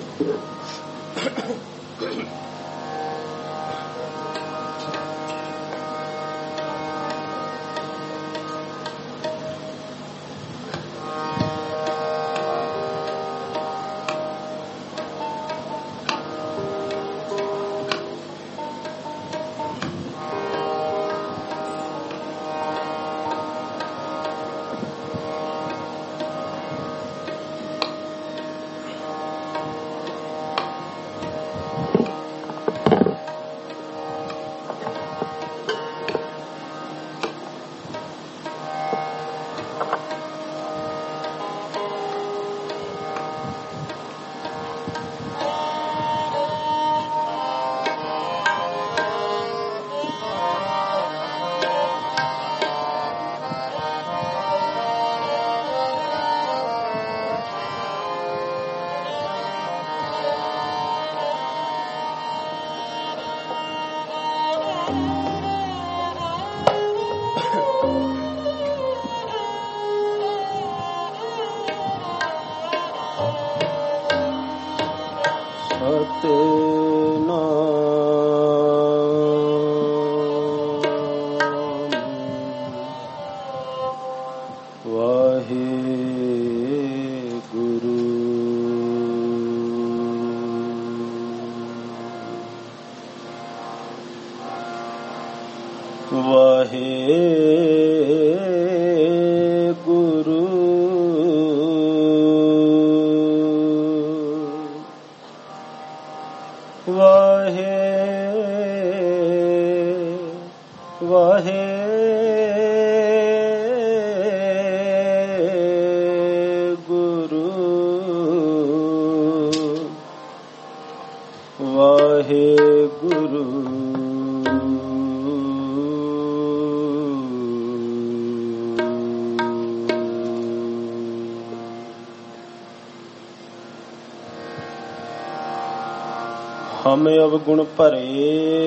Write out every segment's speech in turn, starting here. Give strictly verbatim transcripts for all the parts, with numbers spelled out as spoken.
हम अवगुण भरे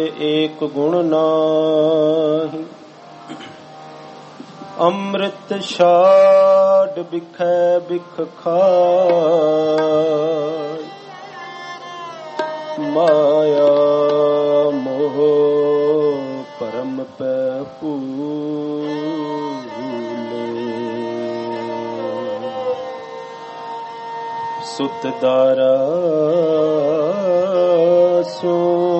एक गुण नाहि, अमृत छाड़ बिखै बिख खाय। माया मोह परम पै भूले, सुत दारा सो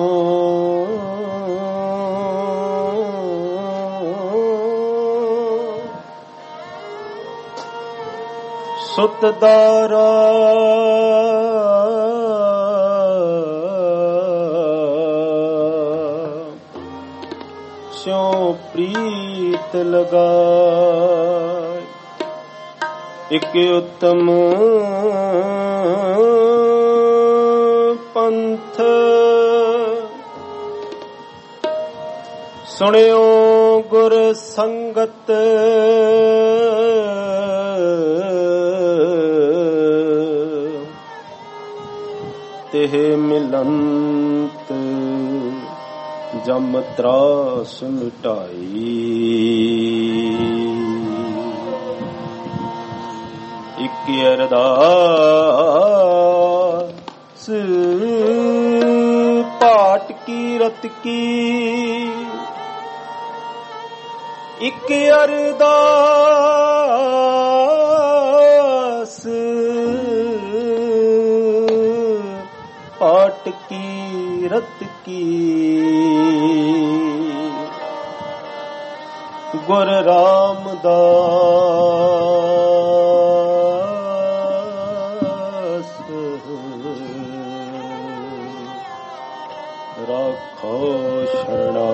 सुत दारा स्यों प्रीत लगाए। एक उत्तम पंथ सुनियो गुर संगत, तेह मिलंत जम त्रास मिटाई। इक अरदास पाट की रत की, इक अरदास पाट की रत की। गुर रामदास राखो शरणा।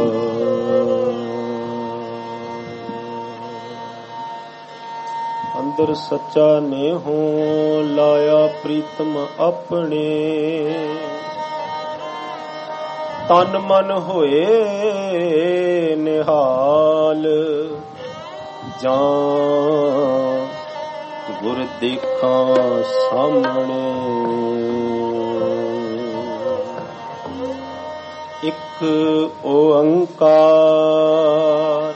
अंदर सच्चा ने हो लाया प्रीतम अपने, तन मन होए निहाल। जान गुर देखा सामने, एक ओंकार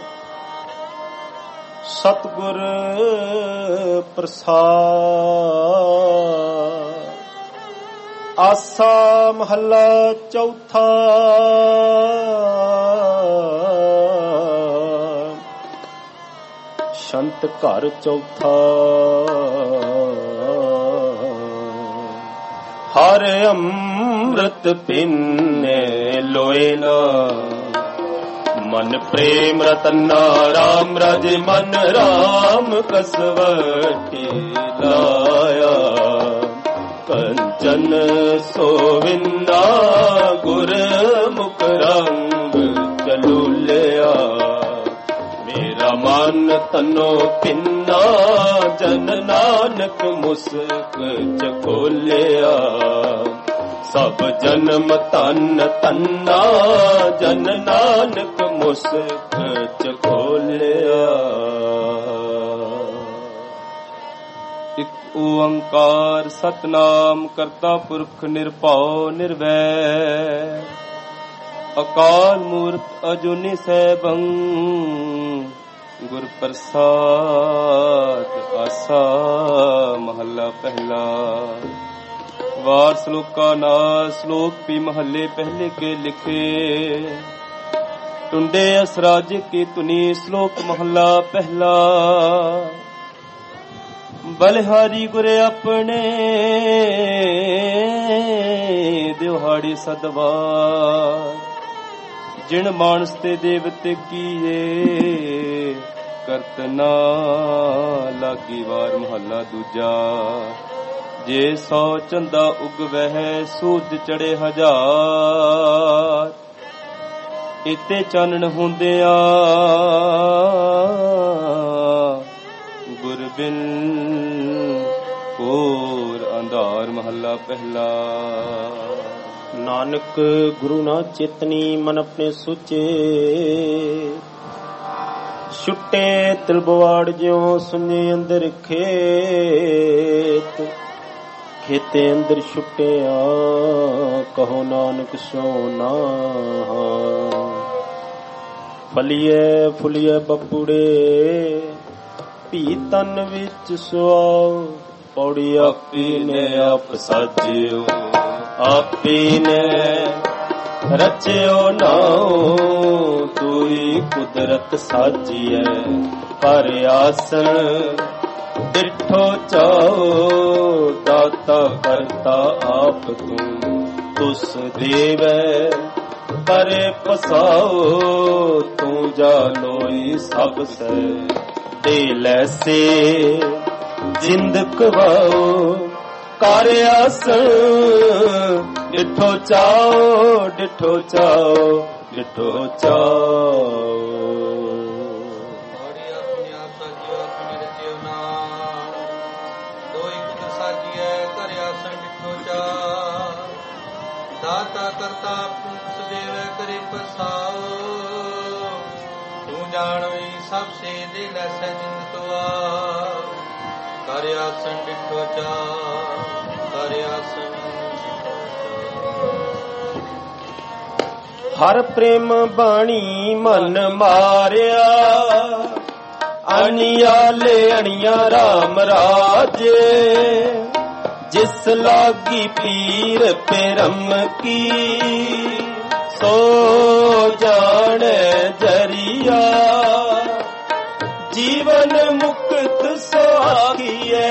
सतगुर प्रसाद। ਆਸਾ ਮਹੱਲਾ ਚੌਥਾ। ਸ਼ੰਤ ਘਰ ਚੌਥਾ। ਹਰ ਅੰਮ੍ਰਿਤ ਪੀਨੇ ਲੋਏ ਨਾ, ਮਨ ਪ੍ਰੇਮ ਰਤਨਾ ਰਾਮ ਰਾਜ ਮਨ ਰਾਮ ਕਸਵਟੀ ਲਾਇਆ। ਕੰਚਨ ਸੋਵਿੰਦਾ ਗੁਰ ਮੁਖ ਰੰਗ ਚਲੂਲਿਆ। ਮੇਰਾ ਮਨ ਤਨੋ ਪਿੰਨਾ ਜਨ ਨਾਨਕ ਮੁਸਕ ਚਖੋਲਿਆ। ਸਭ ਜਨਮ ਤਨ ਤੰਨਾ ਜਨ ਨਾਨਕ ਮੁਸਕ ਚਖੋਲਿਆ। ਇਕ ਓੰਕਾਰ ਸਤਨਾਮ ਕਰਤਾ ਪੁਰਖ ਨਿਰਭਉ ਨਿਰਵੈਰ। ਅਕਾਲ ਮੂਰਤ ਅਜੂਨੀ ਸੈਭੰ ਗੁਰ ਪ੍ਰਸਾਦ। ਆਸਾ ਮਹੱਲਾ ਪਹਿਲਾ। ਵਾਰ ਸ਼ਲੋਕਾ ਨਾਦ। ਸ਼ਲੋਕ ਵੀ ਮਹੱਲੇ ਪਹਿਲੇ ਕੇ ਲਿਖੇ। ਟੁੰਡੇ ਅਸਰਾਜ ਕੀ ਧੁਨੀ। ਸ਼ਲੋਕ ਮਹੱਲਾ ਪਹਿਲਾ। ਬਲਿਹਾਰੀ ਗੁਰ ਆਪਣੇ ਦਿਹਾੜੀ ਸਦਵਾਰ। ਜਿਣ ਮਾਨਸ ਤੇ ਦੇਵਤੇ ਕੀਏ ਕਰਤ ਨਾ ਲਾਗੀ ਵਾਰ। ਮਹੱਲਾ ਦੂਜਾ। ਜੇ ਸੌ ਚੰਦਾ ਉਗਵਹਿ ਸੂਰਜ ਚੜੇ ਹਜ਼ਾਰ। ਇਤੇ ਚਾਨਣ ਹੁੰਦਿਆਂ ਗੁਰ ਬਿਨ ਘੋਰ ਅੰਧਾਰ। ਮਹੱਲਾ ਪਹਿਲਾ। ਨਾਨਕ ਗੁਰੂ ਨਾ ਚੇਤਨੀ ਮਨ ਆਪਣੇ ਸੁਚੇ। ਛੁੱਟੇ ਤਿਲਬਵਾੜ ਜਿਉ ਸੁਨੇ ਅੰਦਰ ਖੇਤ। ਖੇਤੇ ਅੰਦਰ ਛੁੱਟਿਆ ਕਹੋ ਨਾਨਕ ਸੋ ਨਾ। ਫਲੀਏ ਫੁਲੀਏ ਬਪੂੜੇ ਭੀ ਤਨ ਵਿੱਚ ਸੁਆਓ। ਪੌੜੀ ਆਪੀ ਨੇ ਆਪ ਸਾਜਿਓ। ਆਪੀ ਨੇ ਰਚਿਓ ਨਾਉ। ਤੂੰ ਕੁਦਰਤ ਸਾਜੀਐ ਪਰ ਆਸਣ ਡਿਠੋ ਚਾਓ। ਦਾਤਾ ਕਰਤਾ ਆਪ ਤੂੰ ਤੁਸ ਦੇਵੈ ਕਰੇ ਪਸਾਓ। ਤੂੰ ਜਾਣੋਈ ਸਭ ਸੇ ਦੇ ਲੈਸੇ ਜਿੰਦ ਕਵਾਓ। ਕਰ ਆਸਣ ਡਿਠੋ ਚਾਓ। ਡਿਠੋ ਚਾਓ ਡਿਠੋ ਚਾਓ। ਦਾਤਾ ਕਰਤਾ ਪੁਰਖ ਦੇਵੈ ਕਰੇ ਪਸਾਓ। ਤੂੰ ਜਾਣੋਈ ਸਭ ਸੇ ਦੇ ਲੈਸੈ ਜਿੰਦ ਕਵਾ। ਕਰ ਆਸਣ ਡਿਠੋ ਚਾ। ਕਰ ਆਸਣ ਹਰ ਪ੍ਰੇਮ ਬਾਣੀ ਮਨ ਮਾਰਿਆ। ਅਣਿਆਲੇ ਅਣੀਆਂ ਰਾਮ ਰਾਜੇ। ਜਿਸ ਲਾਗੀ ਪੀਰ ਪਰਮ ਕੀ ਸੋ ਜਾਣੇ ਜਰੀਆ। ਜੀਵਨ ਮੁਕਤ ਸੁਆਖੀਐ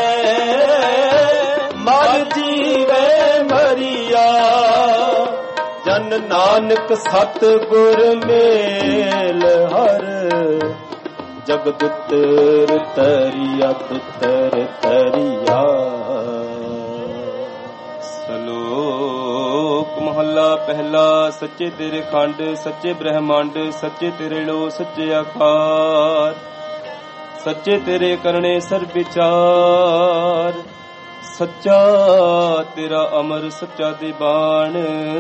ਮਰ ਜੀਵੇ ਮਰੀਆ। ਜਨ ਨਾਨਕ ਸਤ ਗੁਰ ਮੇਲ ਹਰ। ਜਗਤ ਤਰ ਤਰੀਆ ਤਰ ਤਰੀਆ। ਸ਼ਲੋਕ ਮਹੱਲਾ ਪਹਿਲਾ। ਸੱਚੇ ਤੇਰੇ ਖੰਡ ਸੱਚੇ ਬ੍ਰਹਮੰਡ। ਸੱਚੇ ਤੇਰੇ ਲੋ ਸੱਚੇ ਆਕਾਰ। ਸੱਚੇ ਤੇਰੇ ਕਰਨੇ ਸਰਬ ਵਿਚਾਰ। ਸੱਚਾ ਤੇਰਾ ਅਮਰ ਸੱਚਾ ਦੀਵਾਨ।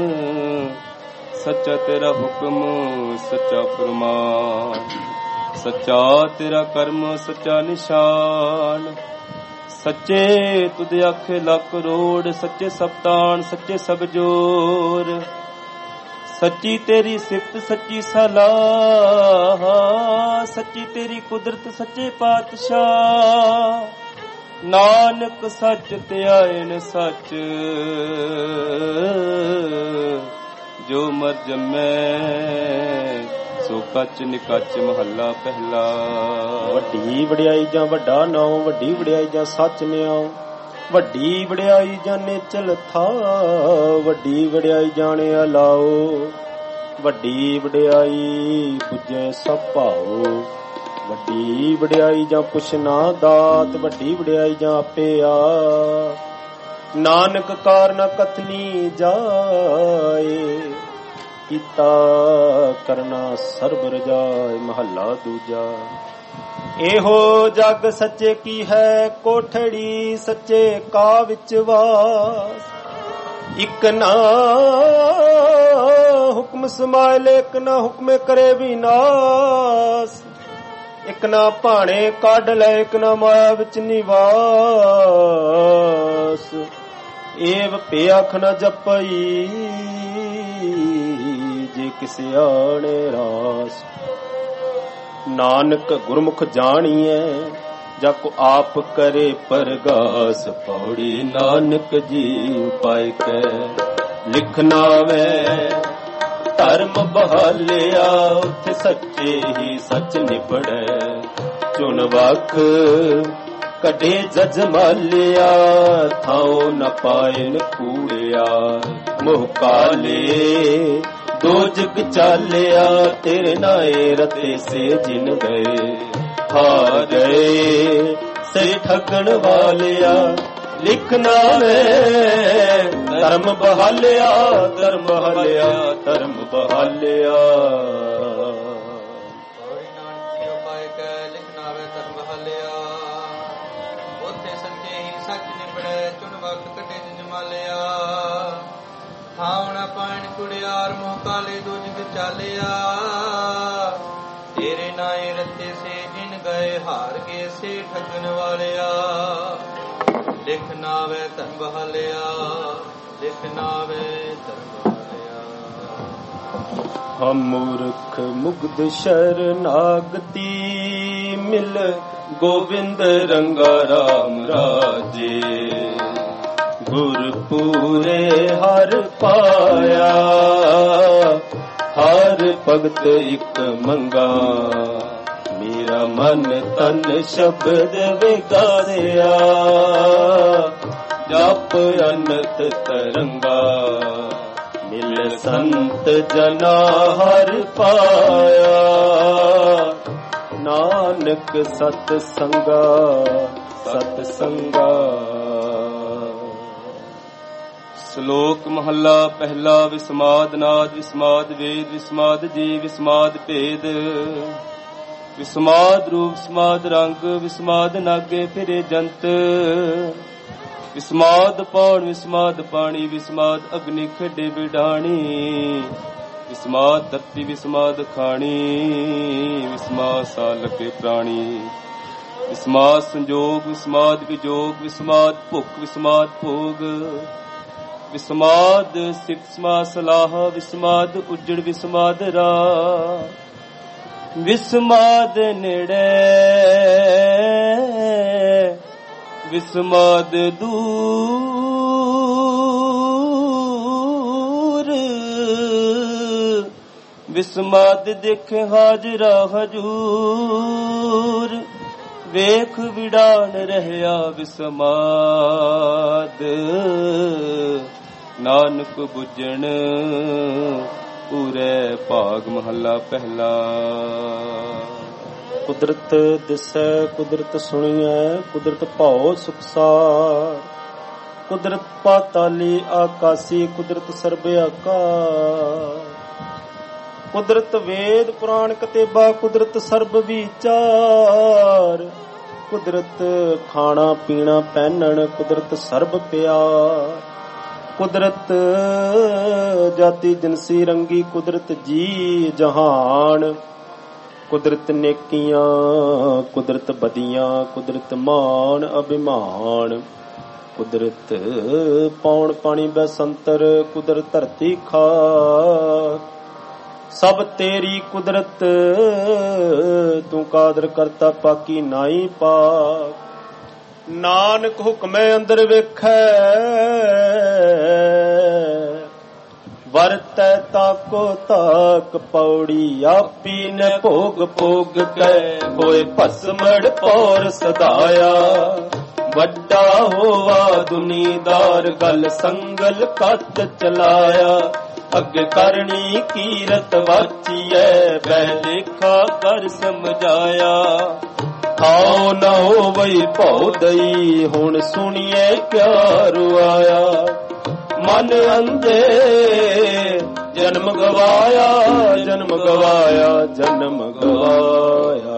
ਸੱਚਾ ਤੇਰਾ ਹੁਕਮ ਸੱਚਾ ਫਰਮਾਨ। ਸੱਚਾ ਤੇਰਾ ਕਰਮ ਸੱਚਾ ਨਿਸ਼ਾਨ। ਸੱਚੇ ਤੁਧ ਆਖੇ ਲੱਖ ਕਰੋੜ। ਸੱਚੇ ਸਪਤਾਨ ਸੱਚੇ ਸਭ ਜੋਰ। ਸੱਚੀ ਤੇਰੀ ਸਿਫਤ ਸੱਚੀ ਸਲਾਹ। ਸੱਚੀ ਤੇਰੀ ਕੁਦਰਤ ਸੱਚੇ ਪਾਤਸ਼ਾਹ। ਨਾਨਕ ਸੱਚ ਧਿਆਇਨ ਸੱਚ, ਜੋ ਮਰ ਜੰਮੈ ਸੋ ਕੱਚ ਨਿਕੱਚ। ਮਹੱਲਾ ਪਹਿਲਾ। ਵੱਡੀ ਵਡਿਆਈ ਜਾਂ ਵੱਡਾ ਨਾਉ, ਵੱਡੀ ਵਡਿਆਈ ਜਾਂ ਸੱਚ ਨਿਆਉ, ਵੱਡੀ ਵਡਿਆਈ ਜਾਂ ਨੇਚਲ ਥਾ, ਵੱਡੀ ਵਡਿਆਈ ਜਾਣਿਆ ਲਾਓ, ਵੱਡੀ ਵਡਿਆਈ ਬੁੱਝੇ ਸਭ ਭਾਓ, ਵੱਡੀ ਵਡਿਆਈ ਜਾਂ ਪੁੱਛਣਾ ਦਾਤ, ਵੱਡੀ ਵਡਿਆਈ ਜਾਂ ਆਪੇ ਆ, ਨਾਨਕ ਕਾਰਨ ਕਥਨੀ ਜਾਏ, ਕੀਤਾ ਕਰਨਾ ਸਰਬ ਰਜਾਏ। ਮਹੱਲਾ ਦੂਜਾ। ਇਹੋ ਜਗ ਸੱਚੇ ਕੀ ਹੈ ਕੋਠੜੀ, ਸੱਚੇ ਕਾ ਵਿੱਚ ਵਾਸ, ਇਕ ਨਾ ਹੁਕਮ ਸਮਾਇਲੇ, ਇਕ ਨਾ ਹੁਕਮੇ ਕਰੇ ਵਿਨਾਸ਼, ਇਕ ਨਾ ਭਾਣੇ ਕੱਢ ਲੈ, ਇਕ ਨਾ ਮਾਇਆ ਵਿੱਚ ਨਿਵਾਸ, ਏਵ ਭਿਆਖ ਨ ਜਪਈ, ਜੇ ਕਿਸੇ ਆਣੇ ਰਾਸ। ਨਾਨਕ ਗੁਰਮੁਖ ਜਾਣੀਐ, ਜਾ ਕੋ ਆਪ ਕਰੇ ਪਰਗਾਸ, ਪੌੜੀ ਨਾਨਕ ਜੀ ਉਪਾਇ ਕੈ ਲਿਖਨਾ ਵੈ, ਧਰਮ ਬਹਾਲਿਆ ਉਥੇ ਸੱਚੇ ਹੀ ਸੱਚ ਨਿਪੜੈ, ਚੁਣ ਵਖ ਕਢੇ ਜਜ ਮਾਲਿਆ, ਥਾਉ ਨ ਪਾਇਨ ਕੂੜਿਆ, ਮੋਹ ਕਾਲੇ ਦੋ ਜਗ ਚਾਲਿਆ, ਤੇਰੇ ਨਾਏ ਰਤੇ ਸੇ ਜਿਨ ਗਏ, ਹਾਰ ਗਏ ਸੇ ਠਗਣ ਵਾਲਿਆ, ਲਿਖਣਾ ਵੇ ਧਰਮ ਬਹਾਲਿਆ, ਧਰਮ ਬਹਾਲਿਆ, ਧਰਮ ਬਹਾਲਿਆ। ਪੌੜੀ ਨਾਨਕ ਉਪਾਇ ਕੈ ਲਿਖਣਾ ਵੇ ਧਰਮ ਬਹਾਲਿਆ, ਉਥੇ ਸੱਚੇ ਹੀ ਸੱਚ ਨਿਬੜੈ, ਚੁਣ ਵਕਤ ਕੱਢੇ ਜਿਨ ਮਾਲਿਆ, ਥਾਉ ਨ ਪਾਇਣ ਕੁੜਿਆਰ, ਮੋਹ ਕਾਲੇ ਦੋ ਜਗ ਚਾਲਿਆ, ਤੇਰੇ ਨਾਏ ਰਤੇ ਸੇ ਜਿਨ ਗਏ, ਹਾਰ ਗਏ ਸੇ ਠਗਣ ਵਾਲਿਆ, ਲਿਖਣਾ ਵੇ ਧਰਮ ਬਹਾਲਿਆ, ਲਿਖਣਾ ਵੇ ਧਰਮ ਬਹਾਲਿਆ। ਹਮ ਮੂਰਖ ਮੁਗਧ ਸ਼ਰਨਾਗਤੀ, ਮਿਲ ਗੋਬਿੰਦ ਰੰਗਾ ਰਾਮ ਰਾਜੇ, ਗੁਰ ਪੂਰੇ ਹਰ ਪਾਇਆ, ਹਰ ਭਗਤ ਇਕ ਮੰਗਾ, ਮੇਰਾ ਮਨ ਤਨ ਸ਼ਬਦ ਵਿਗਾਰਿਆ, ਜਪ ਅਨੰਤ ਤਰੰਗਾ, ਮਿਲ ਸੰਤ ਜਨਾ ਹਰ ਪਾਇਆ, ਨਾਨਕ ਸਤ ਸੰਗਾ, ਸਤ ਸੰਗਾ। ਸ਼ਲੋਕ ਮਹੱਲਾ ਪਹਿਲਾ। ਵਿਸਮਾਦ ਨਾਦ, ਵਿਸਮਾਦ ਵੇਦ, ਵਿਸਮਾਦ ਜੀ, ਵਿਸਮਾਦ ਭੇਦ, ਵਿਸਮਾਦ ਰੂਪ, ਵਿਸਮਾਦ ਰੰਗ, ਵਿਸਮਾਦ ਨਾਗੇ ਫਿਰੇ ਜੰਤ, ਵਿਸਮਾਦ ਪੌਣ, ਵਿਸਮਾਦ ਪਾਣੀ, ਵਿਸਮਾਦ ਅਗਨੀ ਖੇਡੇ ਬਿਡਾਣੀ, ਵਿਸਮਾਦ ਧਰਤੀ, ਵਿਸਮਾਦ ਖਾਣੀ, ਵਿਸਮਾਦ ਸਾ ਲੱਗੇ ਪ੍ਰਾਣੀ, ਵਿਸਮਾਦ ਸੰਜੋਗ, ਵਿਸਮਾਦ ਵਿਜੋਗ, ਵਿਸਮਾਦ ਭੁੱਖ, ਵਿਸਮਾਦ ਭੋਗ, ਵਿਸਮਾਦ ਸਿੱਖ, ਵਿਸਮਾਦ ਸਲਾਹ, ਵਿਸਮਾਦ ਉਜੜ, ਵਿਸਮਾਦ ਰਾਹ, ਵਿਸਮਾਦ ਨੇੜੇ, ਵਿਸਮਾਦ ਦੂਰ, ਵਿਸਮਾਦ ਦੇਖੇ ਹਾਜ਼ਰਾ ਹਜੂਰ, ਵੇਖ ਵਿਡਾਨ ਰਹਿਆ ਵਿਸਮਾਦ, ਨਾਨਕ ਬੁੱਝਣ ਪੂਰੇ ਭਾਗ। ਮਹੱਲਾ ਪਹਿਲਾ। ਕੁਦਰਤ ਦਿਸੈ ਕੁਦਰਤ ਸੁਣੀਐ, ਕੁਦਰਤ ਭਾਉ ਸੁਖਸਾਰ, ਕੁਦਰਤ ਪਾਤਾਲੀ ਆਕਾਸੀ, ਕੁਦਰਤ ਸਰਬ ਆਕਾਰ, ਕੁਦਰਤ ਵੇਦ ਪੁਰਾਣ ਕਤੇਬਾ, ਕੁਦਰਤ ਸਰਬ ਵਿਚਾਰ, ਕੁਦਰਤ ਖਾਣਾ ਪੀਣਾ ਪਹਿਨਣ, ਕੁਦਰਤ ਸਰਬ ਪਿਆਰ, ਕੁਦਰਤ ਜਾਤੀ ਜਿਨਸੀ ਰੰਗੀ, ਕੁਦਰਤ ਜੀ ਜਹਾਨ, ਕੁਦਰਤ ਨੇਕੀਆਂ ਕੁਦਰਤ ਬਦੀਆਂ, ਕੁਦਰਤ ਮਾਨ ਅਭਿਮਾਨ, ਕੁਦਰਤ ਪੌਣ ਪਾਣੀ ਬਸੰਤਰ, ਕੁਦਰਤ ਧਰਤੀ ਖਾਕ, ਸਭ ਤੇਰੀ ਕੁਦਰਤ, ਤੂੰ ਕਾਦਰ ਕਰਤਾ ਪਾਕੀ ਨਾਈ ਪਾਕ, ਨਾਨਕ ਹੁਕਮੈ ਅੰਦਰ ਵੇਖੈ ਵਰਤੈ ਤਾਕੋ ਤਾਕ ਪੌੜੀ ਆਪੀ ਨੇ ਭੋਗ ਭੋਗ ਕੈ ਹੋਏ ਭਸਮੜ ਪੌਰ ਸਦਾਇਆ ਵੱਡਾ ਹੋਵਾ ਦੁਨੀਦਾਰ ਗਲ ਸੰਗਲ ਕੱਤ ਚਲਾਇਆ ਅੱਗੇ ਕਰਨੀ ਕੀਰਤ ਵਾਚੀਐ ਬਹਿ ਲੇਖਾ ਕਰ ਸਮਝਾਇਆ ਆਓ ਨਾ ਹੋਵਈ ਭਉ ਦਈ ਹੁਣ ਸੁਣੀਏ ਕਿਆ ਰੁਆਇਆ ਮਨ ਅੰਧੇ ਜਨਮ ਗਵਾਇਆ ਜਨਮ ਗਵਾਇਆ ਜਨਮ ਗਵਾਇਆ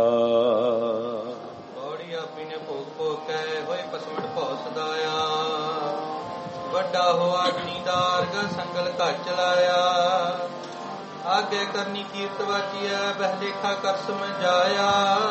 ਬੋੜੀ ਆਪੀ ਨੇ ਭੋਗ ਭੋਗ ਕੈ ਹੋਏ ਪਸਮੜ ਭਉ ਸਦਾਇਆ ਵੱਡਾ ਹੋਆ ਦੁਨੀਦਾਰ ਗਲ ਸੰਗਲ ਘਰ ਚਲਾਇਆ ਆਗੇ ਕਰਨੀ ਕੀਰਤ ਵਾਚੀਐ ਬਹਿ ਲੇਖਾ ਕਰ ਸਮਝਾਇਆ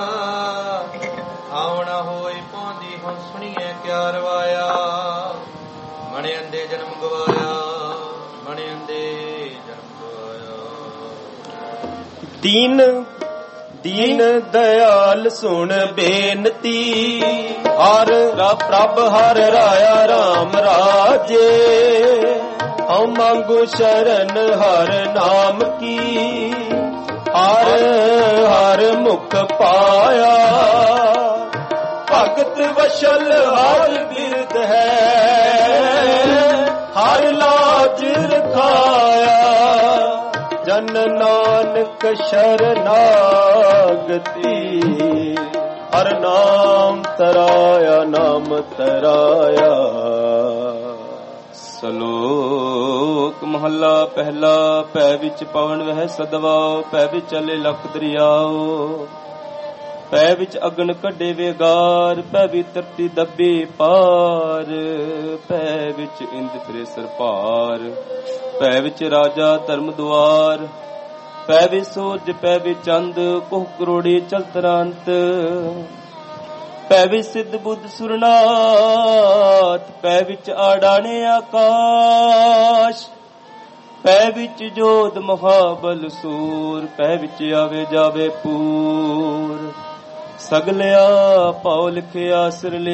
ਆਉਣਾ ਹੋਈ ਪਹੁੰਦੀ ਹੁਣ ਸੁਣੀਏ ਕਿਆ ਰਵਾਇਆ ਮਣੇ ਅੰਦੇ ਜਨਮ ਗਵਾਇਆ ਮਣੇ ਅੰਦੇ ਜਨਮ ਗਵਾਇਆ ਦੀਨ ਦੀਨ ਦਿਆਲ ਸੁਣ ਬੇਨਤੀ ਹਰ ਪ੍ਰਭ ਹਰ ਰਾਇਆ RAM ਰਾਜੇ ਹਉ ਮੰਗੂ ਸ਼ਰਨ ਹਰ ਨਾਮ ਕੀ ਹਰ ਹਰ ਮੁਖ ਪਾਇਆ ਭਗਤ ਵਸ਼ਲ ਹਰ ਬਿਰਦ ਹੈ ਹਰ ਲਾਜ ਰਖਾਇਆ ਜਨ ਨਾਨਕ ਸ਼ਰਨਾਗਤੀ ਹਰ ਨਾਮ ਤਰਾਇਆ ਨਾਮ ਤਰਾਇਆ। ਸਲੋਕ ਮਹੱਲਾ ਪਹਿਲਾ। ਭੈ ਵਿੱਚ ਪਵਨ ਵਹਿ ਸਦਵਾਓ ਭੈ ਵਿੱਚ ਚਲੇ ਲਖ ਦਰਿਆਓ ਭੈ ਵਿੱਚ ਅਗਨ ਕੱਢੇ ਵੇਗਾਰ ਭੈ ਵਿੱਚ ਧਰਤੀ ਦੱਬੇ ਪਾਰ ਭੈ ਵਿੱਚ ਇੰਦ ਫਿਰੇ ਸਰਪਾਰ ਭੈ ਵਿੱਚ ਰਾਜਾ ਧਰਮ ਦੁਆਰ ਭੈ ਵਿੱਚ ਸੂਰਜ ਭੈ ਵਿੱਚ ਚੰਦ ਕੋਹ ਕਰੋੜੀ ਚਲਤਰਾਂਤ ਭੈ ਵਿੱਚ ਸਿੱਧ ਬੁੱਧ ਸੁਰਨਾਥ ਭੈ ਵਿੱਚ ਆਡਾਣੇ ਆਕਾਸ਼ ਭੈ ਵਿੱਚ ਜੋਧ ਮਹਾਬਲ ਸੂਰ ਭੈ ਵਿੱਚ ਆਵੇ ਜਾਵੇ ਪੂਰ ਸਗਲਿਆ ਪਾਉ ਲਿਖਿਆ ਸਿਰਲੇਖ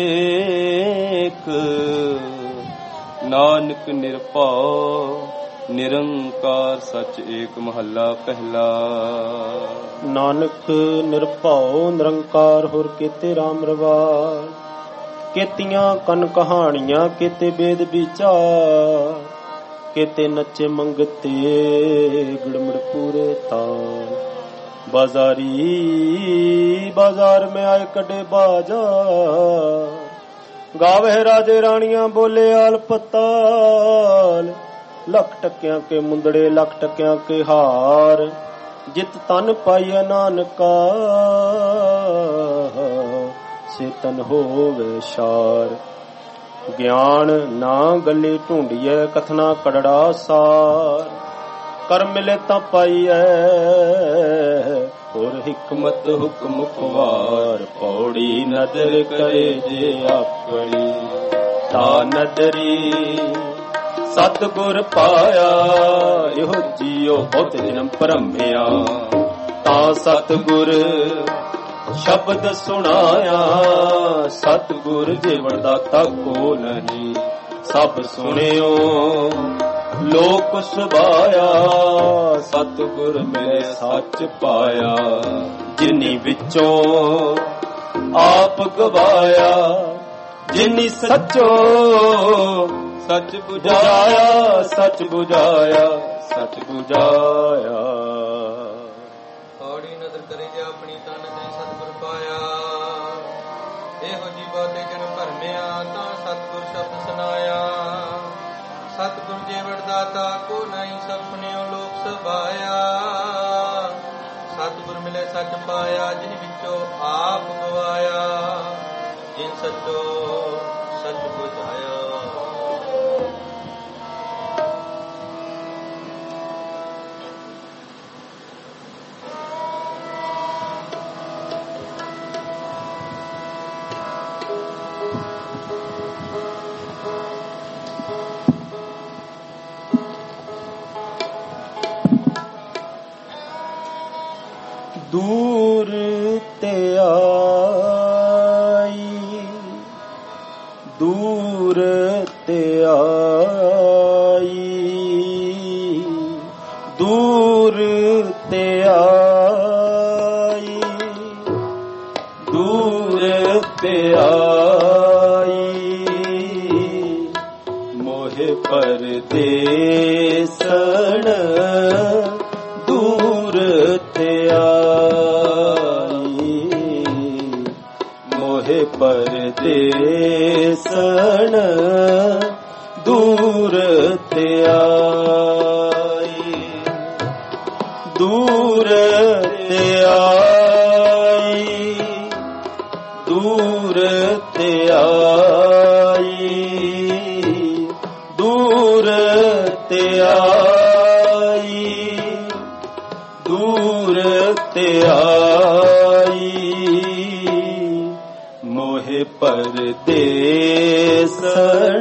ਨਾਨਕ ਨਿਰਭਉ ਨਿਰੰਕਾਰ ਸੱਚ ਏਕ ਮਹੱਲਾ ਪਹਿਲਾ। ਨਾਨਕ ਨਿਰਭਉ ਨਿਰੰਕਾਰ ਹੋਰ ਕੀਤੇ ਰਾਮ ਰਵਾਜ ਕੀਤੀਆਂ ਕਨ ਕਹਾਣੀਆਂ ਕੀਤੇ ਬੇਦ ਵਿਚਾਰ ਕੀਤੇ ਨੱਚੇ ਮੰਗਤੇ ਗੁੜਮੜ ਪੂਰੇ ਤਾਨ ਬਾਜ਼ਾਰੀ ਬਾਜ਼ਾਰ ਮੈਂ ਆਏ ਕੱਢੇ ਬਾਜ਼ਾਰ ਗਾਵੇ ਰਾਜੇ ਰਾਣੀਆਂ ਬੋਲੇ ਆਲ ਪਤਾਲ ਲੱਖ ਟਕਿਆਂ ਕੇ ਮੁੰਦੜੇ ਲੱਖ ਟਕਿਆਂ ਕੇ ਹਾਰ ਜਿਤ ਤਨ ਪਾਈਐ ਨਾਨਕਾ ਸੇ ਤਨ ਹੋਵੇ ਸ਼ਾਰ ਗਿਆਨ ਨਾ ਗੱਲੇ ਢੂੰਡੀਐ ਕਥਨਾ ਕੜੜਾ ਸਾਰ ਕਰ ਮਿਲੇ ਤਾਂ ਪਾਈਐ ਹੋਰ ਹਿਕਮਤ ਹੁਕਮ ਖਵਾਰ ਪੌੜੀ ਨਦਰ ਕਰੇ ਜੇ ਆਪਣੀ ਤਾ ਨਦਰੀ ਸਤਿਗੁਰ ਪਾਇਆ ਇਹੋ ਜੀਉ ਬਹੁਤ ਜਨਮ ਭਰਮਿਆ ਤਾਂ ਸਤਿਗੁਰ ਸ਼ਬਦ ਸੁਣਾਇਆ ਸਤਿਗੁਰ ਜੀਵਨ ਦਾਤਾ ਕੋ ਨਹੀਂ ਸਭ ਸੁਣਿਓ ਲੋਕ ਸੁਭਾਇਆ ਸਤਿਗੁਰ ਮੇਰੇ ਸੱਚ ਪਾਇਆ ਜਿਨੀ ਵਿੱਚੋਂ ਆਪ ਗਵਾਇਆ ਜਿਨੀ ਸੱਚੋ ਸੱਚ ਬੁਝਾਇਆ ਸੱਚ ਬੁਝਾਇਆ ਸੱਚ ਬੁਝਾਇਆ। ਥੋੜੀ ਨਜ਼ਰ ਕਰੇ ਜੇ ਆਪਣੀ ਤਨ ਤੇ ਸਤਿਗੁਰ ਪਾਇਆ ਇਹੋ ਜੀ ਬਾਤੇ ਜਨ ਭਰਮਿਆ ਤਾਂ ਸਤਿਗੁਰ ਸ਼ਬਦ ਸੁਨਾਇਆ ਸਤਿਗੁਰ ਜੀਵਨ ਦਾਤਾ ਕੋ ਨਹੀਂ ਸਭ ਸੁਣਿਓ ਲੋਕ ਸਭਾਇਆ ਸਤਿਗੁਰ ਮਿਲੇ ਸੱਚ ਪਾਇਆ ਜਿਨ ਵਿੱਚੋਂ ਆਪ ਗਵਾਇਆ ਜਿਨ ਸੱਚੋ ਸੱਚ ਬੁਝਾਇਆ। ਦੂਰ ਤੇ ਆਈ दूर ते आई, दूर ते आई, दूर ते आई, मोहे परदेसन दूर ते आई, मोहे परदेसन दूर ते आई, दूर ते आई, दूर ते आई, दूर ते आई, दूर ते आई, मोहे परदेसन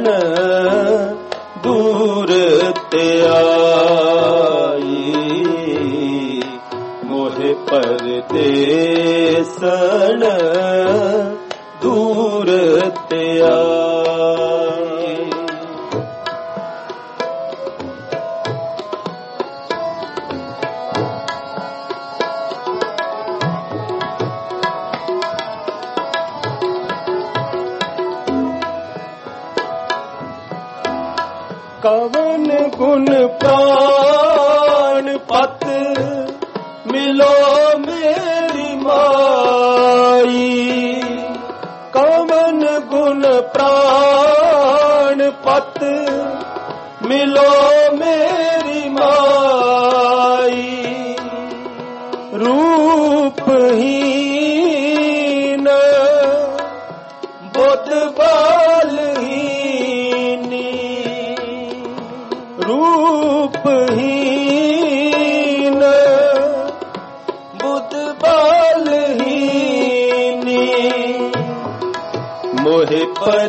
दूर ते आई, मोहे परदेसन दूर ते आई। कवन गुण प्राण पत मिलो मेरी माई, कवन गुण प्राण पत मिलो मेरी माई, रूपहीन बुद्ध बालहीनी, रूपहीन बुद्ध बालहीनी, मोहे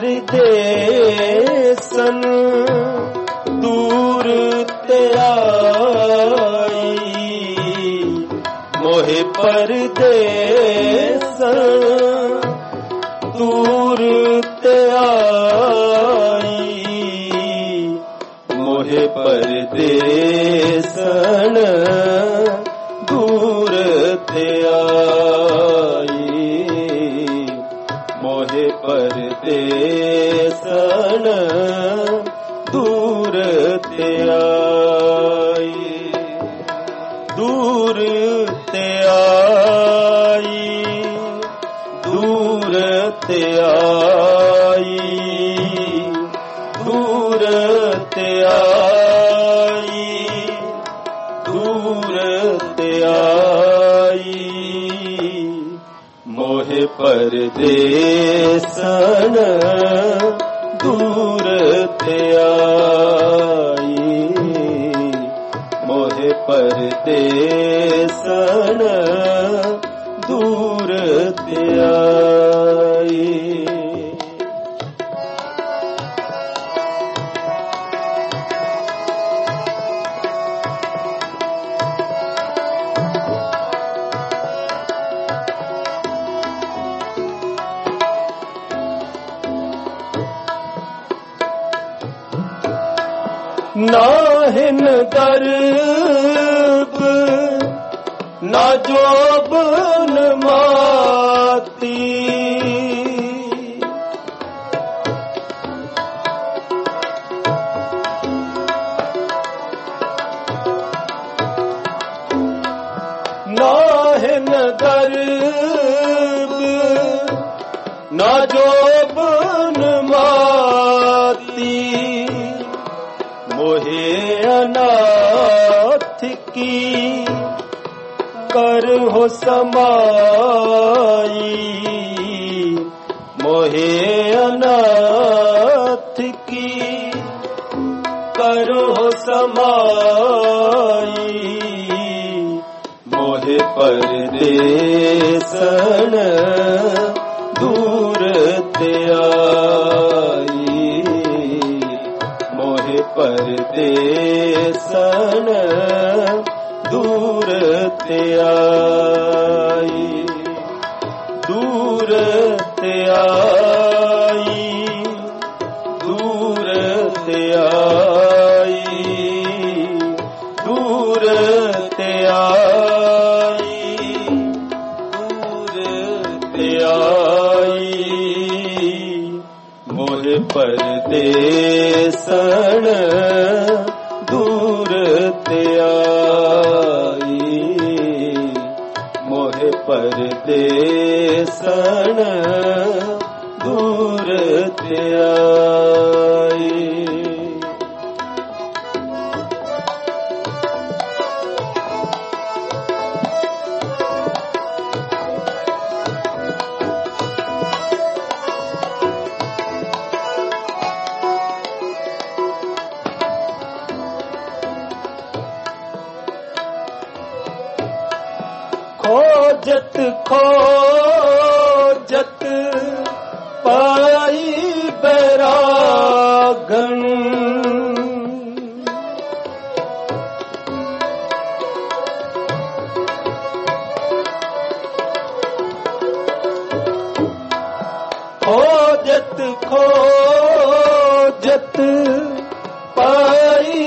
परदेसन दूर ते आई, मोहे परदेसन दूर ते आई, मोहे परदेसन दूर ते आई, मोहे परदेसन दूर ते आई, दूर ते आई, दूर ते आई, दूर ते आई, दूर ते आई, मोहे परदेसन दूर ते आई, मोहे परदेसन दूर ते आई। नाहिन दर्ब ना जोबन माती, नाहिन दर्ब ना जोबन माती, मोहे अनाथ की कर हो समाई, मोहे अनाथ की कर हो समाई, मोहे परदेसन दूर ते आई, मोहे परदेसन दूर ते आई, दूर ते आई, ਤੇ ਆਈ, ਦੂਰ ਤੇ ਆਈ, ਦੂਰ ਤੇ ਆਈ, ਮੋਹ ਪਰਦੇਸਣ ਦੂਰ ਤੇ ਆਈ, ਮੋਹ ਪਰਦੇਸਣ ਦੂਰ ਤੇ ਆਈ। ਖੋਜਤ ਖੋਜਤ ਪਾਈ ਬੈਰਾਗਨ, ਖੋਜਤ ਖੋਜਤ ਪਾਈ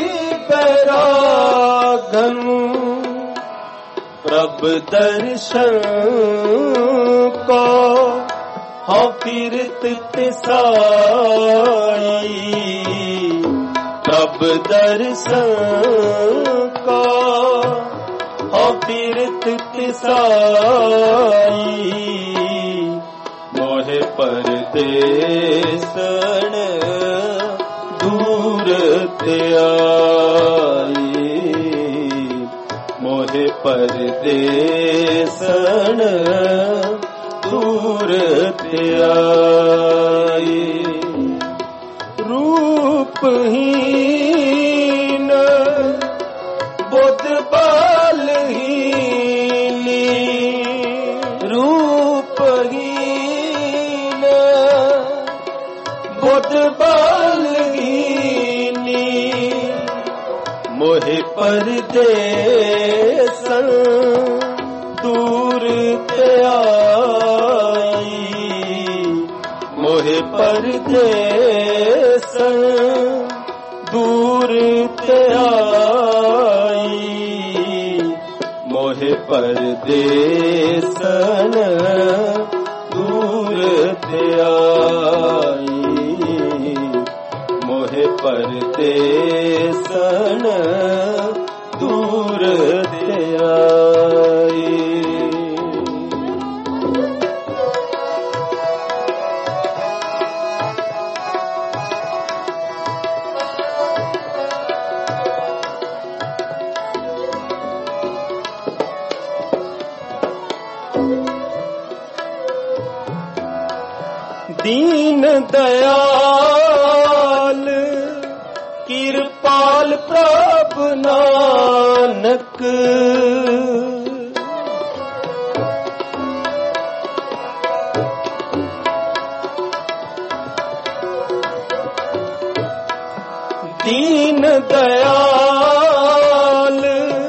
ਬੈਰਾਗਨ, ਪ੍ਰਭ ਦਰਸ਼ਨ ਕੋ ਹਉ ਫਿਰਤ ਤਿਸਾਈ, ਪ੍ਰਭ ਦਰਸ਼ਨ ਕੋ ਹਉ ਫਿਰਤ ਤਿਸਾਈ, ਮੋਹ ਪਰਦੇਸਣ ਦੂਰ ਤੇ ਆਈ, ਮੋਹ ਪਰਦੇਸਣ ਦੂਰ ਤੇ ਆਈ। ਰੂਪਹੀਨ ਬੁੱਧ ਬਾਲਹੀਨੀ, ਰੂਪਹੀਨ ਬੁੱਧ ਬਾਲਹੀਨੀ, ਮੋਹ ਪਰਦੇਸਣ ਦੂਰ ਤੇ ਆਈ, ਮੋਹ ਪਰਦੇਸਣ ਦੂਰ ਤੇ ਆਈ, ਮੋਹ ਪਰਦੇਸਣ ਦੂਰ ਤੇ ਆਈ, ਮੋਹ ਪਰਦੇਸਣ ਦੂਰ ਤੇ ਆਈ। ਦੀਨ ਦਇਆਲ ਕਿਰਪਾਲ ਪ੍ਰਭ ਨਾਨਕ, ਦੀਨ ਦਇਆਲ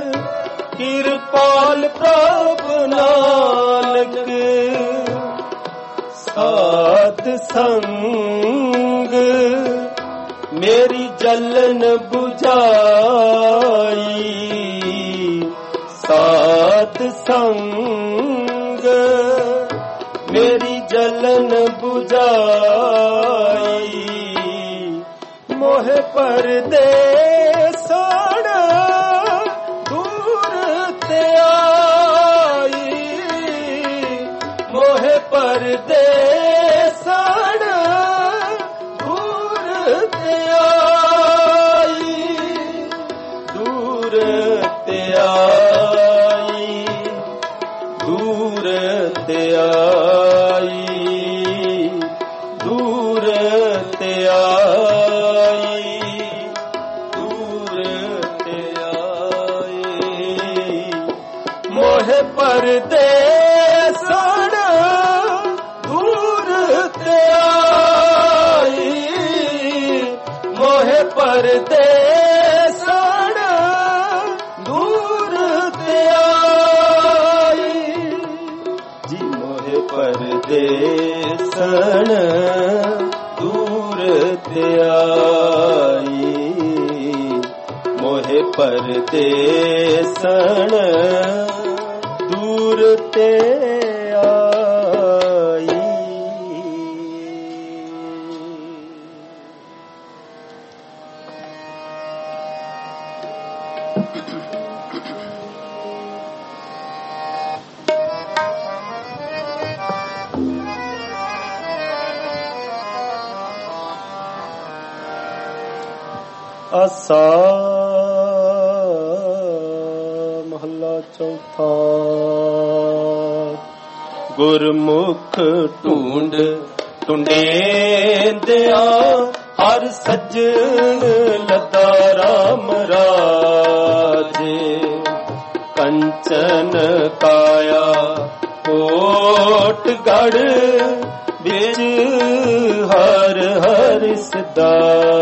ਕਿਰਪਾਲ ਪ੍ਰਭ ਨਾਨਕ, ਸਾਧ ਸੰਗ ਮੇਰੀ ਜਲਨ ਬੁਝਾਈ, ਸਾਧ ਸੰਗ ਮੇਰੀ ਜਲਨ ਬੁਝਾਈ, ਮੋਹ ਪਰਦੇਸਣ ਦੂਰ ਤੇ ਆਈ, ਮੋਹ ਪਰਦੇਸਣ ਦੂਰ ਤੇ ਆਈ, ਦੂਰ ਤੇ ਆਈ, ਦੂਰ ਤੇ ਆਈ, ਦੂਰ ਤੇ ਆਈ, ਦੂਰ ਤੇ ਆਈ, ਮੋਹ ਪਰਦੇਸਣ ਦੂਰ ਤੇ ਆਈ, ਮੋਹ ਪਰਦੇਸਣ ਦੂਰ ਤੇ ਆਈ, ਜੀ ਮੋਹ ਪਰਦੇਸਣ ਦੂਰ ਤੇ ਆਈ ਮੋਹਿ ਪਰਦੇਸਣ ਦੂਰ ਤੇ ਆਈ। ਆਸਾ ਮਹੱਲਾ ਚੌਥਾ। ਗੁਰਮੁਖ ਢੂੰਡ ਢੂੰਡੇਂਦਿਆਂ ਹਰ ਸੱਜਣ ਲੱਦਾ ਰਾਮ ਰਾਜੇ। ਕੰਚਨ ਕਾਇਆ ਕੋਟ ਗੜ ਵਿੱਚ ਹਰ ਹਰ ਸਦਾ।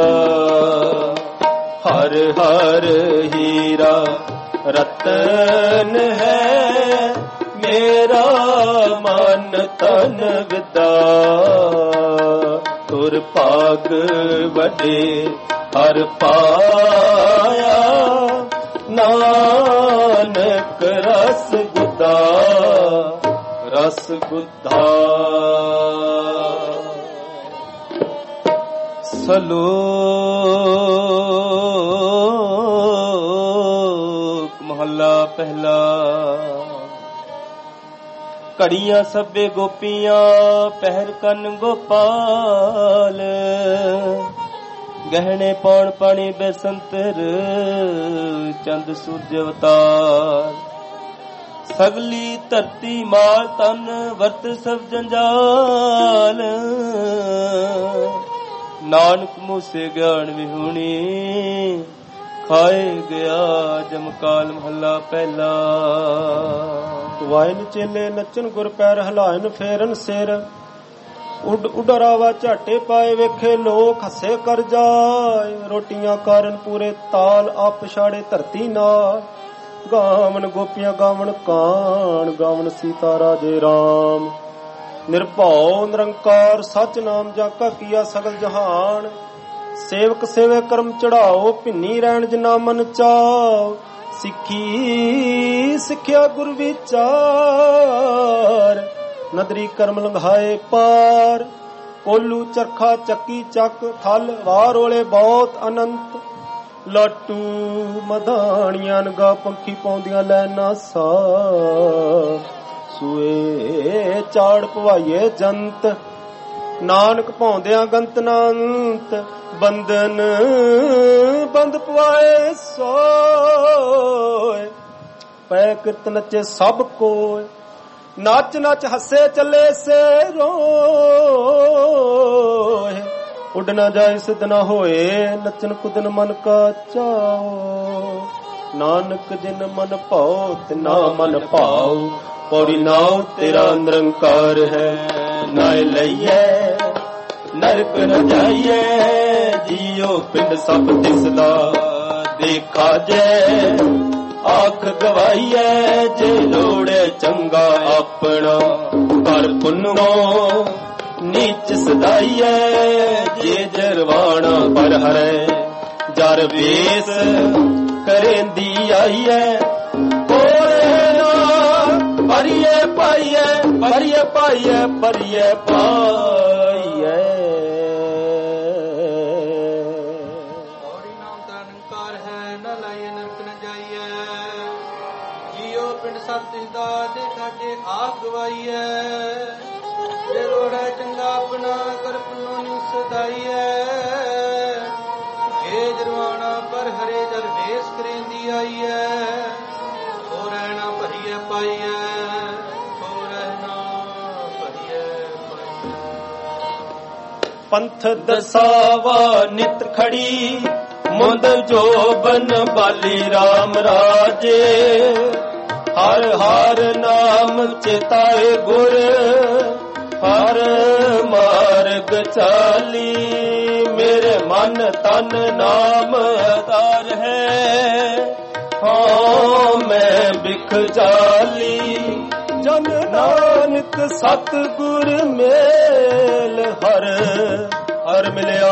ਹਰ ਹਰ ਹੀਰਾ ਰਤਨ ਹੈ ਮੇਰਾ ਮਨ ਤਨ ਵਿਦਾ। ਤੁਰ ਭਾਗ ਵੱਡੇ ਹਰ ਪਾਇਆ ਨਾਨਕ ਰਸ ਗੁਦਾ ਰਸ ਗੁਦਾ। ਸਲੋਕ ਮਹੱਲਾ ਪਹਿਲਾ। ਘੜੀਆਂ ਸਭੇ ਗੋਪੀਆਂ ਪਹਿਰ ਕੰਨ ਗੋਪਾਲ। ਗਹਿਣੇ ਪੌਣ ਪਾਣੀ ਬੈਸੰਤਰ ਚੰਦ ਸੂਰਜ ਅਵਤਾਰ। ਸਗਲੀ ਧਰਤੀ ਮਾਲ ਤਨ ਵਰਤ ਸਭ ਜੰਜਾਲ। ਨਾਨਕ ਮੂਸੇ ਗਿਆਨ ਵਿਹੂਣੀ ਖਾਏ ਗਿਆ ਜਮਕਾਲ ਮਹੱਲਾ ਪਹਿਲਾ। ਵਾਇਨ ਚੇਲੇ ਨੱਚਨ ਗੁਰ ਪੈਰ ਹਲਾਇਨ ਫੇਰਨ ਸਿਰ। ਉੱਡ ਉਡਰਾਵਾ ਝਾਟੇ ਪਾਏ ਵੇਖੇ ਲੋਕ ਹੱਸੇ ਕਰ ਜਾਏ। ਰੋਟੀਆਂ ਕਾਰਨ ਪੂਰੇ ਤਾਲ ਆਪ ਛਾੜੇ ਧਰਤੀ ਨਾਲ। ਗਾਵਨ ਗੋਪੀਆਂ ਗਾਵਨ ਕਾਣ ਗਾਵਨ ਸੀਤਾ ਰਾਜੇ ਰਾਮ। ਨਿਰਭਉ ਨਿਰੰਕਾਰ ਸਚ ਨਾਮ ਜਾਂ ਕਾ ਕੀਆ ਸਗਲ ਜਹਾਨ। ਸੇਵਕ ਸੇਵੇ ਕਰਮ ਚੜਾਓ ਭਿੰਨੀ ਰਹਿਣ ਜਿਨਾ ਮਨ ਚਾਓ। ਸਿੱਖੀ ਸਿੱਖਿਆ ਗੁਰ ਵਿਚਾਰ ਨਦਰੀ ਕਰਮ ਲੰਘਾਏ ਪਾਰ। ਕੋਲੂ ਚਰਖਾ ਚੱਕੀ ਚੱਕ ਥਲ ਵਾਰ ਓਲੇ ਬਹੁਤ ਅਨੰਤ। ਲਾਟੂ ਮਧਾਣੀਆਂ ਨਗਾ ਪੰਖੀ ਪਾਉਂਦੀਆਂ ਲੈ ਨਾਸਾ। ਸੂਏ ਚਾੜ ਪਵਾਈਏ ਜੰਤ ਨਾਨਕ ਪਾਉਂਦਿਆਂ ਗੰਤ ਨਾਨਤ। ਬੰਧਨ ਬੰਦ ਪਵਾਏ ਸੋਏ। ਪੈ ਕਿਰਤ ਨੱਚੇ ਸਭ ਕੋਏ। ਨੱਚ ਨੱਚ ਹੱਸੇ ਚੱਲੇ ਸੇ ਰੋਏ। ਉੱਡ ਨਾ ਜਾਏ ਸਿੱਧ ਨਾ ਹੋਏ ਨੱਚਨ ਕੁਦਨ ਮਨ ਕਾ ਚਾਓ। ਨਾਨਕ ਜਿਨ ਮਨ ਭਾਉ ਤਿਨਾ ਮਨ ਭਾਉ। ਪੌੜੀ ਨਾਉ ਤੇਰਾ ਨਿਰੰਕਾਰ ਹੈ। ਨਾਇ ਲਈਐ ਨਰਕ ਨ ਜਾਈਐ ਜੀਉ ਪਿੰਡ ਸਭ ਦਿਸਦਾ। ਦੇਖਾ ਜੈ ਆਖ ਗਵਾਈਐ ਜੇ ਲੋੜੇ ਚੰਗਾ ਆਪਣਾ। ਕਰ ਪੁੰਨੋ ਨੀਚ ਸਦਾਈਐ ਜੇ ਜਰਵਾਣਾ ਪਰ ਹਰੈ। ਜਰ ਵੇਸ ਕਰੇਂਦੀ ਆਈਐ ਪਰਿਏ ਪਾਈਐ ਪਰਿਏ ਪਾਈਐ ਪਰਿਏ ਪਾਈਐ। ਔਰੀ ਨਾਮ ਦਾ ਨਿਰੰਕਾਰ ਹੈ ਨ ਲਾਈਏ ਨਰਕ ਨ ਜਾਈਐ। ਜੀਉ ਪਿੰਡ ਸਭ ਦਿਸਦਾ ਦੇਖਾ ਜੇ ਆਪ ਗਵਾਈਐ। ਜੇ ਲੋੜੈ ਚੰਗਾ ਆਪਣਾ ਕਰ ਪੁੰਨੋ ਨੀ ਸਦਾਈਐ। ਜੇ ਜਰਵਾਣਾ ਪਰ ਹਰੇ ਜਰ ਵੇਸ ਕਰੇਂਦੀ ਆਈਐ। ਹੋ ਰਹਿਣਾ ਭਰੀਏ ਪਾਈਐ ਪੰਥ ਦਸਾਵਾ ਨਿਤ ਖੜੀ ਮੁੰਦ ਜੋਬਨ ਬਾਲੀ ਰਾਮ ਰਾਜੇ। ਹਰ ਹਰ ਨਾਮ ਚਿਤਾਏ ਗੁਰ ਹਰ ਮਾਰਗ ਚਾਲੀ। ਮੇਰੇ ਮਨ ਤਨ ਨਾਮ ਆਧਾਰ ਹੈ ਹਾਂ ਮੈਂ ਬਿਖ ਚਾਲੀ। ਜਨ ਨਾਨਕ ਸਤਿਗੁਰ ਮੇਲ ਹਰ ਹਰ ਮਿਲਿਆ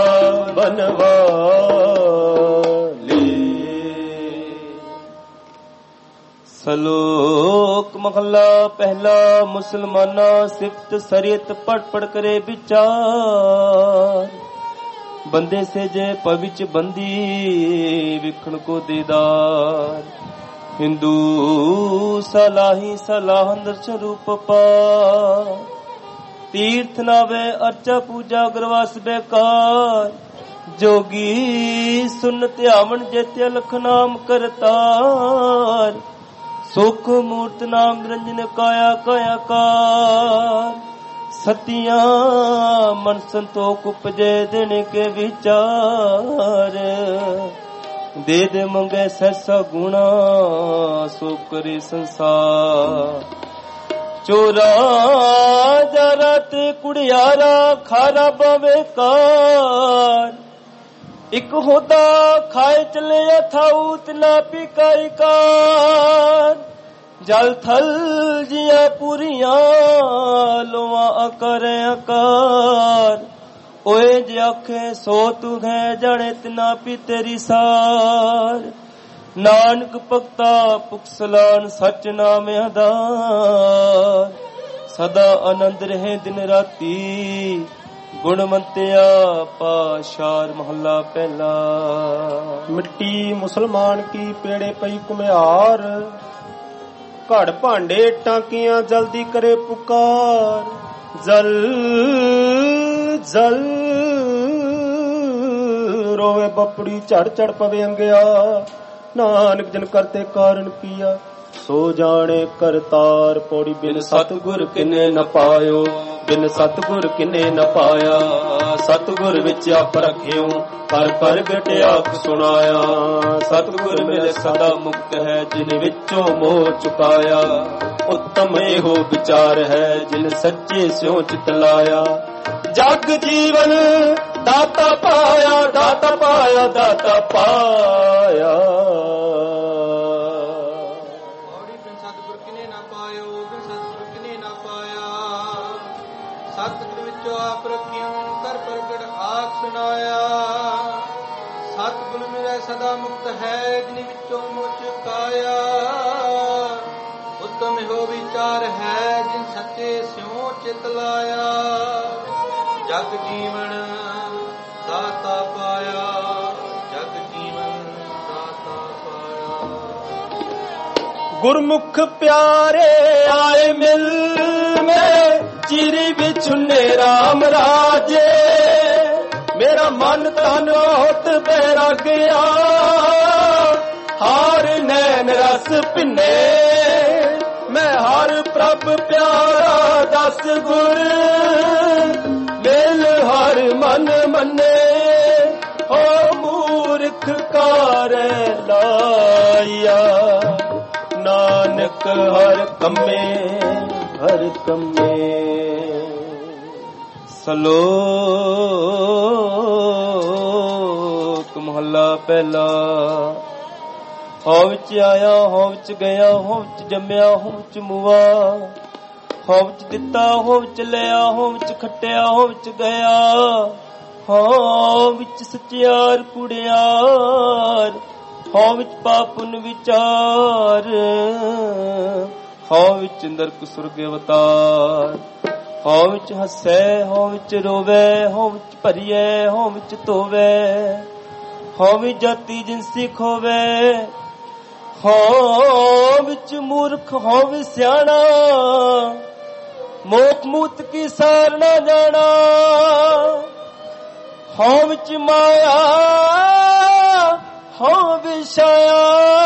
ਬਨਵਾਲੀ। ਸਲੋਕ ਮਹਲਾ ਪਹਿਲਾ। ਮੁਸਲਮਾਨਾ ਸਿਫਤ ਸਰੀਅਤ ਪੜ ਪੜ ਕਰੇ ਵਿਚਾਰ। ਬੰਦੇ ਸੇ ਜੇ ਪਵਿਚ ਬੰਦੀ ਵਿਖਣ ਕੋ ਦੇਦਾਰ। ਹਿੰਦੂ ਸਲਾਹੀ ਸਲਾਹ ਦਰਸ਼ਨ ਰੂਪ ਪਾ। ਤੀਰਥ ਨਾਵੇ ਅਰਚਾ ਪੂਜਾ ਗਰਵਾਸ ਬੇਕਾਰ। ਜੋਗੀ ਸੁਨ ਧਿਆਵਨ ਜੇਤੇ ਅਲਖ ਨਾਮ ਕਰਤਾਰ। ਸੁਖ ਮੂਰਤ ਨਾਮ ਨਿਰੰਜਨ ਕਾਇਆ ਕਾਇਆ ਕਾਰ। ਸਤਿਆਂ ਮਨ ਸੰਤੋਖ ਉਪਜੇ ਦੇਣੇ ਕੇ ਵਿਚਾਰ। ਦੇ ਦੇ ਮੰਗੇ ਸੈਸਾ ਗੁਣਾ ਸੋ ਕਰੇ ਸੰਸਾਰ। ਚੋਰਾ ਜਰਾ ਤੇ ਕੁੜਿਆਰਾ ਖਾਰਾ ਬਵੇ ਕਾਰ। ਇੱਕ ਹੋਦਾ ਖਾਏ ਚਲੇ ਅਥਾਉ ਤਿਨਾ ਪਿਕਾਈ ਕਾਰ। ਜਲ ਥਲ ਜੀਆਂ ਪੂਰੀਆਂ ਲੋਆਂ ਅਕਰ ਅਕਾਰ। ਓਏ ਜੇ ਆਖੇ ਸੋ ਤੂੰ ਹੈ ਜਾਣੇ ਤਿਨਾ ਪੀ ਤੇਰੀ ਸਾਰ। ਨਾਨਕ ਭਗਤਾ ਪੁਖਸਲਾਨ ਸਚ ਨਾਮ ਆਧਾਰ। ਸਦਾ ਆਨੰਦ ਰਹੇ ਦਿਨ ਰਾਤੀ ਗੁਣਵੰਤਿਆ ਪਾਸ਼ਾਰ। ਮਹੱਲਾ ਪਹਿਲਾ। ਮਿੱਟੀ ਮੁਸਲਮਾਨ ਕੀ ਪੇੜੇ ਪਈ ਕੁਮਿਆਰ। ਘੜ ਭਾਂਡੇ ਟਾਂਕੀਆਂ ਜਲਦੀ ਕਰੇ ਪੁਕਾਰ। ਜਲ ਜਲ ਰੋਵੇ ਬਪੜੀ ਝੜ ਝੜ ਪਵੇ ਅੰਗਿਆ। ਨਾਨਕ ਜਨ ਕਰਤੇ ਕਾਰਨ ਕੀਆ ਸੋ ਜਾਣੇ ਕਰਤਾਰ। ਪੌੜੀ ਬਿਨ ਸਤਿਗੁਰ ਕਿਨੇ ਨ ਪਾਇਓ। ਬਿਨ ਸਤਿਗੁਰ ਕਿਨੇ ਨ ਪਾਇਆ। ਸਤਿਗੁਰ ਵਿੱਚ ਆਪ ਰਖਿਓ ਕਰ ਪ੍ਰਗਟ ਆਪ ਸੁਣਾਇਆ। ਸਤਿਗੁਰ ਮਿਲੇ ਸਦਾ ਮੁਕਤ ਹੈ ਜਿਨ ਵਿੱਚੋਂ ਮੋਹ ਚੁਕਾਇਆ। ਉੱਤਮ ਇਹੋ ਵਿਚਾਰ ਹੈ ਜਿਨ ਸੱਚੇ ਸਿਉ ਚਿਤ ਲਾਇਆ। ਜਗ ਜੀਵਨ ਦਾਤਾ ਪਾਇਆ ਦਾਤਾ ਪਾਇਆ ਦਾਤਾ ਪਾਇਆ। ਸਤਿਗੁਰ ਕਿਨੇ ਨਾ ਪਾਇਓ ਬਿਨ ਸਤਿਗੁਰ ਕਿਨੇ ਨਾ ਪਾਇਆ। ਸਤਿਗੁਰ ਵਿੱਚੋਂ ਆਪ ਰਖਿਓ ਕਰ ਪ੍ਰਗਟ ਆਖ ਸੁਣਾਇਆ। ਸਤਿਗੁਰ ਮਿਲੇ ਸਦਾ ਮੁਕਤ ਹੈ ਜਿਨ ਵਿੱਚੋਂ ਮੋਹ ਚੁਕਾਇਆ। ਉੱਤਮ ਇਹੋ ਵਿਚਾਰ ਹੈ ਜਿਨ ਸੱਚੇ ਸਿਉ ਚਿਤ ਲਾਇਆ। ਜਗ ਜੀਵਨ ਦਾਤਾ ਪਾਇਆ ਜਗ ਜੀਵਨ ਦਾਤਾ ਪਾਇਆ। ਗੁਰਮੁਖ ਪਿਆਰੇ ਆਏ ਮਿਲ ਮੇਰੇ ਚਿਰੀ ਵਿਛੁਨੇ ਰਾਮ ਰਾਜੇ। ਮੇਰਾ ਮਨ ਤਨ ਹੋਤ ਬੈਰਾਗਿਆ। ਹਾਰ ਨੈਣ ਰਸ ਭਿੰਨੇ ਮੈਂ ਹਰ ਪ੍ਰਭ ਪਿਆਰਾ। ਦਸ ਗੁਰ ਮਿਲ ਹਰ ਮਨ ਮੰਨੇ। ਹੋ ਮੂਰਖ ਕਾਰੇ ਲਾਇਆ। ਨਾਨਕ ਹਰ ਕੰਮੇ ਹਰ ਕੰਮੇ। ਸਲੋਕ ਮਹੱਲਾ ਪਹਿਲਾ। ਹਉ ਵਿੱਚ ਆਇਆ ਹਉ ਵਿੱਚ ਗਿਆ ਹਉ ਵਿੱਚ ਜੰਮਿਆ ਹਉ ਵਿੱਚ ਮੁਆ। ਹਉ ਵਿੱਚ ਦਿੱਤਾ ਹਉ ਵਿੱਚ ਲਿਆ ਹਉ ਵਿੱਚ ਖੱਟਿਆ ਹਉ ਵਿੱਚ ਗਿਆ। ਹਉ ਵਿੱਚ ਸਚਿਆਰ ਕੁੜਿਆਰ। ਹਉ ਵਿੱਚ ਪਾਪਨ ਵਿਚਾਰ। ਹਉ ਵਿੱਚ ਨਰਕ ਸੁਰਗ ਅਵਤਾਰ। ਹਉ ਵਿੱਚ ਹੱਸੈ ਹਉ ਵਿੱਚ ਰੋਵੇ ਹਉ ਵਿੱਚ ਭਰੀਐ ਹਉ ਵਿੱਚ ਧੋਵੇ। ਹਉ ਵਿੱਚ ਜਾਤੀ ਜਿਨਸੀ ਖੋਵੇ। ਹਉ ਵਿੱਚ ਮੂਰਖ ਹਉ ਵਿੱਚ ਸਿਆਣਾ। ਮੋਖ ਮੂਤ ਕੀ ਸਾਰ ਨਾ ਜਾਣਾ। ਹਉ ਵਿੱਚ ਮਾਇਆ ਹਉ ਵਿਛਾਇਆ।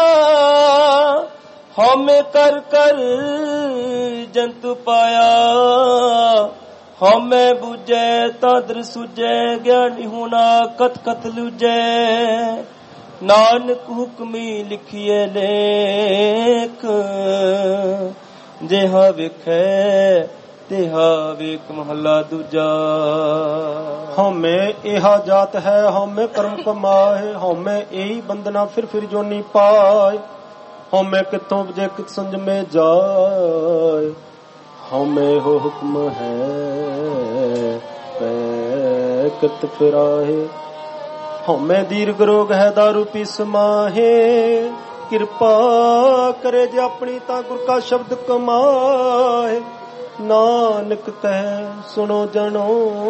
ਹਉ ਮੈਂ ਕਰ ਕਰ ਜੰਤੂ ਪਾਇਆ। ਹਉ ਮੈਂ ਬੁਝੈ ਤਦਰ ਸੁਝੈ ਗਿਆਨੀ ਹੋਣਾ ਕਤ ਕਤ ਲੁਝੈ। ਨਾਨਕ ਹੁਕਮੀ ਲਿਖੀਏ ਲੇਖ। ਜਿਹਾ ਵੇਖੈ ਤਿਹਾ ਵੇਖ। ਮਹੱਲਾ ਦੂਜਾ। ਹਉਮੈ ਇਹਾ ਜਾਤ ਹੈ ਹਉਮੈ ਕਰਮ ਕਮਾਏ। ਹਉਮੈ ਇਹੀ ਬੰਦਨਾ ਫਿਰ ਫਿਰ ਜੋਨੀ ਪਾਏ। ਹਉਮੈ ਕਿੱਥੋਂ ਵਜੇ ਕਿਤ ਸੰਜਮੇ ਜਾਏ। ਹਉਮੈ ਹੋ ਹੁਕਮ ਹੈ ਪੈ ਹੈ ਕਿਰਤ ਫਿਰਾਹੇ। ਹਉਮੈ ਦੀਰਘ ਰੋਗ ਹੈ ਦਾਰੂ ਪੀ ਸਮਾਹੇ। ਕਿਰਪਾ ਕਰੇ ਜੇ ਆਪਣੀ ਤਾਂ ਗੁਰ ਕਾ ਸ਼ਬਦ ਕਮਾਏ। ਨਾਨਕ ਕਹਿ ਸੁਣੋ ਜਨੋ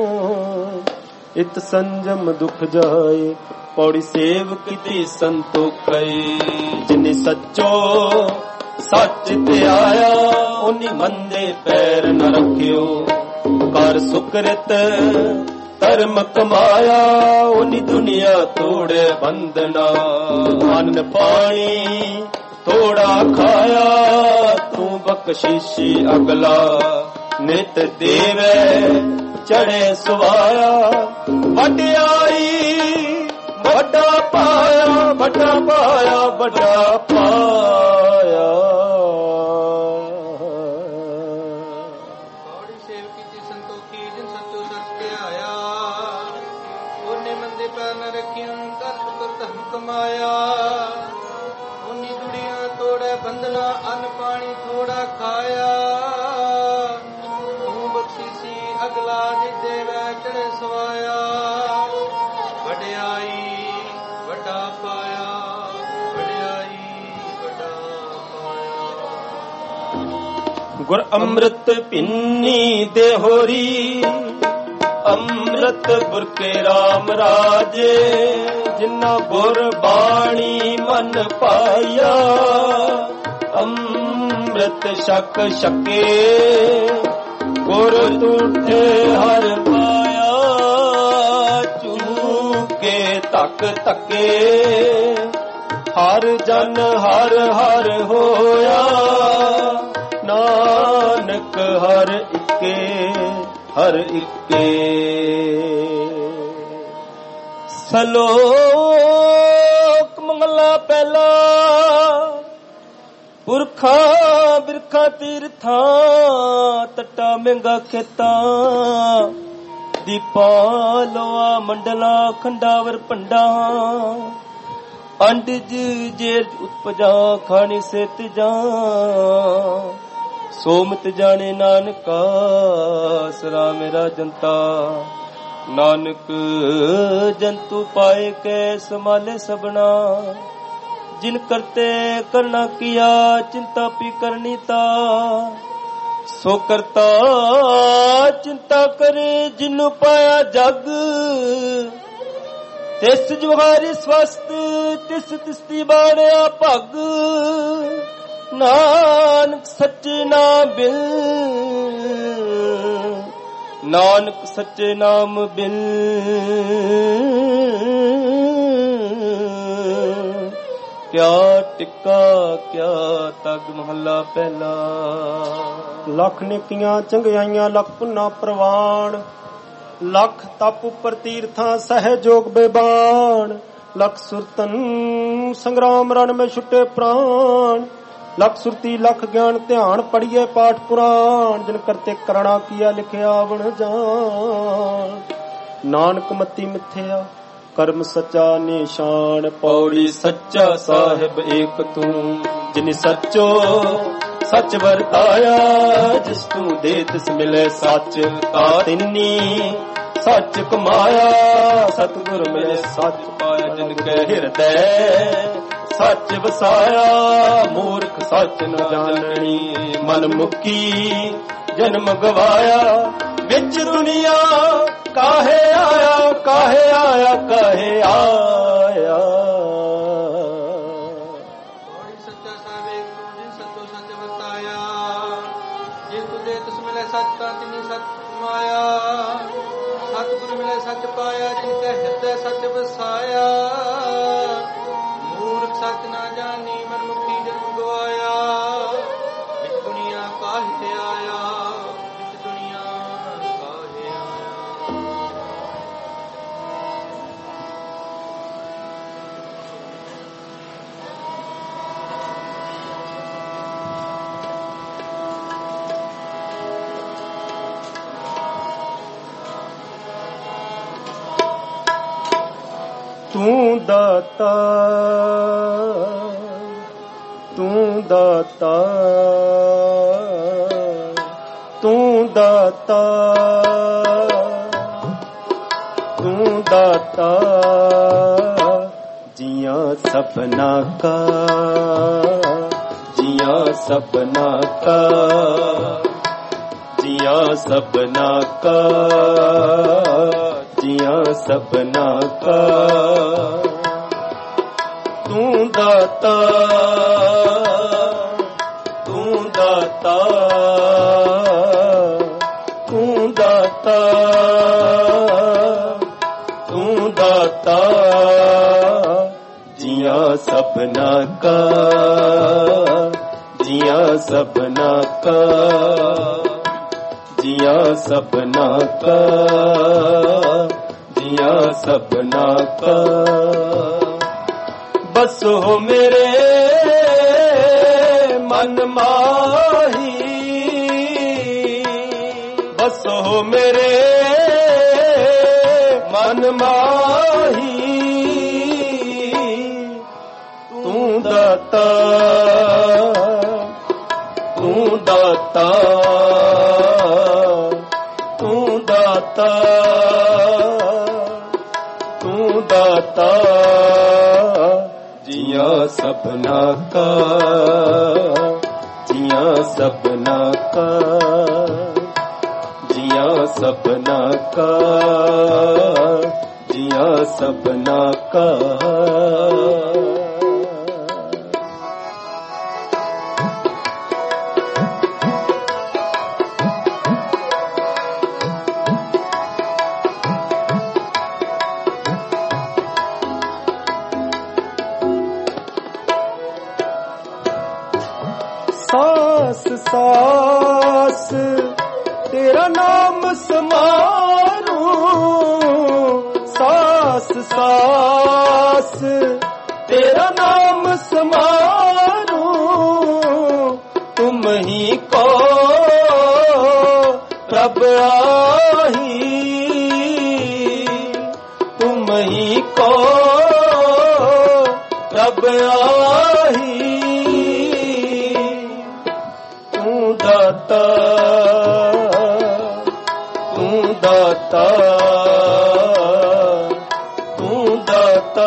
ਇਤ ਸੰਜਮ ਦੁਖ ਜਾਏ। ਪੌੜੀ ਸੇਵ ਕੀਤੀ ਸੰਤੋਖਈ ਜਿਨੇ ਸੱਚੋ ਸੱਚ ਤੇ ਆਇਆ। ਉਨੀ ਮੰਦੇ ਪੈਰ ਨ ਰੱਖਿਓ ਕਰ ਸੁਕ੍ਰਿਤ ਧਰਮ ਕਮਾਇਆ। ਉਨੀ ਦੁਨੀਆ ਤੋੜੇ ਬੰਧਨਾ ਅੰਨ ਪਾਣੀ ਥੋੜਾ ਖਾਇਆ। ਤੂੰ ਬਖਸ਼ੀਸ਼ੀ ਅਗਲਾ ਨਿਤ ਦੇਵੇ ਚੜੇ ਸਵਾਇਆ। ਵਡਿਆਈ ਵੱਡਾ ਪਾਇਆ ਵੱਡਾ ਪਾਇਆ ਵੱਡਾ ਪਾਇਆ। ਬੜੀ ਸੇਵ ਕੀਤੀ ਸੰਤੋਖੀ ਜਿਨ ਸੱਚੋ ਸੱਚ ਧਿਆਇਆ। ਉਹਨੇ ਮੰਦੇ ਪੈਰ ਨ ਰੱਖਿਓ ਕਰ ਸ਼ੁਕਰ ਧਰਮ ਕਮਾਇਆ। ਉਨੀ ਦੁਨੀਆ ਤੋੜੇ ਬੰਧਨਾ ਅੰਨ ਪਾਣੀ ਥੋੜਾ ਖਾਇਆ। ਤੂੰ ਬਖਸ਼ੀਸੀ ਅਗਲਾ ਨਿਤ ਦੇਵੈ ਚੜੇ ਸਵਾਇਆ। ਵਡਿਆਈ ਵੱਡਾ ਪਾਇਆ ਵਡਿਆਈ ਵੱਡਾ ਪਾਇਆ। ਗੁਰ ਅੰਮ੍ਰਿਤ ਪਿੰਨੀ ਦੇ ਹੋਰੀ ਅੰਮ੍ਰਿਤ ਬੁਰਕੇ ਰਾਮ ਰਾਜੇ। ਜਿਨਾ ਗੁਰ ਬਾਣੀ ਮਨ ਪਾਇਆ ਅੰਮ੍ਰਿਤ ਛਕ ਛਕੇ। ਗੁਰ ਤੂਠੇ ਹਰ ਪਾਇਆ ਚੂਕੇ ਤੱਕ ਤੱਕੇ। ਹਰ ਜਨ ਹਰ ਹਰ ਹੋਇਆ ਨਾਨਕ ਹਰ ਇੱਕੇ ਹਰ ਇੱਕੇ। ਸਲੋਕ ਮੰਗਲਾ ਪਹਿਲਾ ਪੁਰਖਾ ਬਿਰਖਾ ਤੀਰਥਾਂ ਤਟਾ ਮਹਿੰਗਾ ਖੇਤਾਂ। ਦੀਪਾਂ ਲੋਆ ਮੰਡਲਾ ਖੰਡਾਵਰ ਭੰਡਾ। ਅੰਡਜ ਜੇਰ ਉਤਪਜਾ ਖਾਣੀ ਸੇ ਤਿਜਾ। ਸੋਮਤ ਜਾਣੇ ਨਾਨਕਾ ਸਰਾ ਮੇਰਾ ਜਨਤਾ। ਨਾਨਕ ਜੰਤੂ ਪਾਏ ਕੈ ਸਮਾਲੇ ਸਬਨਾ। ਜਿਨ ਕਰਤੇ ਕਰਨਾ ਕੀਆ ਚਿੰਤਾ ਪੀ ਕਰਨੀ ਤਾ। ਸੋ ਕਰਤਾ ਚਿੰਤਾ ਕਰੇ ਜਿਨੂੰ ਪਾਇਆ ਜਗ। ਤਿਸ ਜੁਹਾਰੀ ਸਵਸਤ ਤਿਸ ਤਿਸਤੀ ਬਾੜਿਆ ਭਗ। ਨਾਨਕ ਸੱਚੇ ਨਾਮ ਬਿਨ ਨਾਨਕ ਸੱਚੇ ਨਾਮ ਬਿਨ ਕਿਆ ਟਿੱਕਾ ਕਿਆ ਤਗ। ਮਹੱਲਾ ਪਹਿਲਾ। ਲੱਖ ਨੇਕੀਆਂ ਚੰਗਿਆਈਆਂ ਲੱਖ ਪੁੰਨਾ ਪ੍ਰਵਾਨ। ਲੱਖ ਤਪ ਉਪਰ ਤੀਰਥਾਂ ਸਹਿਜੋਗ ਬੇਬਾਨ। ਲੱਖ ਸੁਰਤਨ ਸੰਗਰਾਮ ਰਣ ਮੈਂ ਛੁੱਟੇ ਪ੍ਰਾਣ। ਲੱਖ ਸੁਰਤੀ ਲੱਖ ਗਿਆਨ ਧਿਆਨ ਪੜੀਏ ਪਾਠ ਪੁਰਾਣ। ਜਿਨ ਕਰਤੇ ਕਰਣਾ ਕੀਆ ਲਿਖਿਆ ਬਣ ਜਾਣ। ਨਾਨਕ ਮਤੀ ਮਿਥਿਆ ਕਰਮ ਸੱਚਾ ਨਿਸ਼ਾਨ। ਪੌੜੀ ਸੱਚਾ ਸਾਹਿਬ ਏਕ ਤੂੰ ਜਿਨ ਸੱਚੋ ਸੱਚ ਵਰਤਾਇਆ। ਜਿਸ ਤੂੰ ਦੇ ਤਿਸ ਮਿਲੇ ਸੱਚ ਤਾ ਤਿੰਨੀ ਸੱਚ ਕਮਾਇਆ। ਸਤਿਗੁਰ ਮਿਲੇ ਸੱਚ ਪਾਇਆ ਜਿਨ ਕੈ ਹਿਰਦੈ ਸੱਚ ਵਸਾਇਆ। ਮੂਰਖ ਸੱਚ ਨ ਜਾਣਣੀ ਮਨ ਮੁਕੀ ਜਨਮ ਗਵਾਇਆ। ਵਿੱਚ ਦੁਨੀਆ ਕਾਹੇ ਆਇਆ ਕਾਹੇ ਆਇਆ ਕਾਹੇ ਆਇਆ। ਬੜੀ ਸੱਚਾ ਸਾਹਿਬ ਏਕ ਤੂੰ ਜਿਨ ਸੱਚੋ ਸੱਚ ਵਰਤਾਇਆ। ਜਿਸ ਤੂੰ ਦੇ ਤਿਸ ਮਿਲੇ ਸੱਚ ਤਾਂ ਤਿਨੀ ਸੱਚ ਕਮਾਇਆ। ਸਤਿਗੁਰ ਮਿਲੇ ਸੱਚ ਪਾਇਆ ਜਿਨ ਕੈ ਹਿਰਦੈ ਸੱਚ ਵਸਾਇਆ। ਮੂਰਖ ਸੱਚ ਨਾ ਜਾਣੀ ਮਨ ਮੁਖੀ ਜਨਮ ਗਵਾਇਆ। ਵਿੱਚ ਦੁਨੀਆ ਕਾਹੇ ਆਇਆ ਵਿੱਚ ਦੁਨੀਆ ਕਾਹੇ ਆਇਆ। ਤੂੰ ਦਾਤਾ ਤੂੰ ਦਾਤਾ ਤੂੰ ਦਾਤਾ दाता जिया सपना का, जिया सपना का, जिया सपना का, जिया सपना का। तू दाता, तू दाता, तू दाता, तू दाता जिया सपना का, जिया सपना का, जिया सपना का, जिया सपना का। बस हो मेरे मन माही, बस हो मेरे मन माही। तू दाता, तू दाता, तू दाता, तू दाता जिया सपना का, जिया सपना का, जिया सपना का, जिया सपना का। सांस सांस तेरा नाम समारूं, सांस सांस तेरा नाम समारूं। तुम ही को प्रभ आही, तुम ही को प्रभ आही। तू दाता, तू दाता, तू दाता,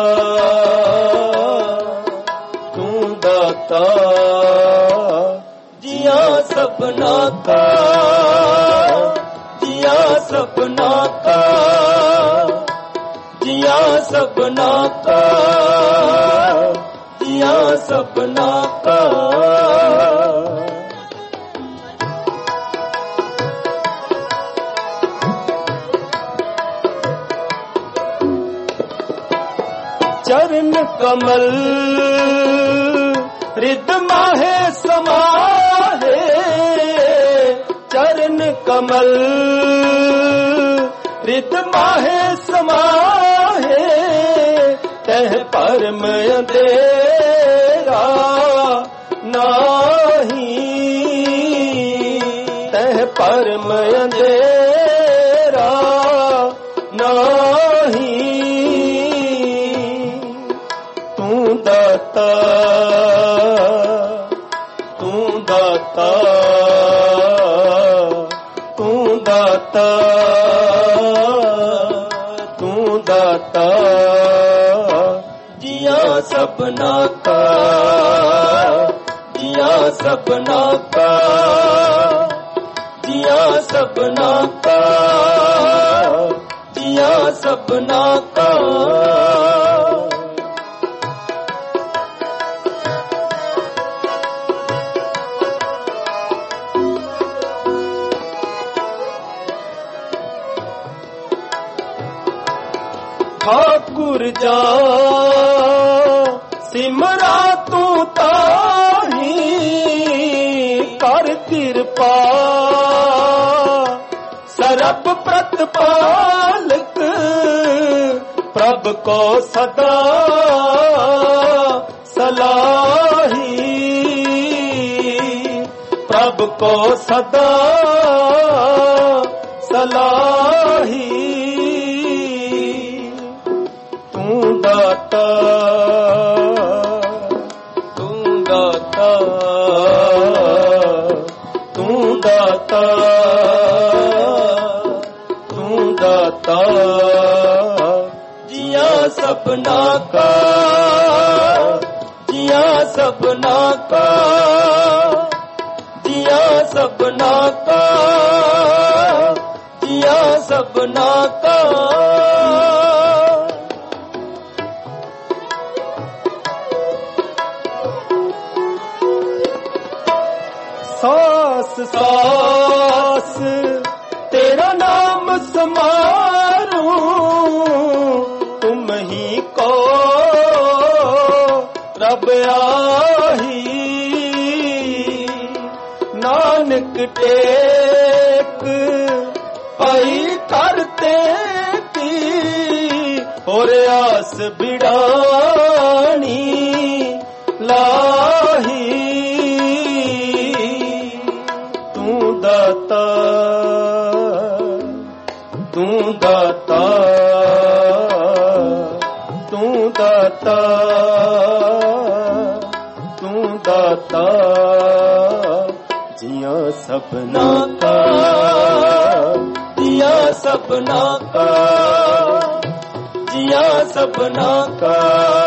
तू दाता जिया सपना का, जिया सपना का, जिया सपना का, जिया सपना का। चरण कमल रिद माहे समाहे, चरण कमल रिद माहे समाहे। तह परम अंधेरा नाही, तह परम अंधेरा नाही। तू दाता, तू दाता, तू दाता, तू दाता जिया सपना का, जिया सपना का, जिया सपना का, जिया सपना का। ठाकुर जा सिमरा तू ताही, कर किरपा सरब प्रतिपालक। प्रभ को सदा सलाही, प्रभ को सदा सलाही। तू दाता, तू दाता, तू दाता, तू दाता सपना का, जिया सपना का, जिया सपना का, जिया सपना का। सास सास तेरा नाम समारूं, तुम ही को रब आही। नानक टेक पाई करते की, और आस बिड़ानी लाही। तू दाता तू दाता तू दाता तू दाता, जिया सपना का, जिया सपना का, जिया सपना का,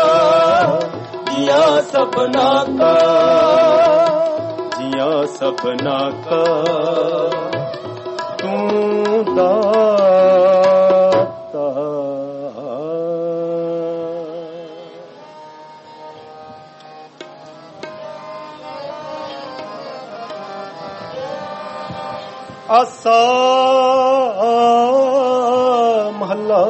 जिया सपना का, जिया सपना का। तू दाता। आसा महला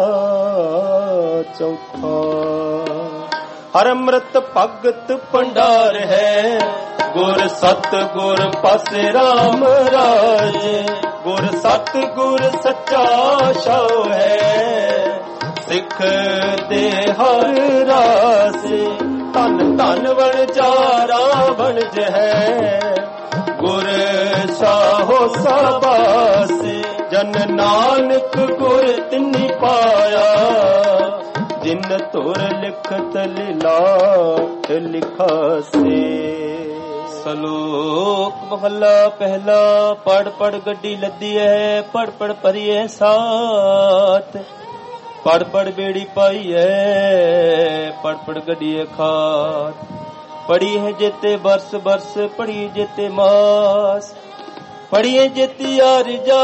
चौथा। हर अमृत भगत भंडार है, गुर सत गुर पासे राम राज। गुर सत गुर सच्चा शाओ है, सिख दे हर रासे। धन धन बन जारा बन जै, गुर साहो साबासे। जन नानक गुर तिन्नी पाया, जिन तुर लिखत लीलाट लिखा से। सलोक महला पहला। पढ़ पढ़ गड्डी लद्दी है, पढ़ पढ़ भरिए साथ। पढ़ पढ़ बेड़ी पाई है, पढ़ पढ़ गड्डिए खात। पढ़ी है जेते बरस बरस, पढ़ी जेते मास। पढ़िए जेती आरजा,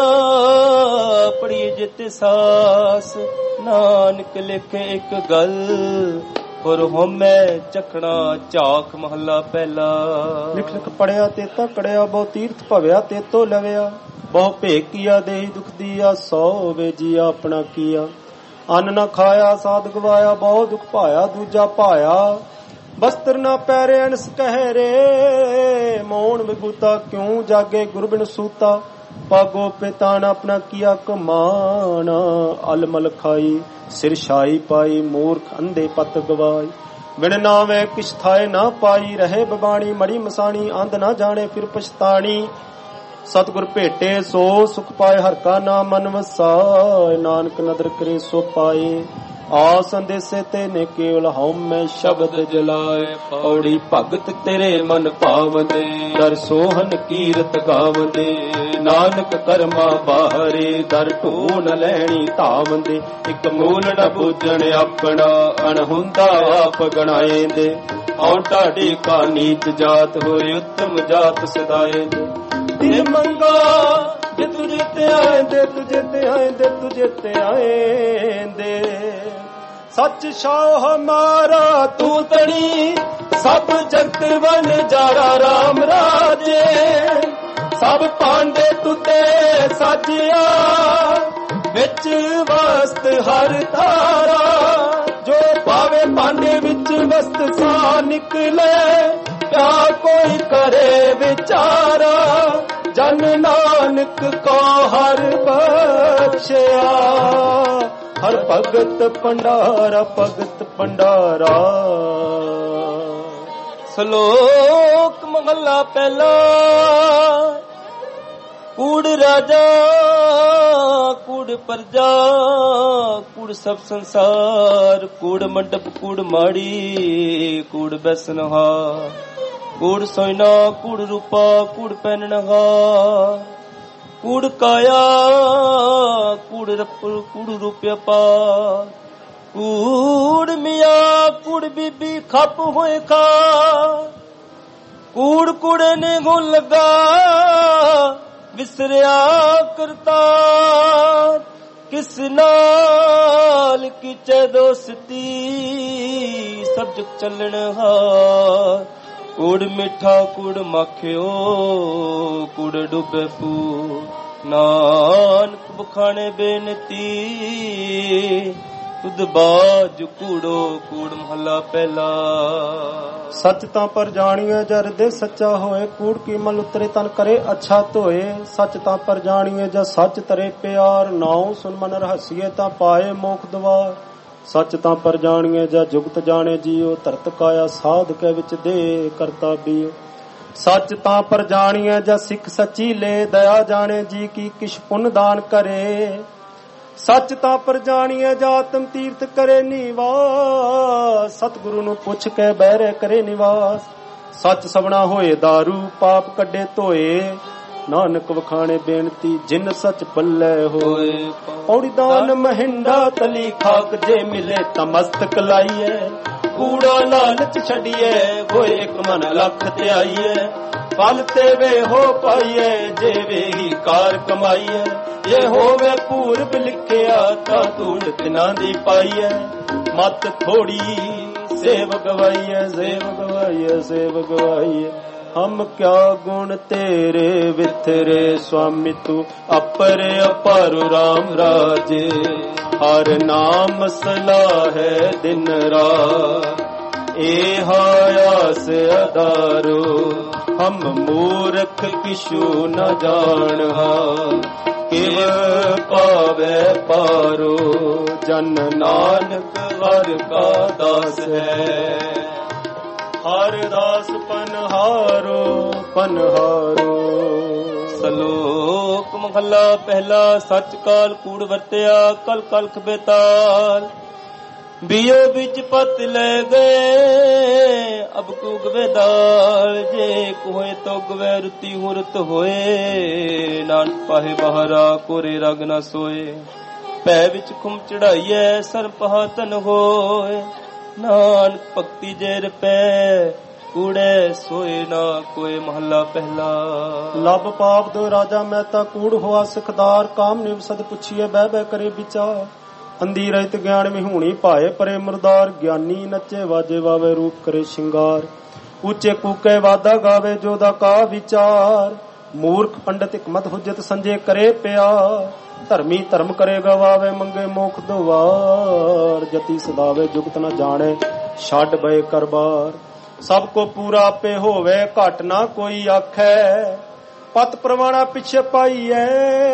पढ़िए जेते सास। नानक लिखे एक गल, और होमे चखना झाक महला पहला। लिख लिख पढ़िया ते तकड़िया, बहु तीर्थ भव्या ते तो लव्या। बहु भेक किया देहि दुख दिया, सौ वे जिया अपना किया। अन्न न खाया साध गवाया, बहु दुख पाया दूजा पाया। वस्त्र न पैरे अनस कहरे, मौन विभूता क्यों जागे गुरु बिन सूता। पागो पितान अपना किया कमाना, अलमल खाई सिर शाई पाई। मूर्ख अंधे पत गवाई, बिन नावे किछ थाए ना पाई। रहे बबाणी मड़ी मसाणी, आंध ना जाने फिर पछताणी। सतगुर भेटे सो सुख पाए, हर का नाम मन वसाए। नानक नदर करे सो पाए, आस अंदेसे तेने केवल हम में शब्द जलाए। पौड़ी भगत तेरे मन पावदे, दर सोहन कीरत गावदे। नानक कर्मा बाहरे, दर ढूंढ लैणी धावदे। इक मूल न बूझण अपना, अणहुंदा आप गणाएंदे। औ ढाडी का नीच जात होए, उत्तम जात सदाए दे। दिन मंगा जे तुझे ते आएंदे, तुझे ते आएंदे, तुझे ते आएंदे। सच शाह हमारा तू तड़ी, सब जगत वन जारा राम राजे। सब पांडे तुते साजिया, विच वस्त हर तारा। जो पावे पांडे विच वस्त सा निकले, क्या कोई करे विचारा। जन नानक को हर बख्शिया, हर भगत भंडारा भगत भंडारा। सलोक महला पहला। कूड़ राजा कूड़ प्रजा, कूड़ सब संसार। कूड़ मंडप कूड़ माड़ी, कूड़ बैसनहा। कूड़ सोयना कूड़ रूपा, कूड़ पहननहा। कूड़ काया कूड़ रप कूड़ रुपया पा। ਕੂੜ ਮੀਆਂ ਕੂੜ ਬੀਬੀ ਖੱਪ ਹੋਏ ਖਾ, ਕੂੜ ਕੂੜੇ ਨੇ ਗੁਣ ਲੱਗਾ ਵਿਸਰਿਆ ਕਰਤਾਰ। ਕਿਸ ਨਾਲ ਕੀਚੇ ਦੋਸਤੀ ਸਭ ਜਗ ਚੱਲਣ ਹਾਰ। ਕੂੜ ਮਿੱਠਾ ਕੂੜ ਮਾਖਿਓ ਕੂੜ ਡੁੱਬੇ ਪੂ, ਨਾਨਕ ਬਖਾਣੇ ਬੇਨਤੀ ਤੁਧ ਬਾਜ ਕੂੜੋ ਕੂੜ ਮਹੱਲਾ ਪਹਿਲਾ। ਸੱਚ ਤਾਂ ਪਰ ਜਾਣੀਏ ਜਰ ਦੇ ਸੱਚਾ ਹੋਏ, ਕੂੜ ਕੀ ਮਲ ਉਤਰੇ ਤਨ ਕਰੇ ਅੱਛਾ ਧੋਏ। ਸੱਚ ਤਾਂ ਪਰ ਜਾਣੀਏ ਜਦ ਸੱਚ ਤਰੇ ਪਿਆਰ, ਨਾਉ ਸੁਨ ਮਨ ਰਹਸੀਏ ਤਾਂ ਪਾਏ ਮੋਖ ਦਵਾਰ। ਸੱਚ ਤਾਂ ਪਰ ਜਾਣੀਏ ਜਦ ਜੁਗਤ ਜਾਣੇ ਜੀਓ, ਧਰਤ ਕਾਇਆ ਸਾਧ ਕੇ ਵਿੱਚ ਦੇ ਕਰਤਾ ਬੀਓ। ਸੱਚ ਤਾਂ ਪਰ ਜਾਣੀਏ ਜਦ ਸਿੱਖ ਸੱਚੀ ਲੈ, ਦਇਆ ਜਾਣੇ ਜੀ ਕੀ ਕਿਛ ਪੁੰਨ ਦਾਨ ਕਰੇ। ਸੱਚ ਤਾਂ ਪਰ ਜਾਣੀਏ ਜਾਤਮ ਤੀਰਥ ਕਰੇ ਨਿਵਾਸ, ਸਤਿਗੁਰੂ ਨੂੰ ਪੁੱਛ ਕੇ ਬਹਿਰੇ ਕਰੇ ਨਿਵਾਸ। ਸੱਚ ਸਵਣਾ ਹੋਏ ਦਾਰੂ ਪਾਪ ਕੱਢੇ ਧੋਏ, ਨਾਨਕ ਵਖਾਣੇ ਬੇਨਤੀ ਜਿਨ ਸੱਚ ਪੱਲੇ ਹੋਏ। ਔੜੀ ਦਾਨ ਮਹਿੰਡਾ ਤਲੀ ਖਾਕ ਜੇ ਮਿਲੇ ਤਾਂ ਮਸਤਕ ਲਾਈਏ, ਕੂੜਾ ਲਾਲਚ ਛੱਡੀਏ ਹੋਏ ਇੱਕ ਮਨ ਲੱਖ ਤੇ ਆਈਏ। ਫਲ ਤੇ ਵੇ ਹੋ ਪਾਈਏ ਜੇ ਵੇਹੀ ਕਾਰ ਕਮਾਈਏ, ਇਹ ਹੋਵੇ ਪੂਰਬ ਲਿਖਿਆ ਤਾਂ ਧੂੜ ਤਿਨਾਂ ਦੀ ਪਾਈਏ। ਮਤ ਥੋੜੀ ਸੇਵ ਗਵਾਈਏ ਸੇਵ ਗਵਾਈਏ ਸੇਵ ਗਵਾਈਏ। ਹਮ ਕਿਆ ਗੁਣ ਤੇਰੇ ਵਿਥਰੇ ਸੁਆਮੀ ਤੂੰ ਅਪਰ ਅਪਰ ਰਾਮ ਰਾਜੇ। ਹਰ ਨਾਮ ਸਲਾਹ ਹੈ ਦਿਨ ਰਾਤ, ਇਹ ਆਸ ਅਦਾਰੋ ਹਮ ਮੂਰਖ ਕਿਛੂ ਨ ਜਾਣਹਾ। ਕਿਵ ਪਾਵੇ ਪਾਰੋ ਜਨ ਨਾਨਕ ਹਰ ਕਾ ਦਾਸ ਹੈ। ਹਰ ਦਾਸ ਪਨਹਾਰੋ ਪਨਹਾਰੋ। ਸਲੋਕ ਮਹੱਲਾ ਪਹਿਲਾ। ਸੱਚ ਕਾਲ ਕੂੜ ਵਰਤਿਆ ਕਲ ਕਲਖ ਬੇਤਾਲ, ਬੀਓ ਵਿੱਚ ਪਤ ਲੈ ਗਏ ਅਬ ਕੁਗਵੇ ਦਾਲ। ਜੇ ਕੋਏ ਤੋ ਗਵੇ ਰੁਤੀ ਹੁਰਤ ਹੋਏ, ਨਾਨਕ ਪਾਹੇ ਬਹਰਾ ਕੋਰੇ ਰਗ ਨਾ ਸੋਏ। ਪੈ ਵਿੱਚ ਖੁਮ ਚੜਾਈਐ ਸਰ ਪਹਾਤਨ ਹੋਏ, ਨਾਨਕ ਭਗਤੀ ਜੇ ਰਪੈ ਕੂੜੇ ਸੋਏ ਨਾ ਕੋਏ। ਮਹੱਲਾ ਪਹਿਲਾ। ਲੱਭ ਪਾਪ ਦੋ ਰਾਜਾ ਮੈਂ ਤਾਂ ਕੂੜ ਹੋਆ ਸਿਖਦਾਰ, ਕਾਮ ਨਿਵ ਸਦ ਪੁੱਛੀਏ ਬਹਿ ਬਹਿ ਕਰੇ ਵਿਚਾਰ। ਅੰਧੀ ਰਹਿਤ ਗਿਆਨ ਵਿਹੂਣੀ ਭਾਏ ਪਰੇ ਮੁਰਦਾਰ, ਗਿਆਨੀ ਨੱਚੇ ਵਾਜੇ ਵਾਵੇ ਰੂਪ ਕਰੇ ਸ਼ਿੰਗਾਰ। ਉੱਚੇ ਕੂਕੇ ਵਾਦਾ ਗਾਵੇ ਜੋ ਦਾ ਕਾ ਵਿਚਾਰ, ਮੂਰਖ ਪੰਡਤ ਹਕਮਤ ਹੁਜਤ ਸੰਜੇ ਕਰੇ ਪਿਆਰ। ਧਰਮੀ ਧਰਮ ਕਰੇ ਗਵਾਵੇ ਮੰਗੇ ਮੋਖ ਦੁਆਰ, ਜਤੀ ਸਦਾਵੇ ਜੁਗਤ ਨ ਜਾਣੇ ਛੱਡ ਬਏ ਕਰਬਾਰ। ਸਭ ਕੋ ਪੂਰਾ ਆਪੇ ਹੋਵੇ ਘਟ ਨਾ ਕੋਈ ਆਖੈ, ਪਤ ਪ੍ਰਵਾਣਾ ਪਿੱਛੇ ਪਾਈਐ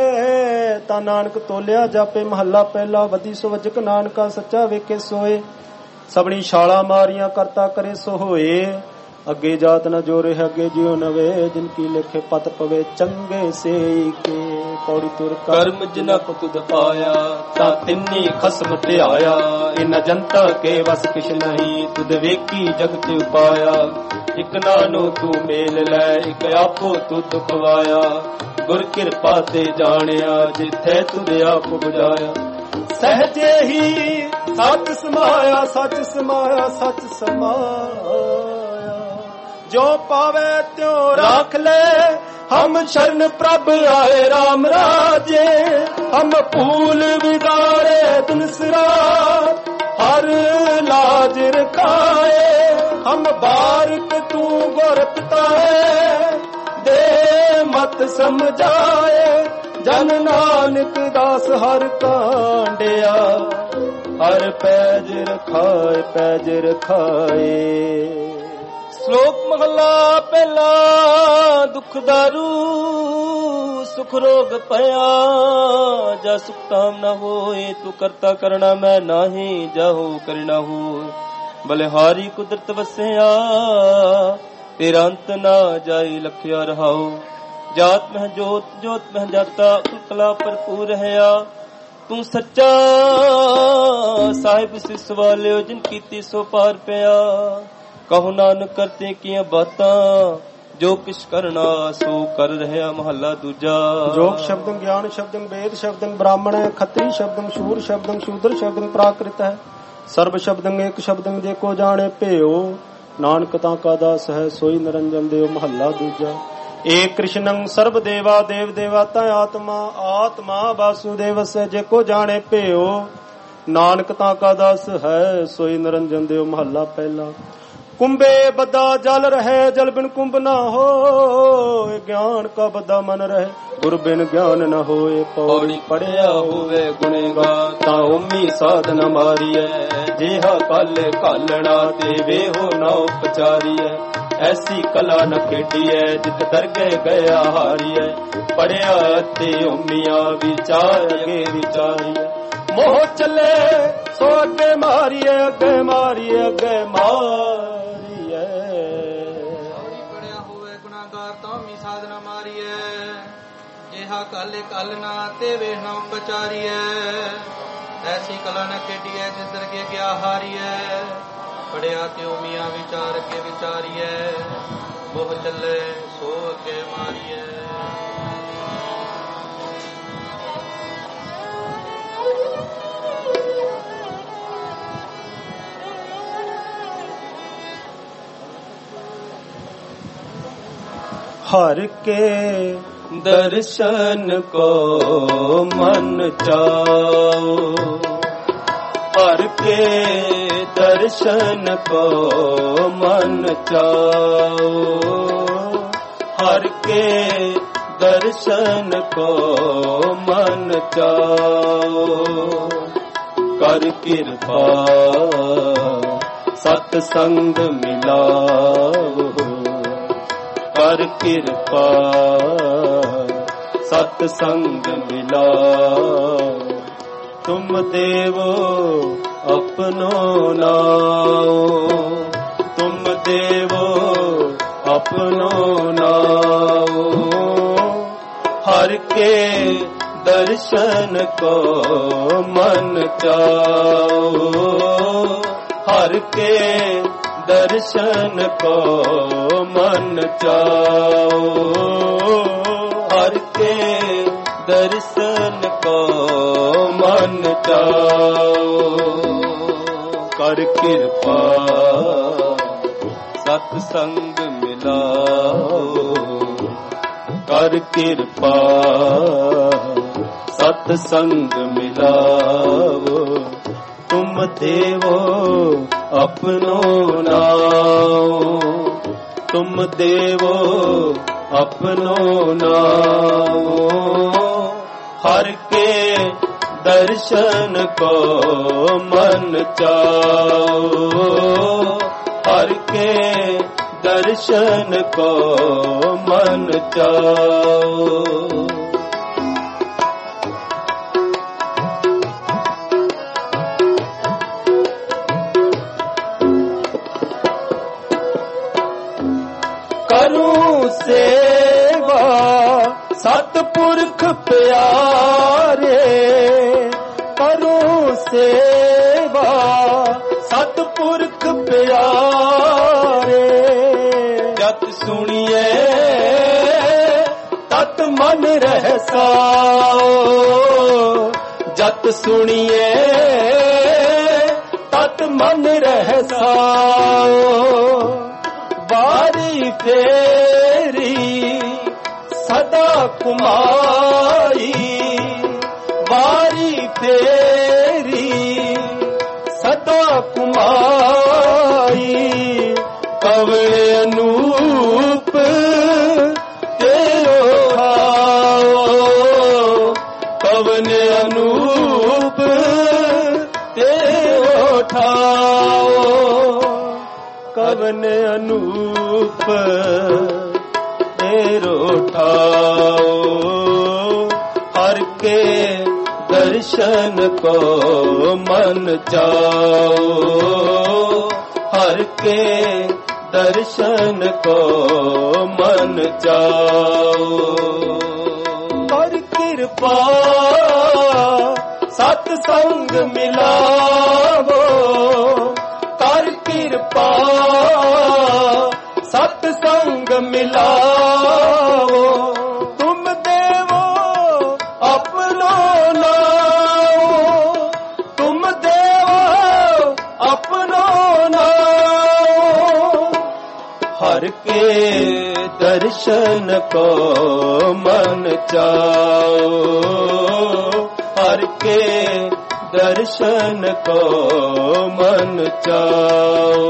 ਤਾਂ ਨਾਨਕ ਤੋਲਿਆ ਜਾਪੇ। ਮਹੱਲਾ ਪਹਿਲਾ। ਵਧੀ ਸੋ ਵਜਕ ਨਾਨਕਾ ਸੱਚਾ ਵੇਖੇ ਸੋਏ, ਸਭਨੀ ਛਾਲਾ ਮਾਰੀਆਂ ਕਰਤਾ ਕਰੇ ਸੋ ਹੋਏ। ਅੱਗੇ ਜਾਤ ਨ ਜੋਰੇ ਅੱਗੇ ਜਿਉ ਨਵੇ, ਜਿਨ ਕੀ ਲਿਖੇ ਪਤ ਪਵੇ ਚੰਗੇ ਸੇ ਕੇ। ਪੌੜੀ ਤੁਰ ਕਰਮ ਜਿਨਕ ਤੁਧ ਪਾਇਆ ਤਾਂ ਤਿੰਨੀ ਖਸਮ ਧਿਆਇਆ, ਇਨ ਜਨਤਾ ਕੇ ਵਸ ਕਿਛ ਨਹੀਂ ਤੁਧ ਵੇਖੀ ਜਗਤ ਉਪਾਇਆ। ਇਕ ਨਾਨੋ ਤੂੰ ਮੇਲ ਲੈ ਇਕ ਆਪੋ ਤੂੰ ਦੁਖਵਾਇਆ, ਗੁਰ ਕਿਰਪਾ ਤੇ ਜਾਣਿਆ ਜਿੱਥੇ ਤੁਧ ਆਪ ਬੁਝਾਇਆ। ਸਹਜੇ ਹੀ ਸੱਚ ਸਮਾਇਆ ਸੱਚ ਸਮਾਇਆ ਸੱਚ ਸਮਾਇਆ, ਜੋ ਪਾਵੇ ਤਿਉ ਰਾਖ ਲੈ। ਹਮ ਸ਼ਰਨ ਪ੍ਰਭ ਆਏ ਰਾਮ ਰਾਜੇ, ਹਮ ਫੂਲ ਵਿਗਾੜੇ ਤੁਲਸਰਾ ਹਰ ਲਾਜ ਰਖਾਏ। ਹਮ ਬਾਰਿਕ ਤੂੰ ਗੁਰ ਪਿਤਾਏ, ਦੇ ਮਤ ਸਮਝਾਏ। ਜਨ ਨਾਨਕ ਦਾਸ ਹਰ ਕਾਂਡਿਆ, ਹਰ ਪੈਜ ਰਖਾਏ ਪੈਜ ਰਖਾਏ। ਸ਼ਲੋਕ ਮਹੱਲਾ ਪਹਿਲਾ। ਦੁਖ ਦਾਰੂ ਸੁਖ ਰੋਗ ਪਿਆ, ਜਾ ਸੁਖ ਤਾਮ ਨਾ ਹੋਏ। ਤੂੰ ਕਰਤਾ ਕਰਣਾ ਮੈਂ ਨਾਹੀ, ਜਾਹੋ ਕਰਨਾ ਹੋਏ। ਬਲਿਹਾਰੀ ਕੁਦਰਤ ਵਸਿਆ, ਤੇਰਾ ਅੰਤ ਨਾ ਜਾਈ ਲਖਿਆ ਰਹਾਓ। ਜਾਤ ਮਹਿ ਜੋਤ ਜੋਤ ਮਹਿ ਜਾਤਾ, ਉਤਲਾ ਭਰਪੂਰ ਰਹਾ। ਤੂੰ ਸੱਚਾ ਸਾਹਿਬ ਸਿਸ ਵਾਲਿਓ, ਜਿਨ ਕੀਤੀ ਸੋ ਪਾਰ ਪਿਆ। ਕਹੋ ਨਾਨਕ ਕਰਤੇ ਕੀਆਂ ਬਾਤਾਂ, ਜੋ ਕਿਛ ਕਰਨਾ ਸੋ ਕਰ ਰਿਹਾ। ਮਹੱਲਾ ਦੂਜਾ। ਜੋਗ ਸ਼ਬਦੰ ਗਿਆਨ ਸ਼ਬਦੰ ਵੇਦ ਸ਼ਬਦੰ ਬ੍ਰਾਹਮਣ ਖੱਤਰੀ ਸ਼ਬਦੰ ਸ਼ੂਰ ਸ਼ਬਦੰ ਸ਼ੂਦਰ ਸ਼ਬਦੰ ਪ੍ਰਾਕ੍ਰਿਤ ਹੈ। ਸਰਬ ਸ਼ਬਦੰ ਏਕ ਸ਼ਬਦੰ ਜੇ ਕੋ ਜਾਣੇ ਭਿਓ ਨਾਨਕ ਤਾਂ ਕਾ ਦਾਸ ਹੈ ਸੋਈ ਨਿਰੰਜਨ ਦੇਵ। ਮਹੱਲਾ ਦੂਜਾ। ਏਕ ਕ੍ਰਿਸ਼ਨੰ ਸਰਬ ਦੇਵਾ ਦੇਵ ਦੇਵਾਤਾ ਆਤਮਾ ਆਤਮਾ ਵਾਸੁਦੇਵਸੈ ਜੇ ਕੋ ਜਾਣੇ ਭਿਓ ਨਾਨਕ ਤਾਂ ਕਾ ਦਾਸ ਹੈ ਸੋਈ ਨਿਰੰਜਨ ਦੇਵ। ਮਹੱਲਾ ਪਹਿਲਾ। ਕੁੰਭੇ ਬੱਦਾ ਜਲ ਰਹੇ ਜਲ ਬਿਨ ਕੁੰਭ ਨਾ ਹੋਏ ਗਿਆਨ ਕਾ ਬੱਦਾ ਮਨ ਰਹੇ ਗੁਰ ਬਿਨ ਗਿਆਨ ਨ ਹੋਏ। ਪੌੜੀ ਪੜਿਆ ਹੋਵੇ ਗੁਣੇਗਾ ਤਾਂ ਓਮੀ ਸਾਧਨ ਮਾਰੀਐ ਜਿਹਾ ਕਲ ਕਾਲਣਾ ਦੇਵੇ ਹੋ ਨਾ ਉਪਚਾਰੀਐ। ਐਸੀ ਕਲਾ ਨ ਖੇਡੀਐ ਜਿਤ ਦਰਗੇ ਗਿਆ ਹਾਰੀਐ ਪੜਿਆ ਤੇ ਓਮੀਆਂ ਵਿਚਾਰ ਅਗੇ ਵਿਚਾਰੀਐ। ਮੋਹ ਚੱਲੇ ਸੋ ਅੱਗੇ ਮਾਰੀਐ ਅੱਗੇ ਮਾਰੀਐ ਅੱਗੇ ਮਾਰੀਐ। ਪੜਿਆ ਹੋਵੇ ਗੁਨਾਹਗਾਰ ਤਾਂ ਮੀ ਸਾਧਨਾ ਮਾਰੀਐ ਜਿਹਾ ਕਲ ਕਲਨਾ ਤੇ ਵੇਖ ਨਾ ਉਪਚਾਰੀਐ। ਐਸੀ ਕਲਾ ਨ ਖੇਡੀਐ ਜਿਸ ਦਰਗੇ ਗਿਆ ਹਾਰੀਐ ਪੜਿਆ ਤੇ ਓਮੀਆਂ ਵਿਚਾਰ ਅੱਗੇ ਵਿਚਾਰੀਐ। ਮੋਹ ਚੱਲੇ ਸੋ ਅੱਗੇ ਮਾਰੀਐ। ਹਰ ਕੇ ਦਰਸ਼ਨ ਕੋ ਮਨ ਚਾਓ ਹਰ ਕੇ ਦਰਸ਼ਨ ਕੋ ਮਨ ਚਾਓ ਹਰ ਕੇ ਦਰਸ਼ਨ ਕੋ ਮਨ ਚਾਓ। ਕਰ ਕਿਰਪਾ ਸਤ ਸੰਗ ਮਿਲਾਓ ਕਰ ਕਿਰਪਾ ਸਤ ਸੰਗ ਮਿਲਾਓ। ਤੁਮ ਦੇਵੋ ਆਪਣੋ ਨਾਉ ਤੁਮ ਦੇਵੋ ਆਪਣੋ ਨਾਉ। ਹਰ ਕੇ ਦਰਸ਼ਨ ਕੋ ਮਨ ਚਾਓ ਹਰ ਕੇ ਦਰਸ਼ਨ ਕੋ ਮਨ ਚਾਓ ਹਰ ਕੇ ਦਰਸ਼ਨ ਕੋ ਮਨ ਚਾਓ। ਕਰ ਕਿਰਪਾ ਸਤ ਸੰਗ ਮਿਲਾਓ ਕਰ ਕਿਰਪਾ ਸਤ ਸੰਗ ਮਿਲਾਓ। ਤੁਮ ਦੇਵੋ ਆਪਣੋ ਨਾਉ ਤੁਮ ਦੇਵੋ ਆਪਣੋ ਨਾਉ। ਹਰ ਕੇ ਦਰਸ਼ਨ ਕੋ ਮਨ ਚਾਓ ਹਰ ਕੇ ਦਰਸ਼ਨ ਕੋ ਮਨ ਚਾਓ। ਕਰੂੰ ਸੇਵਾ ਸਤਿਪੁਰਖ ਪਿਆਰੇ ਕਰੂੰ ਸੇਵਾ ਸਤਿਪੁਰਖ ਪਿਆਰੇ। ਜਤ ਸੁਣੀਏ ਤਤ ਮਨ ਰਹਿ ਸਾਓ ਜਤ ਸੁਣੀਏ ਤਤ ਮਨ ਰਹਿ ਸਾਓ। ਵਾਰੀ ਫੇਰੀ ਸਦਾ ਕੁਮਾਈ ਵਾਰੀ ਫੇਰੀ ਸਦਾ ਕੁਮਾਈ। ਕਵਲੇ ਅਨੂਪ ਤੇਰੋ ਠਾਓ ਕਵਲੇ ਅਨੂਪ ਤੇਰੋ ਠਾਓ ਕਵਨ ਅਨੂਪ ਤੇਰੋ ਠਾਓ। ਹਰ ਕੇ ਦਰਸ਼ਨ ਕੋ ਮਨ ਚਾਓ ਹਰ ਕੇ ਦਰਸ਼ਨ ਕੋ ਮਨ ਚਾਓ। ਕਰ ਕਿਰਪਾ ਸਤ ਸੰਗ ਮਿਲਾਵੋ ਕਰ ਕਿਰਪਾ ਸਤ ਸੰਗ ਮਿਲਾਓ। ਤੁਮ ਦੇਵੋ ਆਪਣੋ ਨਾਉ ਤੁਮ ਦੇਵੋ हर के दर्शन को मन चाओ, हर के दर्शन को मन चाओ।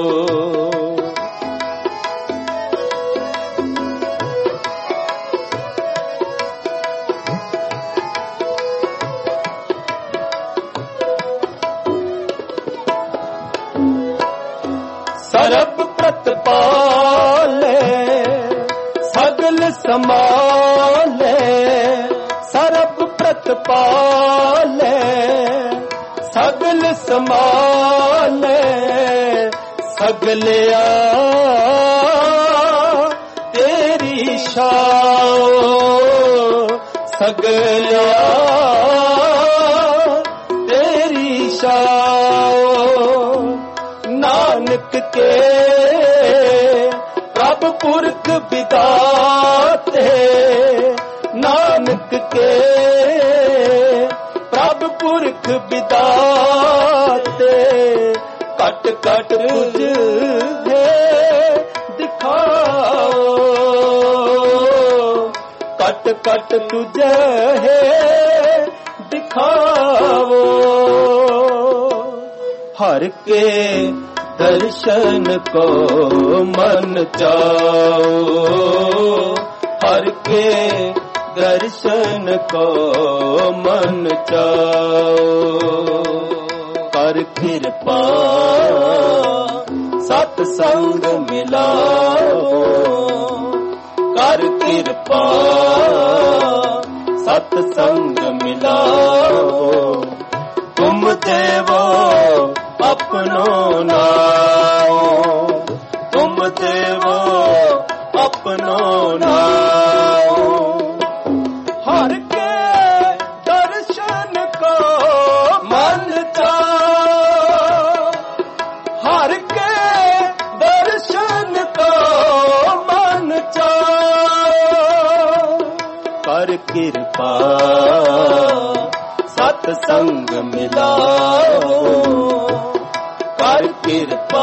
सरब प्रतपाले सगल समाले, सरब प्रतपाले सगल समाले, सगलिया तेरी शाओ, सगलिया तेरी शाओ। नानक के प्रभ पुरख विदाते, नानक के प्रभ पुरख विदाते, कट कट तुझ है दिखाओ, कट कट तुझे है दिखाओ। हर के दर्शन को मन चाओ, हर के दर्शन को मन चाओ। कर कृपा सत्संग मिलाओ, कर कृपा सत्संग मिलाओ। तुम देवो अपनो नाओ, तुम देवो अपनो नाओ। हर के दर्शन को मन चाओ, हर के दर्शन को मन चाओ। कर कृपा सत्संग मिलाओ, कर कृपा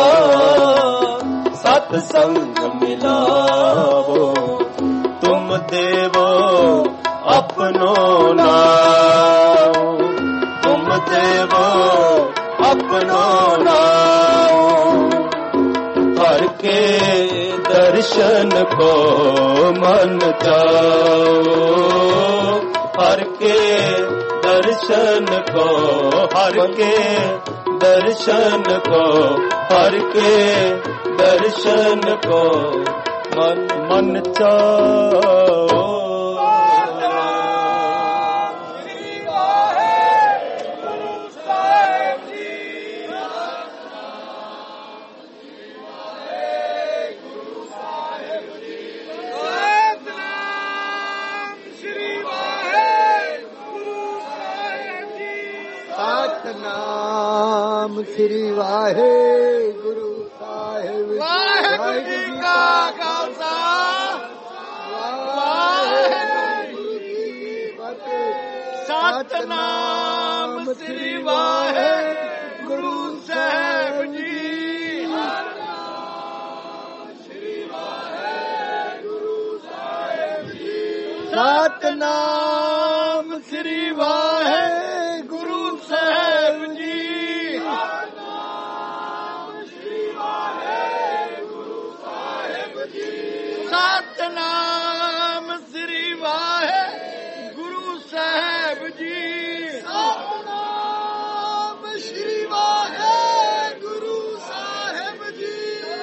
सत्संग मिलाओ। तुम देवो अपनो नाओ, तुम देवो अपनो नाओ। हर के दर्शन को मन चाओ, हर के दर्शन को, हर के दर्शन को, हर के दर्शन को मन मन चाओ। सतनाम श्री वाहे गुरु साहिब, वाहेगुरु जी का खालसा, वाहेगुरु जी की फतेह। सतनाम श्री वाहे गुरु साहिब जी, श्री वाहे गुरु साहिब जी। सतनाम श्री वाहे गुरु साहिब जी, सतनाम श्री वाहे गुरु साहिब जी, सतनाम श्री वाहे गुरु साहिब जी,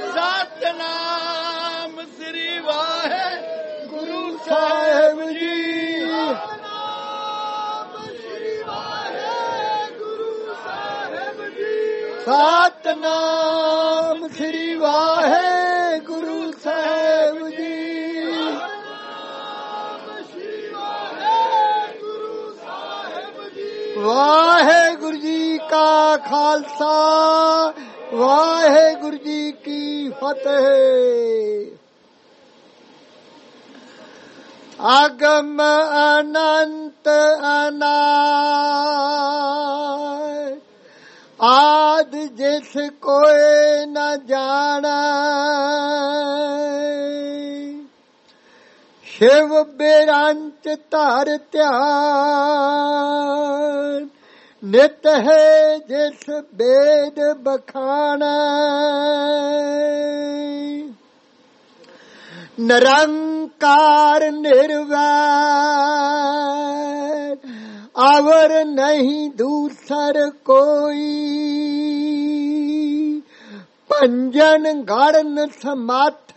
सतनाम श्री वाहे गुरु साहिब जी, सतनाम श्री वाहे गुरु साहिब जी, सतनाम श्री वाहे गुरु साहिब जी। वाहेगुरु जी का खालसा, वाहेगुरु जी की फतेह। आगम अनंत अनाद, ਆਦ ਜਿਸ ਕੋਏ ਨ ਜਾਣੈ ਸ਼ਿਵ ਬਿਰੰਚ ਧਰ ਧਿਆਨ ਨਿਤ ਹੈ ਜਿਸ ਬੇਦ ਬਖਾਣੈ ਨਿਰੰਕਾਰ ਨਿਰਵੈਰ ਅਵਰ ਨਹੀਂ ਦੂਸਰ ਕੋਈ ਪੰਜਨ ਗੜਨ ਸਮੱਥ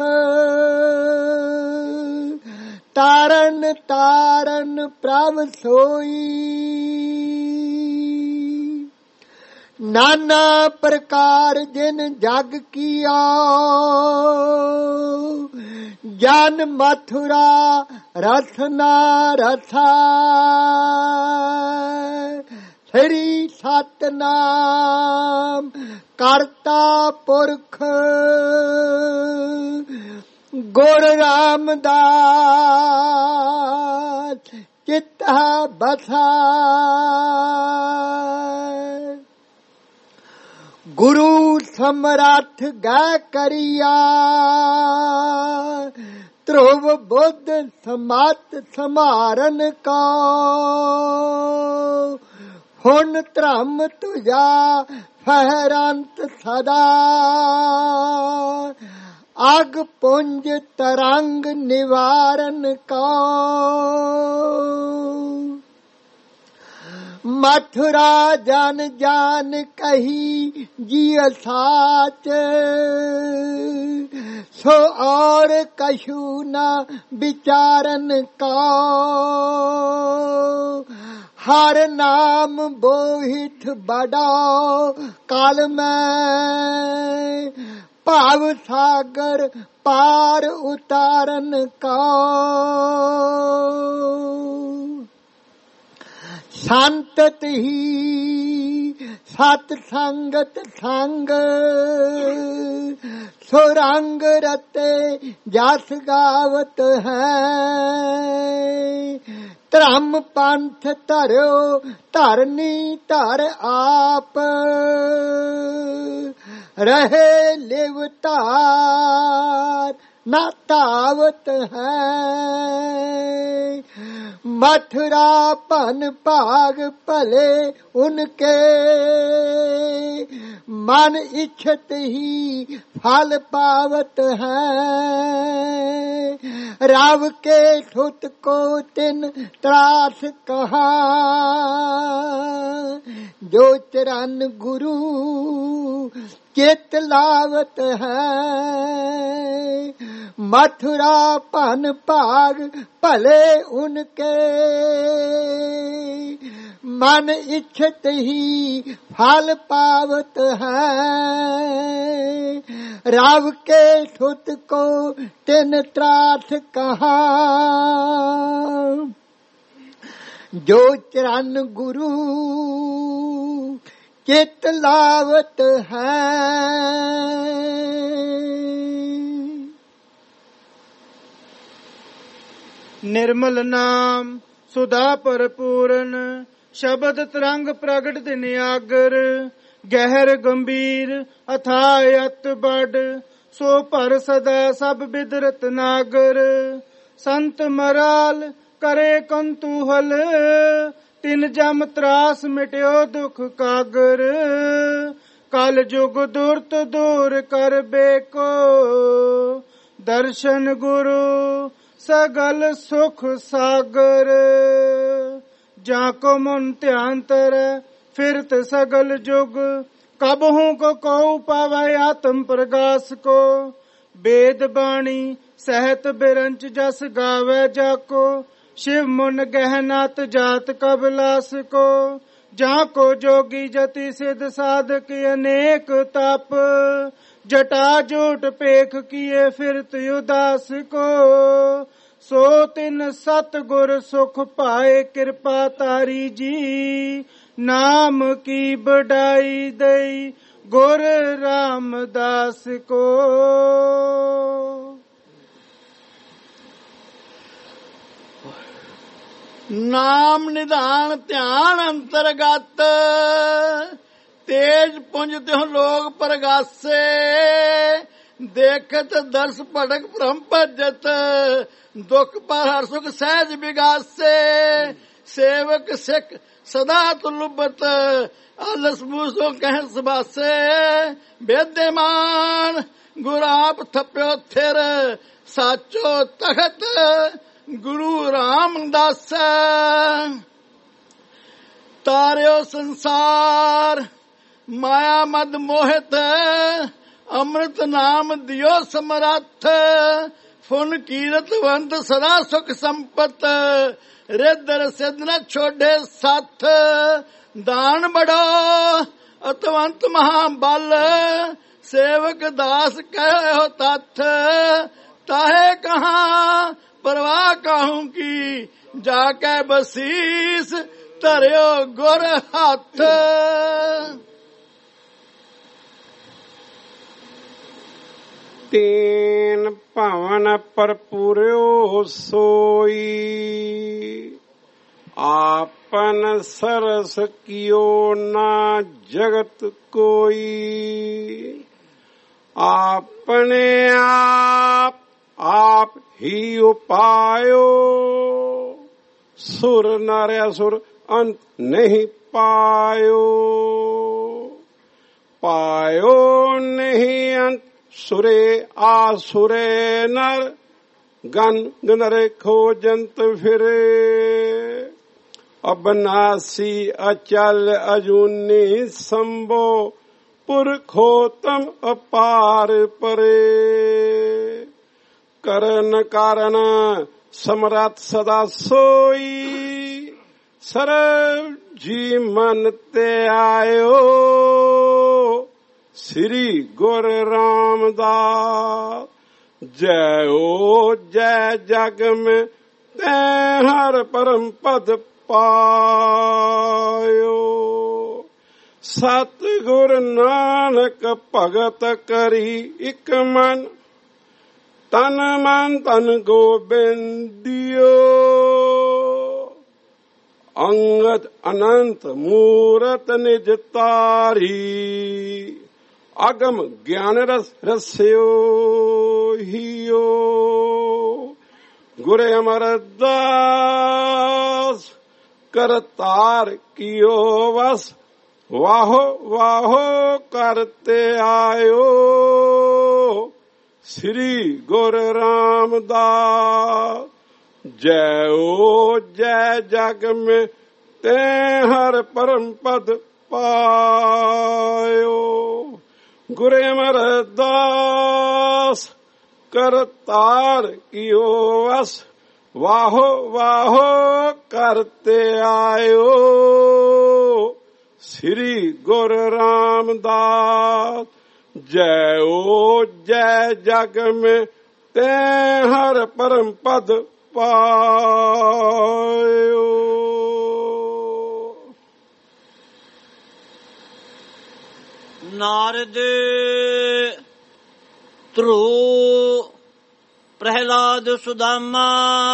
ਤਾਰਨ ਤਾਰਨ ਪ੍ਰਭ ਸੋਈ ਨਾਨਾ ਪ੍ਰਕਾਰ ਜਿਨ ਜਗ ਕੀਆ ਜਨ ਮਥੁਰਾ ਰਸਨਾ ਰਸਾ ਸ੍ਰੀ ਸਤਨਾਮ ਕਰਤਾ ਪੁਰਖ ਗੁਰ ਰਾਮਦਾਸ ਚਿੱਤਾ ਬਸਾ ਗੁਰੂ ਸਮਰੱਥ ਗੈ ਕਰਿਆ ਧਰੁਵ ਬੁੱਧ ਸਮਤ ਸਮਾਰਨ ਕਾ ਹੁਣ ਧਰਮ ਤੁਜਾ ਫਹਿਰੰਤ ਸਦਾ ਅਗ ਪੁੰਜ ਤਰੰਗ ਨਿਵਾਰਨ ਕਾ ਮਥੁਰਾ ਜਨ ਜਾਨ ਕਹੀ ਜਿਯ ਸਾਚ ਸੋ ਔਰ ਕਛੂ ਨ ਵਿਚਾਰਨ ਕਾ ਹਰ ਨਾਮ ਬੋਹਿਤ ਬੜਾ ਕਾਲ ਮੈਂ ਭਾਵ ਸਾਗਰ ਪਾਰ ਉਤਾਰਨ ਕਾ ਸੰਤਤ ਹੀ ਸਤ ਸੰਗਤ ਸੰਗ ਸੁਰੰਗ ਰਤੇ ਜਸ ਗਾਵਤ ਹੈ ਧਰਮ ਪੰਥ ਧਰਿਓ ਧਰਨੀ ਧਰ ਆਪ ਰਹੇ ਲਿਵ ਧਾਰ ਨਾ ਧਾਵਤ ਹੈ मथुरा पन भाग भले उनके मन इच्छत ही फल पावत है राव के सुत को तिन त्रास कहा जो चरण गुरु चित लावत है मथुरा पन भाग भले उनके मन इच्छत ही फल पावत है राव के सुत को तिन त्रास कहा जो चरण गुरु चित लावत है। निर्मल नाम सुधा परपूरन शब्द तरंग प्रगट दिन आगर गहर गंभीर अथाय अत बड़ सो पर सदा सब बिदरत नागर संत मराल करे कंतूहल तिन जम त्रास मिट्यो दुख कागर कल जुग दुर्त दूर कर बेको दर्शन गुरु सगल सुख सागर जाको मन ध्यान तर फिरत सगल जुग कबहू को कौ पावे आत्म प्रगास को वेद बाणी सहत बिरंच जस गावे जाको शिव मुन गहनात जात कबलास को जाको जोगी जति सिद्ध साधक अनेक तप जटा जोट पेख किए फिरत उदास को सो तिन सतगुर सुख पाए कृपा तारी जी नाम की बढ़ाई दई गुर रामदास को। नाम निधान ध्यान अंतर्गत तेज पुंज त्यों लोग प्रगासे, देखत दर्श भटक भ्रम भजत, दुख पर हर सुख सहज विगासे। सेवक सिख सदा तुलुबत, आलस मूसो कह सबासे। वेद्यमान गुर आप थप्यो थिर, साचो तखत गुरु रामदास। तार्यो संसार माया मद मोहित, अमृत नाम दियो समरथ। फुन कीरतवंत सदा सुख संपत, रिद्धर सिद्ध न छोड़े साथ। दान बड़ो अतवंत महाबल, सेवक दास कहो तथ। ताहे कहाँ परवाह कहूं की, जाके बसीस धरियो गुर हाथ। तीन भवन पर पूर्यो सोई, आपन सरस कियो ना जगत कोई। आपने आप आप ही उपायो, सुर नर असुर अंत नहीं पायो। पायो नहीं अंत सुरे आसुरे नर, गन गनरे खोजंत फिरे। अबनासी अचल अजूनी संभो, पुरखोतम अपार परे। करन कारण समरथ सदा सोई, सर्व जी मन ते आयो। श्री गुर रामदास जय ओ जय जग में, ते हर परम पद पायो। सतगुर नानक भगत करी इक मन, तन मन तन गोबिंदियो। अंगद अनंत मूरत निज तारी, अगम ज्ञान रस रस्यो हियो। गुर अमरदास करतार कियो वस, वाहो वाहो करते आयो। श्री गुर रामदास जय ओ जय जग में, ते हर परम पद पायो। गुर अमरदास करतार कियो वस, वाहो वाहो करते आयो। श्री गुर रामदास जय ओ जय जग में, ते हर परम पद पायो। नारद ध्रुव प्रहलाद सुदामा,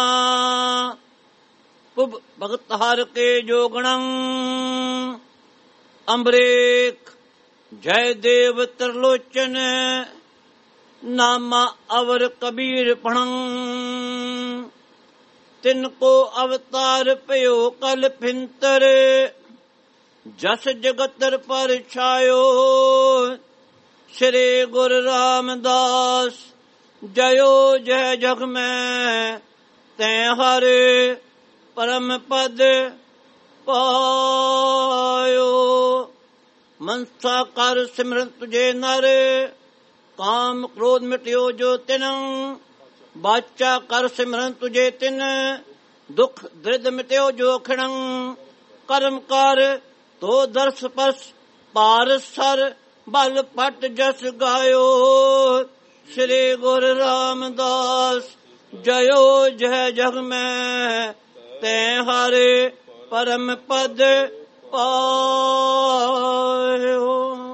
पुब भगत हर के जोगणं। अम्बरेक जय देव त्रिलोचन, नामा अवर कबीर पणं। तिनको अवतार पयो कल फिंतर, जस जगतर पर छायो। श्री गुरु रामदास जयो जय जग में, तै हर परम पद पायो। मनसा कर सिमरन तुझे नर, काम क्रोध मिट्यो जो तिन। बाचा कर सिमरन तुझे तिन, दुख दृढ़ मिट्यो जो खिण। कर्म कर तो दर्श पस, पार सर बल पट जस गायो। श्री गुरु रामदास जयो जय जग में, ते हरे परम पद पायो।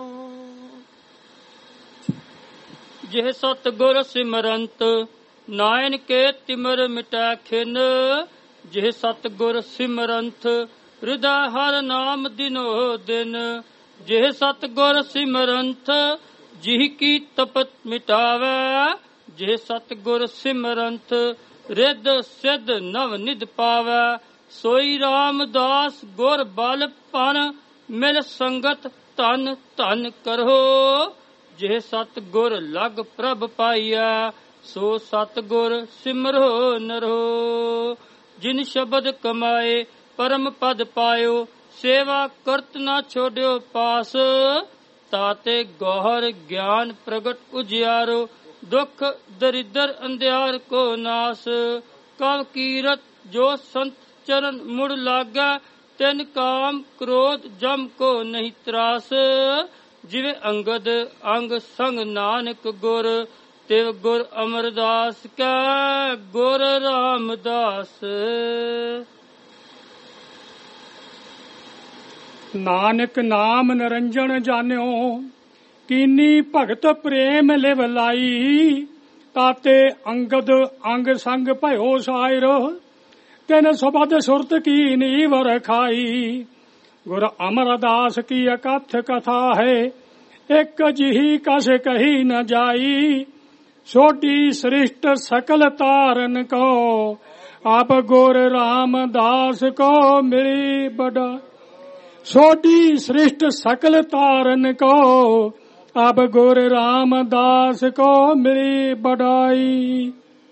जिह सतगुर सिमरंत, नायन के तिमर मिटै खिन। जिह सतगुर सिमरंत, हृदय हर नाम दिनो दिन। ਜਿਹ ਸਤਿਗੁਰ ਸਿਮਰੰਥ ਜਿਹ ਕੀ ਤਪਤ ਮਿਟਾਵੈ। ਜਿਹ ਸਤਿਗੁਰ ਸਿਮਰੰਥ ਰਿੱਧ ਸਿੱਧ ਨਵ ਨਿਧ ਪਾਵੈ। ਸੋਈ ਰਾਮਦਾਸ ਗੁਰ ਬਲ ਪਨ ਮਿਲ ਸੰਗਤ ਧਨ ਧਨ ਕਰੋ। ਜਿਹ ਸਤਿਗੁਰ ਲਗ ਪ੍ਰਭ ਪਾਈਐ ਸੋ ਸਤਿਗੁਰ ਸਿਮਰੋ ਨਰੋ। ਜਿਨ ਸ਼ਬਦ ਕਮਾਏ ਪਰਮ ਪਦ ਪਾਇਓ ਸੇਵਾ ਕਰਤ ਨਾ ਛੋੜਿਓ ਪਾਸ। ਤਾਤੇ ਗੌਹਰ ਗਿਆਨ ਪ੍ਰਗਟ ਉਜਿਆਰੋ ਦੁਖ ਦਰਿਦਰ ਅੰਧਿਆਰ ਕੋ ਨਾਸ। ਕਵ ਕੀਰਤ ਜੋ ਸੰਤ ਚਰਨ ਮੁੜ ਲਾਗਾ ਤਿਨ ਕਾਮ ਕ੍ਰੋਧ ਜਮ ਕੋ ਨਹੀਂ ਤਰਾਸ। ਜਿਵੇਂ ਅੰਗਦ ਅੰਗ ਸੰਗ ਨਾਨਕ ਗੁਰ ਤਿਵ ਗੁਰ ਅਮਰਦਾਸ ਕੈ ਗੁਰ ਰਾਮਦਾਸ। ਨਾਨਕ ਨਾਮ ਨਿਰੰਜਨ ਜਾਣਿਓ ਕੀਨੀ ਭਗਤ ਪ੍ਰੇਮ ਲਿਵ ਲਾਈ। ਤਾਤੇ ਅੰਗਦ ਅੰਗ ਸੰਗ ਭਇਓ ਸਾਇਰ ਤਿਨ ਸੁਬਦ ਸੁਰਤ ਕੀ ਨੀਵ ਰਖਾਈ। ਗੁਰ ਅਮਰਦਾਸ ਕੀ ਅਕਥ ਕਥਾ ਹੈ ਇੱਕ ਜਿਹੀ ਕਸ ਕਹੀ ਨ ਜਾਈ। ਸੋਢੀ ਸ੍ਰਿਸ਼ਟ ਸਕਲ ਤਾਰਨ ਕੋ ਆਪ ਗੁਰ ਰਾਮਦਾਸ ਕੋ ਮਿਲੀ ਬੜਾ। ਸੋਢੀ ਸ੍ਰਿਸ਼ਟ ਸਕਲ ਤਾਰਨ ਕੋ ਆਪ ਗੁਰ ਰਾਮਦਾਸ ਕੋ ਮਿਲੀ ਬੜਾਈ।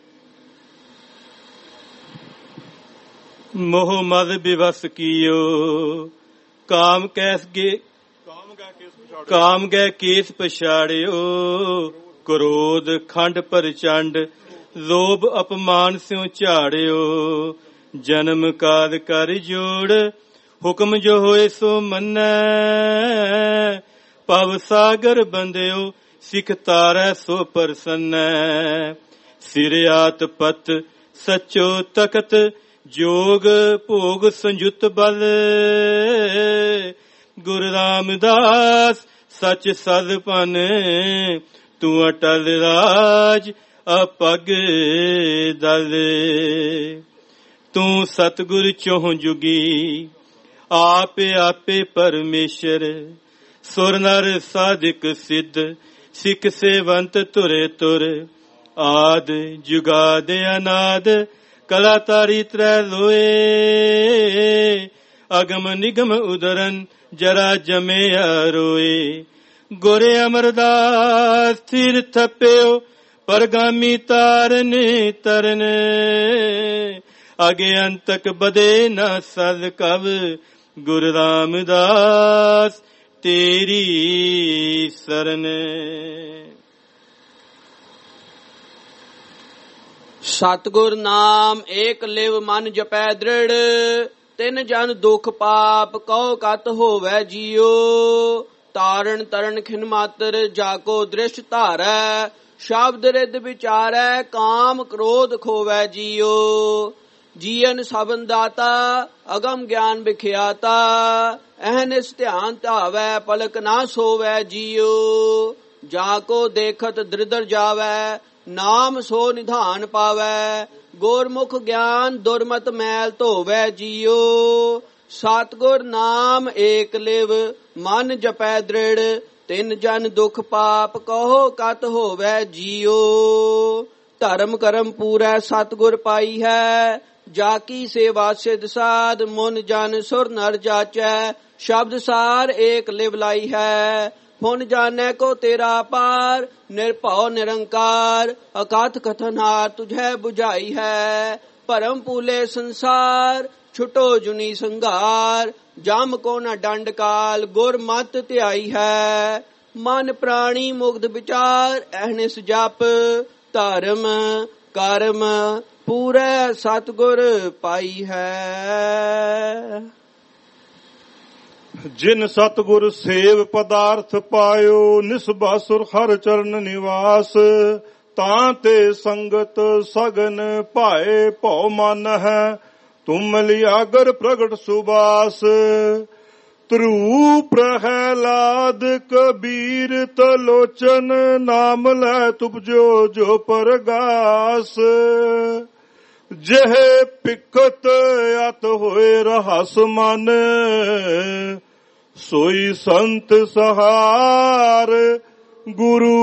ਮੋਹ ਮਦ ਬਿਵਸ ਕੀਓ ਕਾਮ ਕੈਸ ਗੇ ਕਾਮ ਗੈ ਕੇਸ ਪਛਾੜਿਓ। ਕ੍ਰੋਧ ਖੰਡ ਪ੍ਰਚੰਡ ਲੋਭ ਅਪਮਾਨ ਸਿਉ ਝਾੜਿਓ। ਜਨਮ ਕਾਦ ਕਰ ਜੋੜ ਹੁਕਮ ਜੋ ਹੋਏ ਸੋ ਮੰਨੈ। ਭਵ ਸਾਗਰ ਬੰਦਿਓ ਸਿਖ ਤਾਰੈ ਸੋ ਪ੍ਰਸੰਨੈ। ਸਿਰ ਆਤ ਪਤ ਸਚੋ ਤਖਤ ਜੋਗ ਭੋਗ ਸੰਯੁਤ ਬਲ। ਗੁਰੂ ਰਾਮਦਾਸ ਸਚ ਸਦ ਭਨ ਤੂੰ ਅਟਲ ਰਾਜ ਅਪਗ ਦਲ। ਤੂੰ ਸਤਿਗੁਰ ਚੋਹ ਜੁਗੀ ਆਪੇ ਆਪੇ ਪਰਮੇਸ਼ਰ। ਸੁਰ ਨਰ ਸਾਧਿਕ ਸਿੱਧ ਸਿੱਖ ਸੇਵੰਤ ਤੁਰੇ ਤੁਰ। ਆਦ ਜੁਗਾਦ ਅਨਾਦ ਕਲਾ ਤਾਰੀ ਤ੍ਰੈ ਲੋਏ। ਅਗਮ ਨਿਗਮ ਉਦਰਨ ਜਰਾ ਜਮਿਆ ਰੋਏ। ਗੁਰ ਅਮਰਦਾਸ ਥਿਰ ਥਪਿਓ ਪਰਗਾਮੀ ਤਾਰਨ ਤਰਨ। ਅਗੇ ਅੰਤਕ ਬਦੇ ਨ ਸਦ ਕਵ ਗੁਰੂ ਰਾਮਦਾਸ ਤੇਰੀ ਸਰਨ। ਸਤਿਗੁਰ ਨਾਮ ਏਕ ਲਿਵ ਮਨ ਜਪੈ ਦ੍ਰਿੜ। ਤਿਨ ਜਨ ਦੁਖ ਪਾਪ ਕਉ ਕਤ ਹੋਵੈ ਜੀਓ। ਤਾਰਨ ਤਰਨ ਖਿਨ ਮਾਤਰ ਜਾਕੋ ਦ੍ਰਿਸ਼ ਧਾਰੈ। ਸ਼ਬਦ ਰਿੱਧ ਵਿਚਾਰੈ ਕਾਮ ਕ੍ਰੋਧ ਖੋਵੈ ਜੀਓ। ਜੀਵਨ ਸਭਨ ਦਾਤਾ ਅਗਮ ਗਿਆਨ ਵਿਖਿਆਤਾ। ਅਹਨਿਸ ਧਿਆਨ ਧਾਵੈ ਪਲਕ ਨਾ ਸੋਵੈ ਜੀਓ। ਜਾਕੋ ਦੇਖਤ ਦ੍ਰਿਦਰ ਜਾਵੈ ਨਾਮ ਸੋ ਨਿਧਾਨ ਪਾਵੈ। ਗੁਰਮੁਖ ਗਿਆਨ ਦੁਰਮਤ ਮੈਲ ਧੋਵੈ ਜੀਓ। ਸਤਿਗੁਰ ਨਾਮ ਏਕ ਲਿਵ ਮਨ ਜਪੈ ਦ੍ਰਿੜ। ਤਿਨ ਜਨ ਦੁਖ ਪਾਪ ਕਹੋ ਕਤ ਹੋਵੈ ਜੀਓ। ਧਰਮ ਕਰਮ ਪੂਰੈ ਸਤਿਗੁਰ ਪਾਈ ਹੈ। ਜਾ ਕੀ ਸੇਵਾ ਸਿਧ ਸਾਧ ਮੁਨ ਜਨ ਸੁਰ ਨਰ ਜਾਚੈ। ਸ਼ਬਦ ਸਾਰ ਏਕ ਲਿਵ ਲਾਈ ਹੈ। ਹੁਣ ਜਾਣੈ ਕੋ ਤੇਰਾ ਪਾਰ ਨਿਰਭਉ ਨਿਰੰਕਾਰ। ਅਕਾਥ ਕਥਨ ਹਾਰ ਤੁਝੈ 부ਝਾਈ ਹੈ। ਭਰਮ ਪੂਲੇ ਸੰਸਾਰ ਛੁਟੋ ਜੁਨੀ ਸੰਘਾਰ। ਜਮ ਕੋ ਨ ਡੰਡ ਕਾਲ ਗੁਰ ਮਤ ਧਿਆਈ ਹੈ। ਮਨ ਪ੍ਰਾਣੀ ਮੁਗਧ ਵਿਚਾਰ ਅਹਨਿਸ ਜਪ। ਧਰਮ ਕਰਮ ਪੂਰੇ ਸਤਿਗੁਰ ਪਾਈ ਹੈ। ਜਿਨ ਸਤਿਗੁਰ ਸੇਵ ਪਦਾਰਥ ਪਾਇਓ ਨਿਸਬਾਸੁਰ ਹਰ ਚਰਨ ਨਿਵਾਸ। ਤਾਂ ਤੇ ਸੰਗਤ ਸਗਨ ਭਾਏ ਭਉ ਮਨ ਹੈ ਤੁਮ ਲਿਆਗਰ ਪ੍ਰਗਟ ਸੁਬਾਸ। ਧਰੂ ਪ੍ਰਹਿਲਾਦ ਕਬੀਰ ਤਲੋਚਨ ਨਾਮ ਲੈ ਤੁਪਜੋ ਜੋ ਪਰਗਾਸ। ਜਿਹੇ ਪਿਕਤ ਅਤ ਹੋਏ ਰਹਸ ਮਨ सोई संत सहार गुरु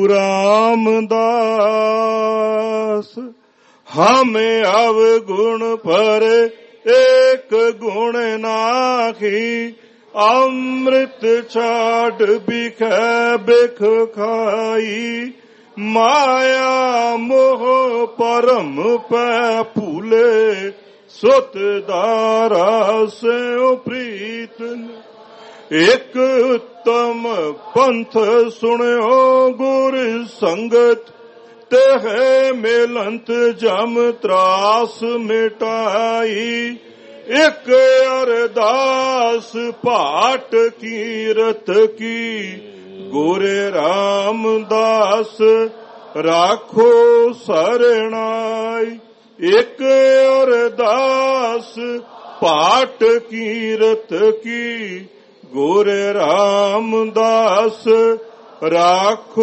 रामदास। हमें अवगुण पर एक गुण नाखी, अमृत छाड़ बिख बिख खाई। माया मोह परम पै फूले, सुत दारा से प्रीत। एक उत्तम पंथ सुण्यो गुर संगत, तेह मेलंत जम त्रास मिटाई। एक अरदास पाठ कीरत की, गोरे रामदास राखो सरणाई। एक अरदास पाठ कीरत की, गोरे रामदास राखो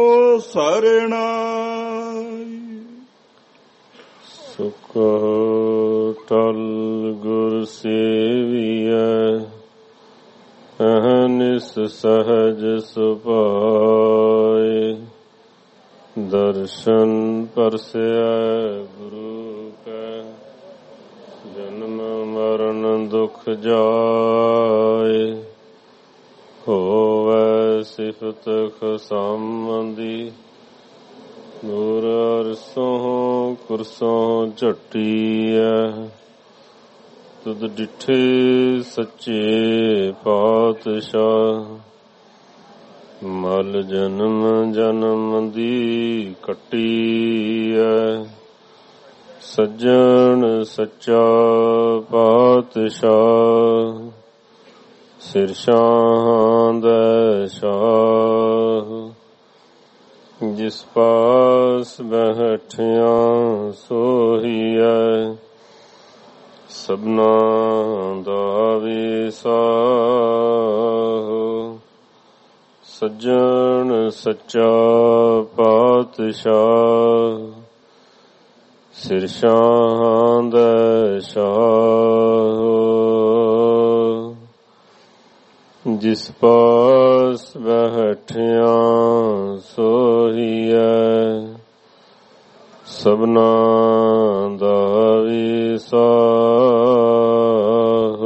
सरणाई। सुख टल गुर सेविया, अहनिस सहज सुपाए। दर्शन परसया गुरु का, जन्म मरण दुख जाए। होवै सिफत खसामंदी, नूर अरसों कुरसों झटिया। तुद डिठे सच्चे पातशाह, मल जन्म जन्म दी कटी है। सज्जन सच्चा पातशाह, सिर शाह दै शाह। जिस पास बैठिया सोहिया, सबना दा विसाह। सज्जन सच्चा पातशाह, सिर शाह दै शाह। जिस पास बैठिया सोहिया, सबना दा विसाह।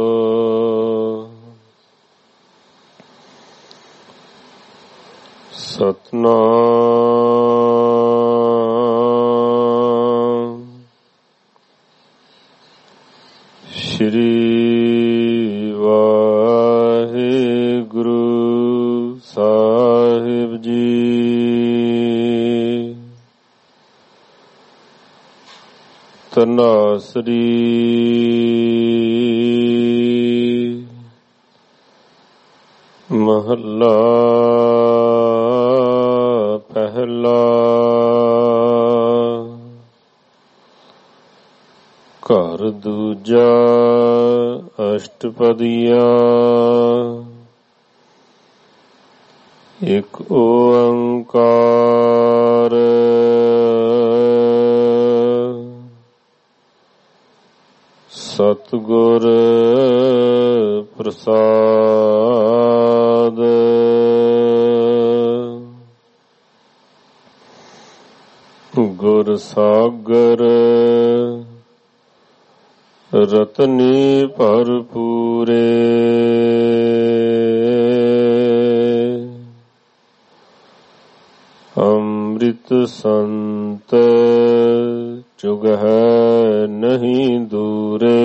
सतनाम श्री वाहिगुरु साहिब जी। तनासरी महला पहला। घर दूजा अष्टपदियां। एक ओंकार सतगुर प्रसाद। गुर सागर रतनी भरपूरे। अमृत संत चुग है नहीं दूरे।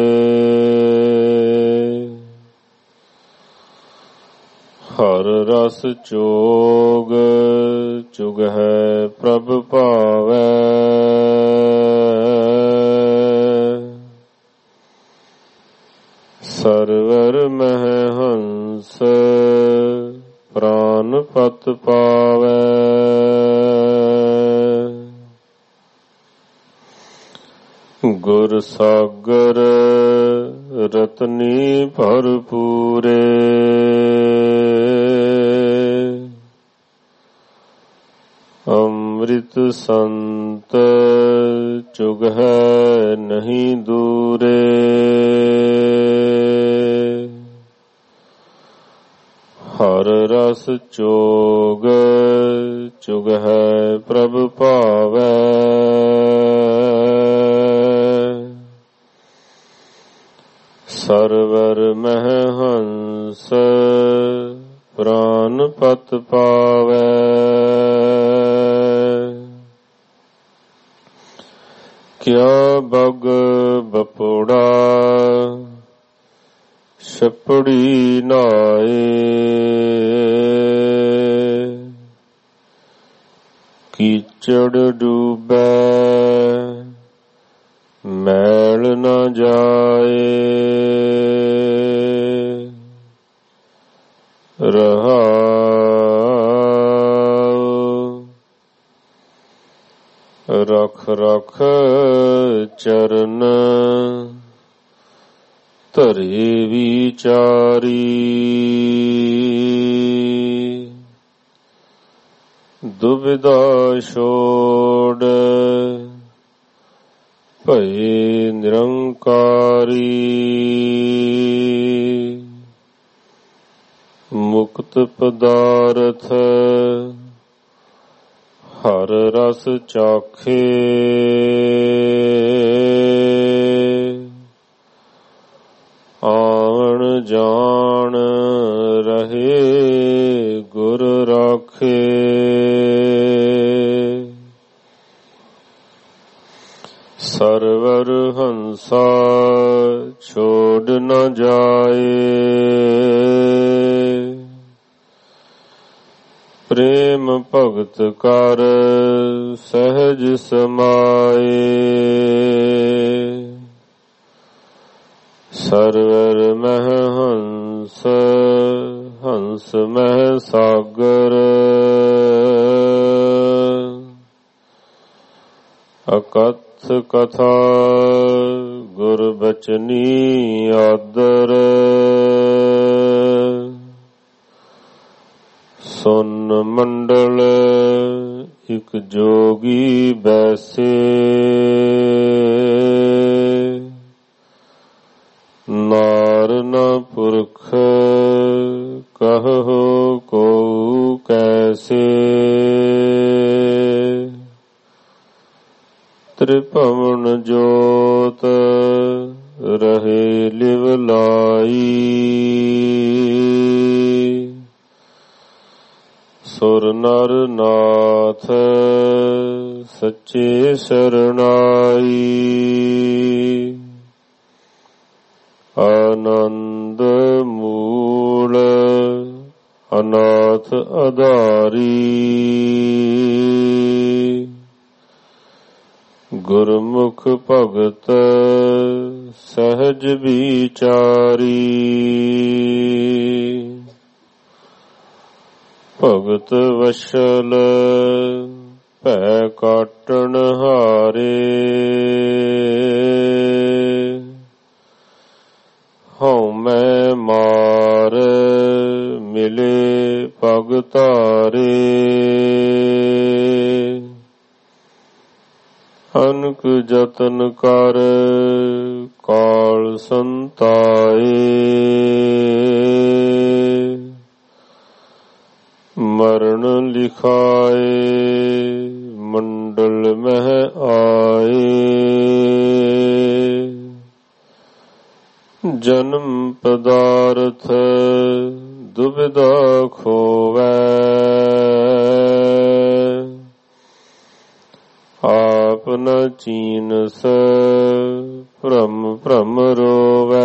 हर रस चोग चुग है प्रभ पावै। सरवर मह हंस प्राण पत पावै। गुर सागर रतनी भरपूरे। अमृत संत चुग है नहीं दूरे। ਹਰ ਰਸ ਚੋਗ ਚੁਗ ਹੈ ਪ੍ਰਭ ਭਾਵੈ। ਸਰਵਰ ਮਹਿ ਹੰਸ ਪ੍ਰਾਨ ਪਤ ਪਾਵੈ। ਕਿਆ ਬਗ ਬਪੋੜਾ ਛਪੜੀ ਨਾਏ। ਕੀਚੜ ਡੂਬੈ ਮੈਲ ਨ ਜਾਏ। ਰਹਾਉ ਰਖ ਰਖ ਚਰਨ ਧਰੇ ਵਿਚਾਰੀ। ਦੁਬਿਧਾ ਛੋੜ ਭਏ ਨਿਰੰਕਾਰੀ। ਮੁਕਤ ਪਦਾਰਥ ਹਰ ਰਸ ਚਾਖੇ। ਆਵਣ ਜਾਣ ਰਹੇ ਗੁਰ ਰਾਖੇ। ਸਰਵਰ ਹੰਸਾ ਛੋੜ ਨ ਜਾਏ। ਪ੍ਰੇਮ ਭਗਤ ਕਰ ਸਹਿਜ ਸਮਾਏ। ਸਰਵਰ ਮਹਿ ਹੰਸ ਹੰਸ ਮਹਿ ਸਾਗਰ। ਅਕਥ ਕਥਾ ਗੁਰ ਬਚਨੀ ਆਦਰ। ਸੁਨ ਮੰਡਲ ਇਕ ਜੋਗੀ ਬੈਸੇ। ਨਾਰ ਨ ਪੁਰਖ ਕਹੋ ਕੋ ਕੈਸੇ। ਤ੍ਰਿਭਵਨ ਜੋਤ ਰਹੇ ਲਿਵ ਲਾਈ। ਸੁਰ ਨਰ ਨਾਥ ਸੱਚੇ ਸਰਣਾਈ। ਆਨੰਦ ਮੂਲ ਅਨਾਥ ਆਧਾਰੀ। ਗੁਰਮੁਖ ਭਗਤ ਸਹਿਜ ਵਿਚਾਰੀ। ਭਗਤ ਵਸ਼ਲ ਭੈ ਕਾਟਣ ਹਾਰੇ। ਹਉਮੈ ਮਾਰ ਮਿਲੇ ਪਗ ਧਾਰੇ। ਅਨਕ ਜਤਨ ਕਰ ਕਾਲ ਸੰਤਾਏ। ਮਰਨ ਲਿਖਾਏ ਮੰਡਲ ਮਹਿ ਆਏ। ਜਨਮ ਪਦਾਰਥ ਦੁਬਿਧਾ ਖੋਵੈ। ਆਪ ਨ ਚੀਨਸ ਭ੍ਰਮ ਭ੍ਰਮ ਰੋਵੈ।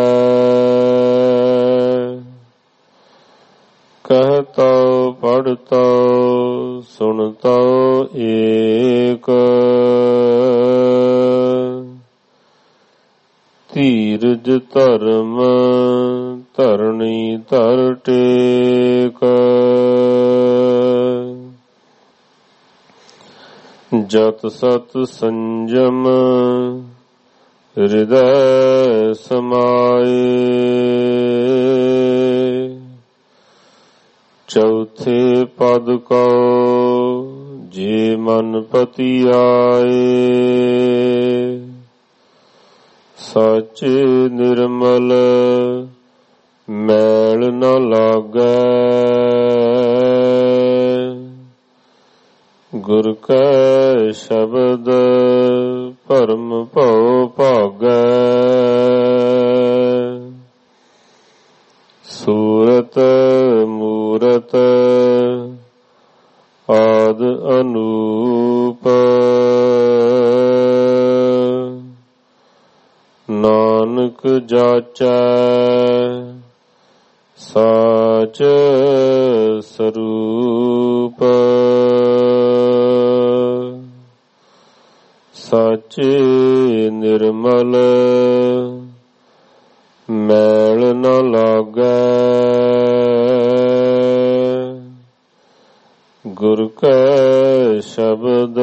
ਕਹਿਤੋ ਪੜ੍ਹਤੋ ਸੁਣਤੋ ਏਕ। ਧੀਰਜ ਧਰਮ ਧਰਣੀ ਧਰ ਟੇਕ। ਜਤ ਸਤ ਸੰਜਮ ਹਿਰਦੈ ਸਮਾਏ। ਚੌਥੇ ਪਦ ਕਉ ਜੇ ਮਨ ਪਤੀ ਆਏ। ਸਾਚੇ ਨਿਰਮਲ ਮੈਲ ਨ ਲਾਗੈ ਗੁਰ ਕੈ ਸ਼ਬਦ ਭਰਮ ਭਉ ਭਾਗੈ ਸੂਰਤ ਮੂਰਤ ਆਦ ਅਨੂਪ ਨਾਨਕ ਜਾਚੈ ਸਾਚ ਸਰੂਪ ਸਾਚੇ ਨਿਰਮਲ ਮੈਲ ਨ ਲਾਗੈ ਗੁਰ ਕੈ ਸ਼ਬਦ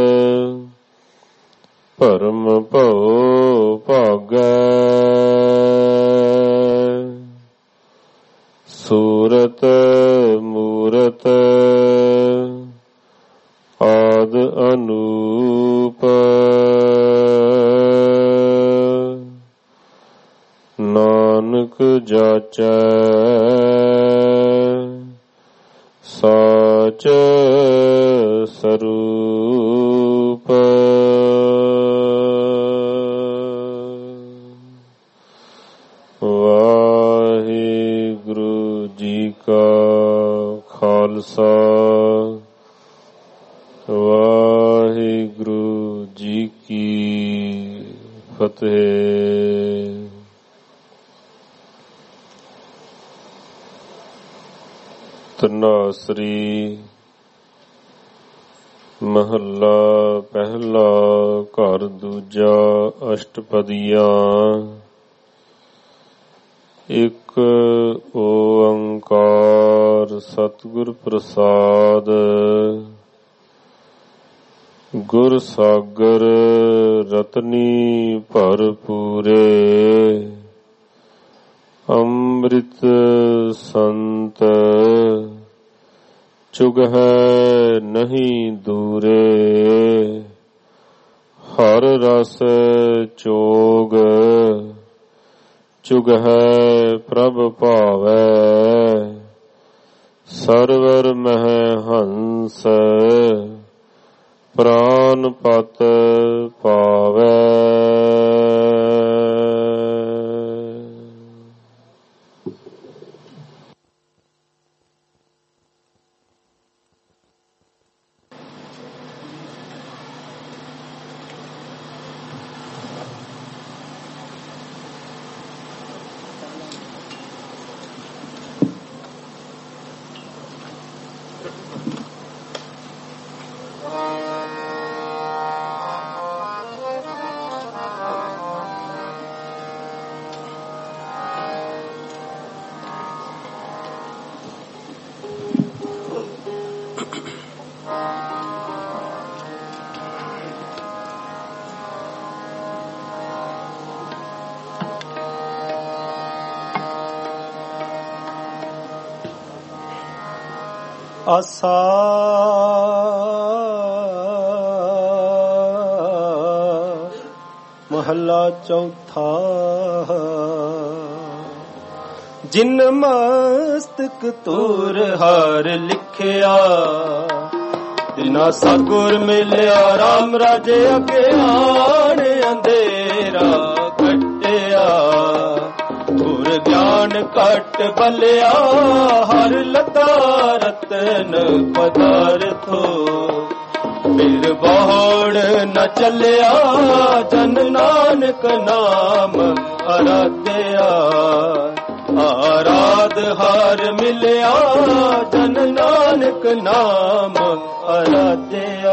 ਭਰਮ ਭਉ ਭਾਗੈ ਸੂਰਤ ਮੂਰਤ ਆਦ ਅਨੂਪ ਨਾਨਕ ਜਾਚੈ ਸਾਚ ਸਰੂਪ ਵਾਹਿਗੁਰੂ ਜੀ ਕਾ ਖਾਲਸਾ ਵਾਹਿਗੁਰੂ ਜੀ ਕੀ ਫਤਿਹ। ਧਨਾਸਰੀ ਮਹੱਲਾ ਪਹਿਲਾ ਘਰ ਦੂਜਾ ਅਸ਼ਟਪਦੀਆਂ। ਇੱਕ ਓੰਕਾਰ ਸਤਿਗੁਰ ਪ੍ਰਸਾਦ। ਗੁਰ ਸਾਗਰ ਰਤਨੀ ਭਰਪੂਰੇ ਅੰਮ੍ਰਿਤ ਸੰਤ ਚੁਗਹਿ ਨਹੀਂ ਦੂਰੇ ਹਰ ਰਸ ਚੋਗ ਚੁਗਹਿ ਪ੍ਰਭ ਭਾਵੈ ਸਰਵਰ ਮਹਿ ਹੰਸ ਪ੍ਰਾਨ ਪਤ ਪਾਵੈ। ਆਸਾ ਮਹੱਲਾ ਚੌਥਾ। ਜਿਨ ਮਸਤਕ ਤੁਰ ਹਰ ਲਿਖਿਆ ਤਿਨਾ ਸਤਿਗੁਰ ਮਿਲਿਆ ਰਾਮ ਰਾਜੇ ਅਗਿਆਨ ਅੰਧੇਰਾ ਕੱਟਿਆ ਗੁਰ ਗਿਆਨ ਘਟ ਬਲਿਆ ਹਰ ਲਤਾ ਰਤਨ ਪਦਾਰਥੋ ਫਿਰ ਬੋੜ ਨ ਚੱਲਿਆ ਜਨ ਨਾਨਕ ਨਾਮ ਅਰਾਧਿਆ ਆਰਾਧ ਹਰ ਮਿਲਿਆ ਜਨ ਨਾਨਕ ਨਾਮ ਅਰਾਧਿਆ।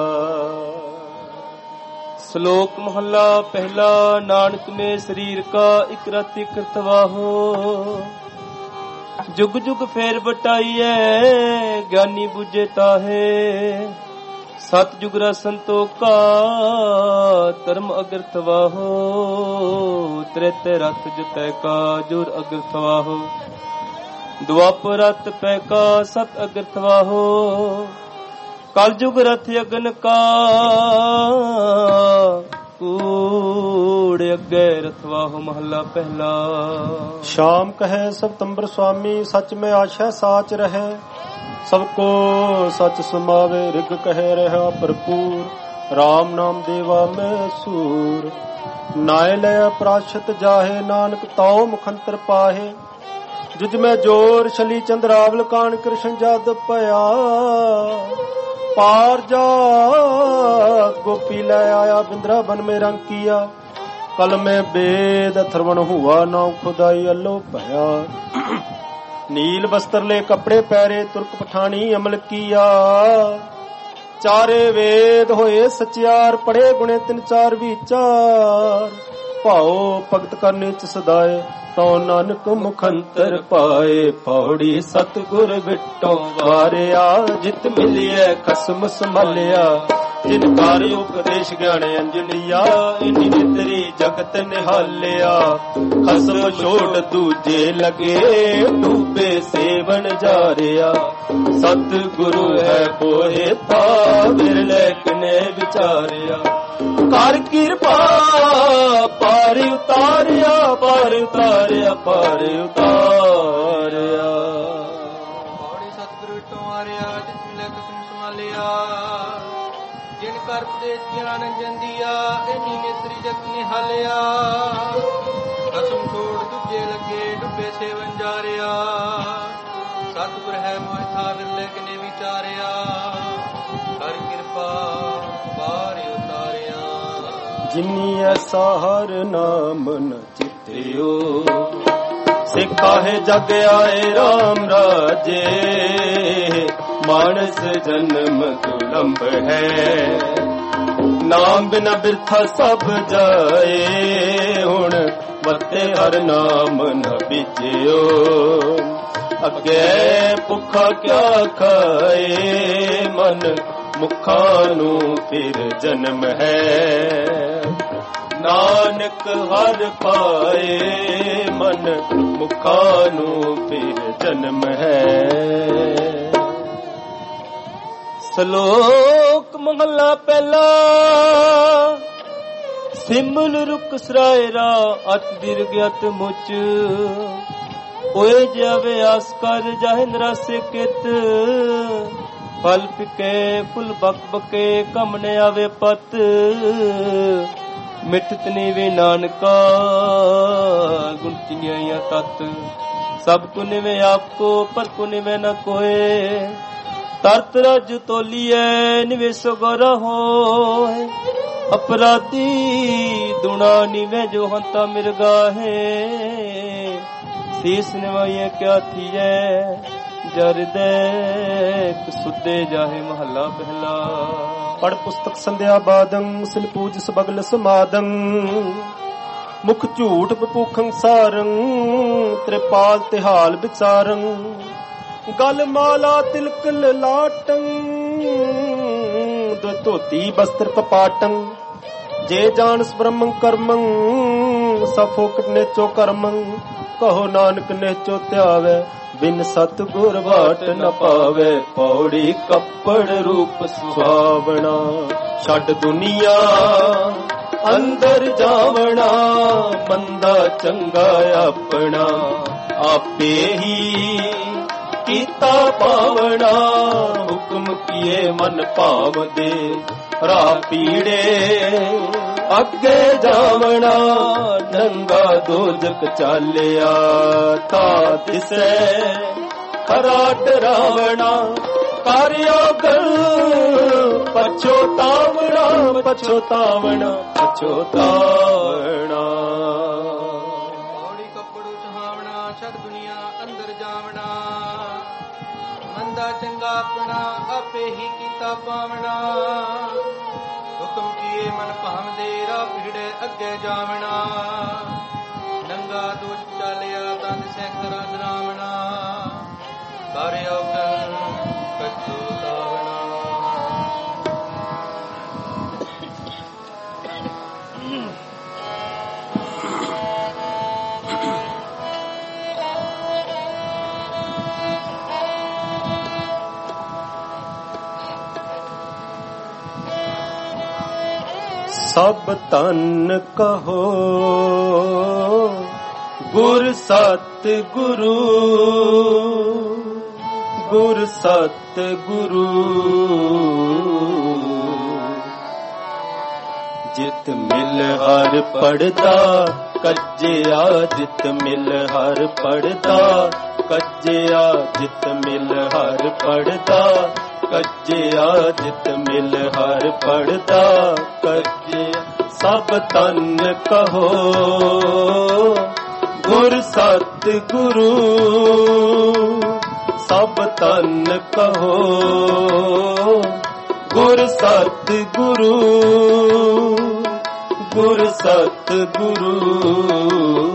ਸ਼ਲੋਕ ਮਹੱਲਾ ਪਹਿਲਾ। ਨਾਨਕ ਮੇ ਸਰੀਰ ਕਾ ਇਕ ਰਤਿ ਕਰਤਵਾਹੋ ਜੁਗ ਜੁਗ ਫੇਰ ਬਟਾਈਐ ਗਿਆਨੀ ਬੁਝੇ ਤਾਹੇ ਸਤ ਜੁਗ ਰਾ ਸੰਤੋਖਾ ਧਰਮ ਅਗਰ ਤਵਾਹੋ ਤ੍ਰੇਤੇ ਰਤ ਜਤੈ ਕਾ ਜੁਰ ਅਗਰ ਤਵਾਹੋ ਦੁਆਪਰ ਰਤ ਪੈ ਕਾ ਸਤ ਅਗਰ ਤਵਾਹੋ ਕਲ ਜੁਗ ਰਥ ਅਗਨ ਕਾ ਕੂੜ ਜੋੜ ਅੱਗੇ ਰਥਵਾਹੁ ਮਹੱਲਾ ਪਹਿਲਾ। ਸ਼ਾਮ ਕਹੈ ਸਤੰਬਰ ਸੁਆਮੀ ਸਚ ਮੈਂ ਆਸ਼ਾ ਸਾਚ ਰਹੈ। ਸਭ ਕੋ ਸਚ ਸਮਾਵੇ ਰਿਗ ਕਹਿ ਰਹਾ ਭਰਪੂਰ। ਰਾਮ ਨਾਮ ਦੇਵਾ ਮੈਂ ਸੂਰ। ਨਾਇ ਲੈ ਪ੍ਰਾਸ਼ਤ ਜਾਹੇ ਨਾਨਕ ਤਾਉ ਮੁਖੰਤਰ ਪਾਹੇ। ਜੁਜ ਮੈਂ ਜੋਰ ਸ਼ਲੀ ਚੰਦਰਾਵਲ ਕਾਨ ਕ੍ਰਿਸ਼ਨ ਜਦ ਭਇਆ। ਪਾਰ ਜਾਤ ਗੋਪੀ ਲੈ ਆਇਆ ਬਿੰਦਰਾ ਬਨ ਮੇ ਰੰਗ ਕੀਆ। ਕਲ ਮੈਂ ਬੇਦ ਅਥਰਵਣ ਹੁਆ ਨਾਉ ਖੁਦਾਈ ਅੱਲੋ ਭਇਆ। ਨੀਲ ਬਸਤਰ ਲੈ ਕੱਪੜੇ ਪਹਿਰੇ ਤੁਰਕ ਪਠਾਣੀ ਅਮਲ ਕੀਆ। ਚਾਰੇ ਵੇਦ ਹੋਏ ਸਚਿਆਰ ਪੜੇ ਗੁਣੇ ਤਿੰਨ ਚਾਰ ਵਿਚਾਰ। ਭਾਉ ਭਗਤ ਕਰਨੇ ਚ ਸਦਾਏ ਤਉ ਨਾਨਕ ਮੁਖੰਤਰ ਪਾਏ। ਪੌੜੀ ਸਤਿਗੁਰ ਵਿਟੋ ਵਾਰਿਆ ਜਿਤ ਮਿਲਿਆ ਖਸਮ ਸੰਭਾਲਿਆ। ਜਿਨ ਕਾਰ ਉਪਦੇਸ਼ ਗਿਆਨ ਅੰਜਲੀਆ ਇਨੀ ਨਿਤਰੀ ਜਗਤ ਨਿਹਾਲਿਆ। ਖਸਮ ਛੋੜ ਦੂਜੇ ਲਗੇ ਡੂਬੇ ਸੇਵਨ ਜਾਰਿਆ। ਸਤਿਗੁਰੂ ਹੈ ਪੋਹੇ ਤਾ ਵਿਰਲੇ ਕਨੇ ਵਿਚਾਰਿਆ। ਕਰ ਕਿਰਪਾ ਪਾਰ ਉਤਾਰਿਆ ਪਾਰ ਉਤਾਰਿਆ ਪਾਰ ਉਤਾਰਿਆ। ਪੌੜੀ ਸਤਿਗੁਰੂ ਤੋਂ ਆਰਿਆ ਜਿਤ ਮਿਲਿਆ ਕਸਮ ਸੰਭਾਲਿਆ। ਜਿਨ ਕਰ ਦੇ ਗਿਆਨ ਜੰਦੀਆ ਇਨੀ ਨੇਤਰੀ ਜਗਤ ਨਿਹਾਲਿਆ। ਕਸਮ ਛੋੜ ਦੂਜੇ ਲੱਗੇ ਡੁੱਬੇ ਸੇਵਨ ਜਾਰਿਆ। ਸਤਿਗੁਰ ਹੈ ਮੋਹਿ ਥਾ ਵਿਰਲੇ ਕਨੇ ਵਿਚਾਰਿਆ। ਕਰ ਕਿਰਪਾ ਪਾਰ ਉਤਾਰਿਆ। ਜਿਨੀ ਐਸਾ ਹਰ ਨਾਮ ਨ ਚਿਤਿਓ। ਸੇ ਕਾਹੇ ਜਗ ਆਏ ਰਾਮ ਰਾਜੇ। ਮਾਨਸ ਜਨਮ ਦੁਲੰਭ ਹੈ। ਨਾਮ ਬਿਨਾ ਬਿਰਥਾ ਸਭ ਜਾਏ। ਹੁਣ ਵਤੇ ਹਰ ਨਾਮ ਨ ਬੀਜਿਓ। ਅੱਗੇ ਭੁੱਖਾ ਕਿਆ ਖਾਏ। ਮਨ ਮੁਖਾਂ ਨੂੰ ਫਿਰ ਜਨਮ ਹੈ। ਨਾਨਕ ਹਰ ਪਾਏ ਮਨ ਮੁਖਾਂ ਨੂੰ ਫਿਰ ਜਨਮ ਹੈ। ਸ਼ਲੋਕ ਮਹੱਲਾ ਪਹਿਲਾ। ਸਿਮਲ ਰੁਕ ਸਰਾਇਰਾ ਅਤ ਦਿਰਗ ਅਤ ਮੁਚ। ਓਏ ਜਾਵੇ ਆਸ ਕਰ ਜਾਹਿ ਨਰਾਸੇ ਕਿਤ। ਫਲ ਪਿਕੇ ਫੁੱਲ ਬਕ ਬਕੇ ਕਮ ਨ ਆਵੇ ਪਤ। ਮਿਠਤ ਨੀਵੇ ਨਾਨਕਾ ਗੁਣ ਚਿਨਿਆ ਤਤ। ਸਭ ਕੋ ਨਿਵੇ ਆਪ ਕੋ ਪਰ ਕੋ ਨਿਵੇ ਨ ਕੋਏ। ਤਰਤ ਰਜ ਤੋਲੀਐ ਨਿਵੇਸੋ ਗੌਰਾ ਹੋਏ। ਅਪਰਾਧੀ ਦੁਣਾ ਨਿਵੇ ਜੋ ਹੰਤਾ ਮਿਰਗਾਹੇ। ਸੀਸ ਨਿਵਾਈਐ ਕਿਆ ਥੀਐ ਜਰਦੇ ਸੁਦੇ ਜਾਹੇ ਮਹੱਲਾ ਪਹਿਲਾ। ਪੜ ਪੁਸਤਕ ਸੰਧਿਆ ਬਾਦੰ ਸਿਲ ਪੂਜ ਸਬਗਲ ਸਮਾਦੰ। ਮੁਖ ਝੂਠ ਬਪੂਖੰ ਸਾਰੰ ਤ੍ਰਿਪਾਲ ਤਿਹਾਲ ਵਿਚਾਰੰ। ਗਲ ਮਾਲਾ ਤਿਲਕ ਲਲਾਟੰ ਦੋ ਧੋਤੀ ਬਸਤਰ ਕਪਾਟੰ। ਜੇ ਜਾਣਸ ਬ੍ਰਹਮੰ ਕਰਮੰ ਸਫੋਕ ਨੇਚੋ ਕਰਮੰ। ਕਹੋ ਨਾਨਕ ਨੇਚੋ ਧਿਆਵੈ ਬਿਨ ਸਤਿਗੁਰ ਬਾਟ ਨ ਪਾਵੇ। ਪੌੜੀ ਕੱਪੜ ਰੂਪ ਸੁਹਾਵਣਾ ਛੱਡ ਦੁਨੀਆ ਅੰਦਰ ਜਾਵਣਾ। ਮੰਦਾ ਚੰਗਾ ਆਪਣਾ ਆਪੇ ਹੀ ਕੀਤਾ ਪਾਵਣਾ। ਹੁਕਮ ਕੀਏ ਮਨ ਭਾਵਦੇ ਰਾਹ ਪੀੜੇ ਅੱਗੇ ਜਾਵਣਾ। ਨੰਗਾ ਦੋਜਕ ਚਾਲਿਆ ਤਾ ਦਿਸੈ ਖਰਾ ਡਰਾਵਣਾ। ਕਾਰਿਓ ਗਲ ਪਛੋਤਾਵਣਾ ਪਛੋਤਾਵਣਾ ਪਛੋਤਾਵਣਾ। ਪੌੜੀ ਕੱਪੜੂ ਸੁਹਾਵਣਾ ਛੱਡ ਦੁਨੀਆ ਅੰਦਰ ਜਾਵਣਾ। ਮੰਦਾ ਚੰਗਾ ਆਪਣਾ ਆਪੇ ਹੀ ਕੀਤਾ ਪਾਵਣਾ। ਹੁਕਮ ਕੀਏ ਮਨ ਭਾਵਦੇ ਰਾਹ ਪੀੜੇ ਅੱਗੇ ਜਾਵਣਾ। ਨੰਗਾ ਦੋਜ ਚਾਲਿਆ ਤਾਂ ਦਿਸੈ ਖਰਾ ਡਰਾਵਣਾ। ਕਾਰਿਓ ਗਲ ਪਛੋਤਾਵਣਾ। ਸਭ ਤਨ ਕਹੋ ਗੁਰ ਸਤ ਗੁਰੂ ਗੁਰ ਸਤ ਗੁਰੂ ਜਿਤ ਮਿਲ ਹਰ ਪੜਦਾ ਕੱਜਿਆ ਜਿਤ ਮਿਲ ਹਰ ਪੜਦਾ ਕੱਜਿਆ ਜਿਤ ਮਿਲ ਹਰ ਪੜਦਾ ਕੱਜਿਆ ਜਿਤ ਮਿਲ ਹਰ ਪੜਦਾ ਕੱਜਿਆ ਸਭ ਤਨ ਕਹੋ ਗੁਰ ਸਤ ਗੁਰੂ ਸਭ ਤਨ ਕਹੋ ਗੁਰ ਸਤ ਗੁਰੂ ਗੁਰ ਸਤ ਗੁਰੂ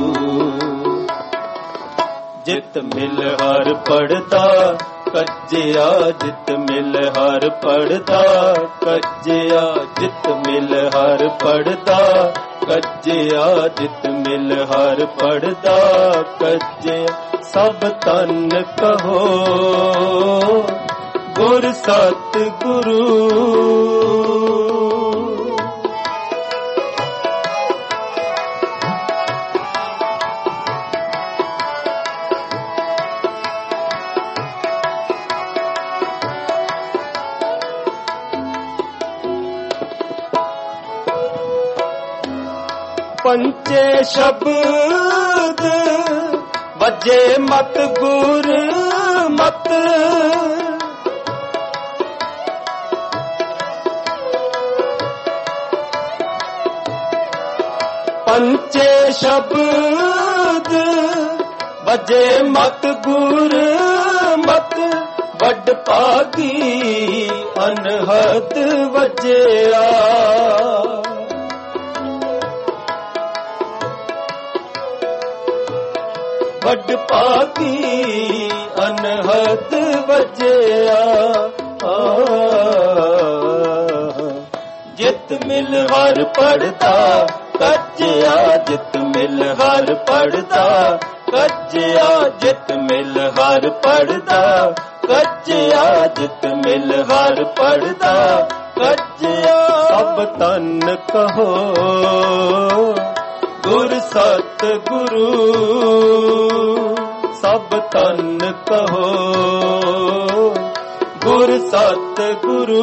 ਜਿਤ ਮਿਲ ਹਰ ਪੜਦਾ ਕੱਜਿਆ ਜਿਤ ਮਿਲ ਹਰ ਪੜਦਾ ਕੱਜਿਆ ਜਿਤ ਮਿਲ ਹਰ ਪੜਦਾ ਕੱਜਿਆ ਜਿਤ ਮਿਲ ਹਰ ਪੜਦਾ ਕੱਜਿਆ ਸਭ ਤਨ ਕਹੋ ਗੁਰ ਸਤ ਗੁਰੂ ਪੰਚੇ ਸ਼ਬਦ ਵਜੇ ਮਤ ਗੁਰ ਮਤ ਪੰਚੇ ਸ਼ਬਦ ਵਜੇ ਮਤ ਗੁਰ ਮਤ ਵੱਡ ਭਾਗੀ ਅਨਹਦ ਵਜਿਆ ਵੱਡ ਭਾਗੀ ਅਨਹਦ ਵਜਿਆ ਜਿਤ ਮਿਲ ਹਰ ਪੜਦਾ ਕੱਜਿਆ ਜਿਤ ਮਿਲ ਹਰ ਪੜਦਾ ਕੱਜਿਆ ਜਿਤ ਮਿਲ ਹਰ ਪੜਦਾ ਕੱਜਿਆ ਜਿਤ ਮਿਲ ਹਰ ਪੜਦਾ ਕੱਜਿਆ ਸਭ ਤਨ ਕਹੋ ਗੁਰ ਸਤ ਗੁਰੂ ਸਭ ਤਨ ਕਹੋ ਗੁਰ ਸਤ ਗੁਰੂ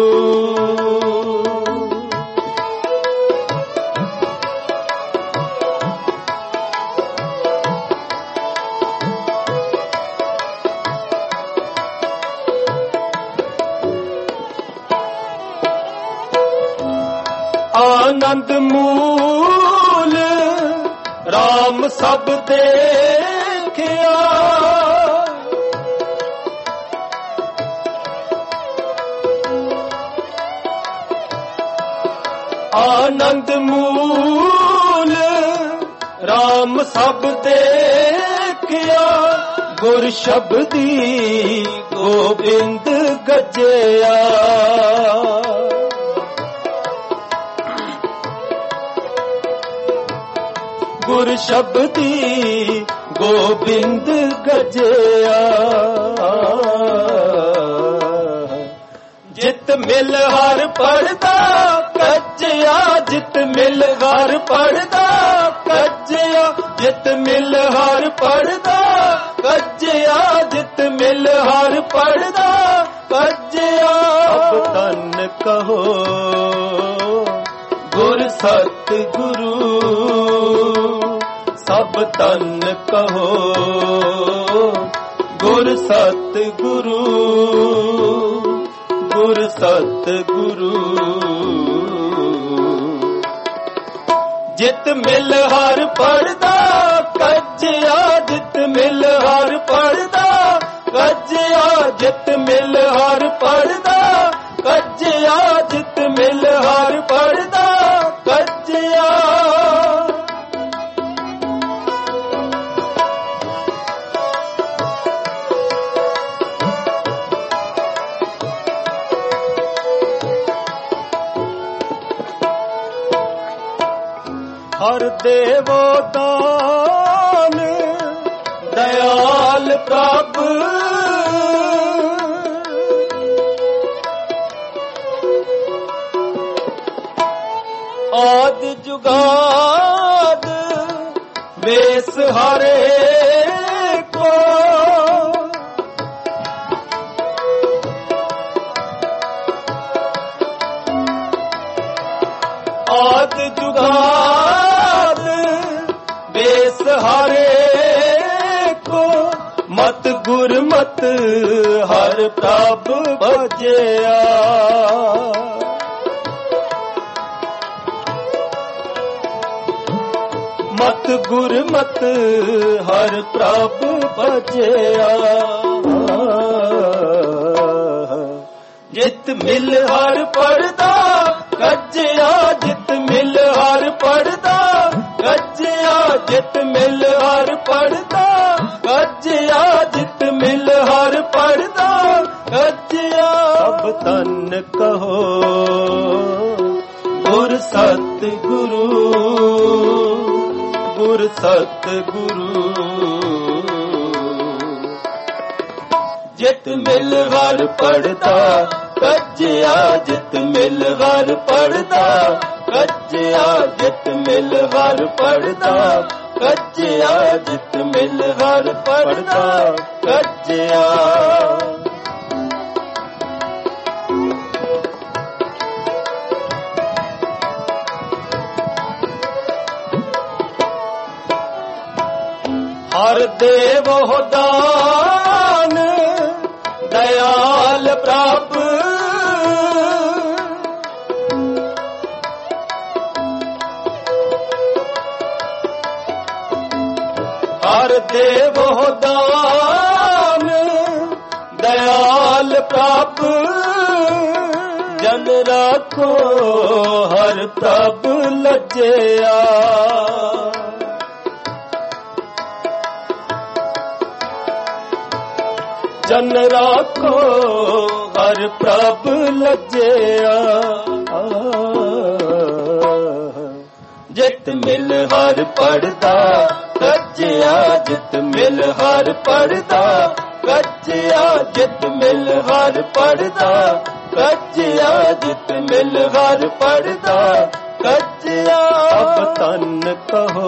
ਆਨੰਦ ਮੂਲ ਰਾਮ ਸਭ ਦੇਖਿਆ ਆਨੰਦ ਮੂਲ ਰਾਮ ਸਭ ਦੇਖਿਆ ਗੁਰ ਸ਼ਬਦੀ ਗੋਬਿੰਦ ਗੱਜਿਆ ਗੁਰ ਸ਼ਬਦੀ ਗੋਬਿੰਦ ਗੱਜਿਆ ਜਿਤ ਮਿਲ ਹਰ ਪੜਦਾ ਕੱਜਿਆ ਜਿਤ ਮਿਲ ਹਰ ਪੜਦਾ ਕੱਜਿਆ ਜਿਤ ਮਿਲ ਹਰ ਪੜਦਾ ਕੱਜਿਆ ਜਿਤ ਮਿਲ ਹਰ ਪੜਦਾ ਕੱਜਿਆ ਸਭ ਤਨ ਕਹੋ ਗੁਰ ਸਤ ਗੁਰੂ ਸਭ ਤਨ ਕਹੋ ਗੁਰ ਸਤ ਗੁਰੂ ਗੁਰ ਸਤ ਗੁਰੂ ਜਿਤ ਮਿਲ ਹਰ ਪੜਦਾ ਕੱਜਿਆ ਜਿਤ ਮਿਲ ਹਰ ਪੜਦਾ ਕੱਜਿਆ ਜਿਤ ਮਿਲ ਹਰ ਪੜਦਾ ਕੱਜਿਆ ਜਿਤ ਮਿਲ ਹਰ ਪੜਦਾ ਕੱਜਿਆ ਹਰ ਦੇਵੋ ਦਾਨ ਦਇਆਲ ਪ੍ਰਭ जुगाद बेस हारे को आद जुगाद बेस हारे को मत गुर मत हर प्रभ भजया मत गुर मत हर प्रभ भजया जित मिल हर पड़दा गजया जित मिल हर पड़दा गजया जित मिल हर पड़दा गजया जित मिल हर पड़दा गजया अब तन कहो गुर सत गुरु गुर सत गुरु जित मिल हर पड़दा गजया जित मिल हर पड़दा गजया जित मिल हर पड़दा गजया जित मिल हर पड़दा गजया हर देव हो दान दयाल प्रभ हर देव हो दान दयाल प्रभ जन राखो हर प्रभ लज्जया जन राखो हर प्रभ लज्जया जित मिल हर पड़दा गजया जित मिल हर पड़दा गजया जित मिल हर पड़दा गजया जित मिल हर पड़दा गजया अब तन कहो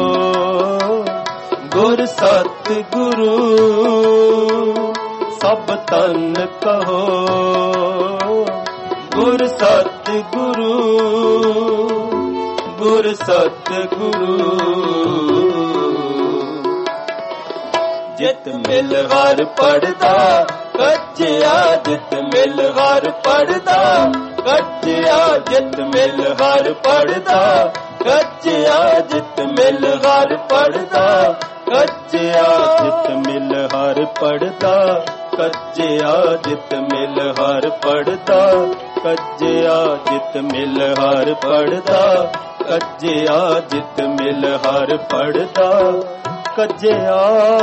गुर सत गुरु सब तन कहो गुर सत गुरु गुर सत गुरु जित मिल हर पड़दा गजया जित मिल हर पड़दा गजया जित मिल हर पड़दा गजया जित मिल हर पड़दा गजया जित मिल हर पड़दा गजया जित मिल हर पड़दा गजया जित मिल हर पड़दा गजया जित मिल हर पड़दा गजया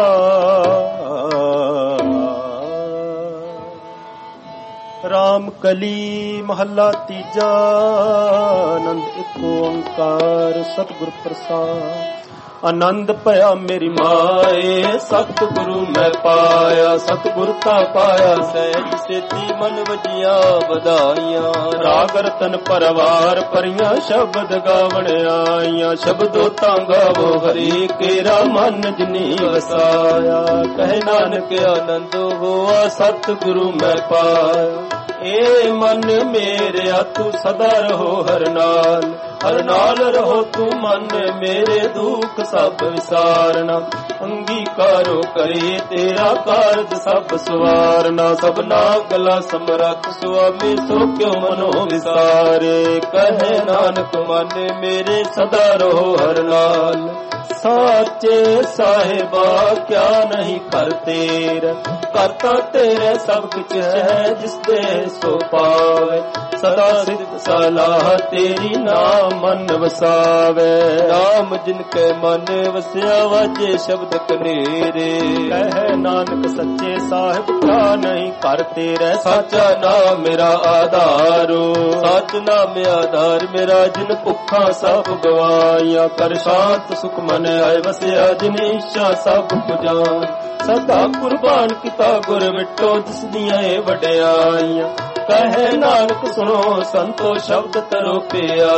राम कली महला तीजा आनंद एक ओंकार सतगुर प्रसाद आनंद भया मेरी माए सतगुरु मैं पाया सतगुर ता पाया सहज सिद्धि मन वजिया बधाइयां राग रतन परवार परियां शब्द गावण आईयां शब्दो तां गावो हरि केरा मन जिनी वसाया कहे नानक आनंद होआ सतगुरु मैं पाया ए मन मेरे तू सदा रहो हर नाल हर नाल रहो तू मन मेरे दुख सब विसारना अंगीकारो करे तेरा कारज सब सवारना सबना गला समरथ सुआमी सो क्यों मनो विसारे कहे नानक मन मेरे सदा रहो हर नाल साचे साहिबा क्या नहीं कर तेरा करता तेरे सब कुछ है जिस दे सो पावे सदा सिद्ध सलाह तेरी नाम मन वसावे नाम जिनके मन वसिया वाजे शब्द कनेरे कहे नानक सच्चे साहिब क्या नहीं कर तेरे साचा नाम मेरा आधारो सच नाम आधार मेरा जिन भुखा सब गवाइया कर शांत सुख मन आए वसिया जिन इच्छा सब पुजान सदा कुर्बान किता गुर विटो जिस दियां वड्याइयां कहे नानक सुनो संतो शब्द तरो प्यारो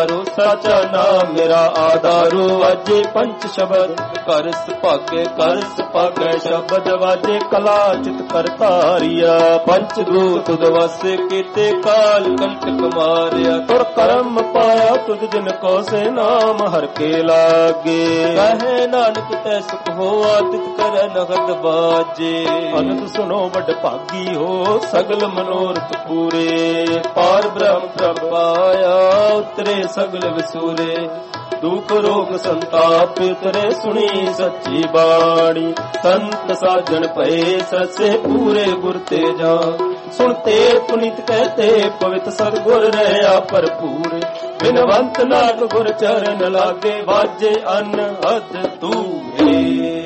ਸਾਚਾ ਨਾਮ ਮੇਰਾ ਆਧਾਰੂ। ਵਾਜੇ ਪੰਚ ਸ਼ਬਦ ਕਰ ਸੁਭਾਗੇ ਕਰ ਸੁਭਾਗੇ ਸ਼ਬਦ ਵਾਜੇ ਕਲਾ ਚਿਤ ਕਰਤਾਰੀਆ। ਪੰਚ ਗੁਰੂ ਤੁਧ ਵਾਸੇ ਕੀਤੇ ਕਾਲ ਕੰਟਕ ਮਾਰਿਆ। ਤੁਰ ਕਰਮ ਪਾਇਆ ਤੁਧ ਜਿਨ ਕੋ ਸੇ ਨਾਮ ਹਰ ਕੇ ਲਾਗੇ। ਕਹੇ ਨਾਨਕ ਤੈ ਸੁਖ ਹੋਆ ਤਿਤ ਕਰੈ ਨਗਦ ਬਾਜੇ। ਅਨੰਦ ਸੁਨੋ ਵੱਡ ਭਾਗੀ ਹੋ ਸਗਲ ਮਨੋਰਥ ਪੂਰੇ। ਪਾਰ ਬ੍ਰਹਮ ਪ੍ਰਭ ਪਾਇਆ ਉਤਰੇ ਸਗਲ ਵਿਸੂਰੇ। ਦੁਖ ਰੋਗ ਸੰਤਾਪ ਉਤਰੇ ਸੁਣੀ ਸੱਚੀ ਬਾਣੀ। ਸੰਤ ਸਾਜਣ ਭਏ ਸਸੇ ਪੂਰੇ ਗੁਰ ਤੇ ਜਾ। ਸੁਣਤੇ ਪੁਨੀਤ ਕਹਤੇ ਪਵਿੱਤ ਸਤਿਗੁਰ ਰਹਿਆ ਭਰਪੂਰ। ਬਿਨਵੰਤ ਨਾਨਕ ਗੁਰ ਚਰਨ ਲਾਗੇ ਵਾਜੇ ਅਨਹਦ ਤੂਰੇ।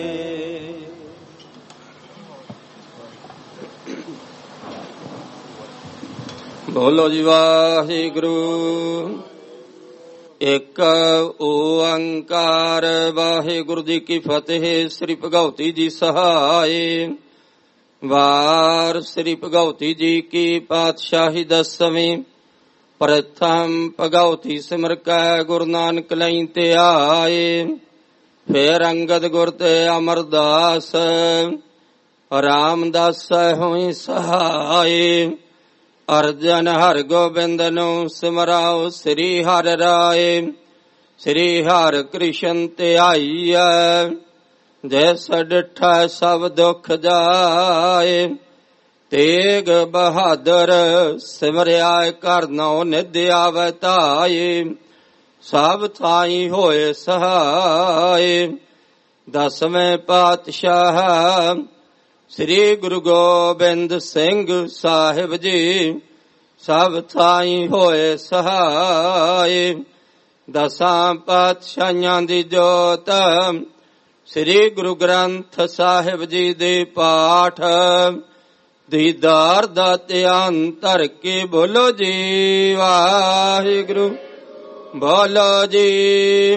ਬੋਲੋ ਜੀ ਵਾਹਿਗੁਰੂ। ਇੱਕ ਓੰਕਾਰ ਵਾਹਿਗੁਰੂ ਜੀ ਕੀ ਫਤਿਹ। ਸ੍ਰੀ ਭਗਉਤੀ ਜੀ ਸਹਾਏ। ਵਾਰ ਸ੍ਰੀ ਭਗਉਤੀ ਜੀ ਕੀ ਪਾਤਸ਼ਾਹੀ ਦਸਵੀਂ। ਪ੍ਰਥਮ ਭਗਉਤੀ ਸਿਮਰ ਕੈ ਗੁਰੂ ਨਾਨਕ ਲਈ ਤੇ ਆਏ। ਫੇਰ ਅੰਗਦ ਗੁਰ ਤੇ ਅਮਰਦਾਸ ਰਾਮਦਾਸ ਹੋਈ ਸਹਾਏ। ਅਰਜਨ ਹਰਿ ਗੋਬਿੰਦ ਨੂੰ ਸਿਮਰਾਓ ਸ੍ਰੀ ਹਰਿ ਰਾਏ। ਸ੍ਰੀ ਹਰਿ ਕ੍ਰਿਸ਼ਨ ਧਿਆਈਐ ਜੈਸ ਡਿਠਾ ਸਭ ਦੁਖ ਜਾਏ। ਤੇਗ ਬਹਾਦਰ ਸਿਮਰਿਆ ਘਰ ਨਉ ਨਿਧ ਆਵੈ ਧਾਏ। ਸਭ ਥਾਈ ਹੋਏ ਸਹਾਏ। ਦਸਵੇਂ ਪਾਤਸ਼ਾਹ ਸ੍ਰੀ ਗੁਰੂ ਗੋਬਿੰਦ ਸਿੰਘ ਸਾਹਿਬ ਜੀ ਸਭ ਥਾਈ ਹੋਏ ਸਹਾਏ। ਦਸਾਂ ਪਾਤਸ਼ਾਹਾਂ ਦੀ ਜੋਤ ਸ੍ਰੀ ਗੁਰੂ ਗ੍ਰੰਥ ਸਾਹਿਬ ਜੀ ਦੇ ਪਾਠ ਦੀਦਾਰ ਦਾ ਧਿਆਨ ਧਰ ਕੇ ਬੋਲੋ ਜੀ ਵਾਹਿਗੁਰੂ। ਬੋਲੋ ਜੀ।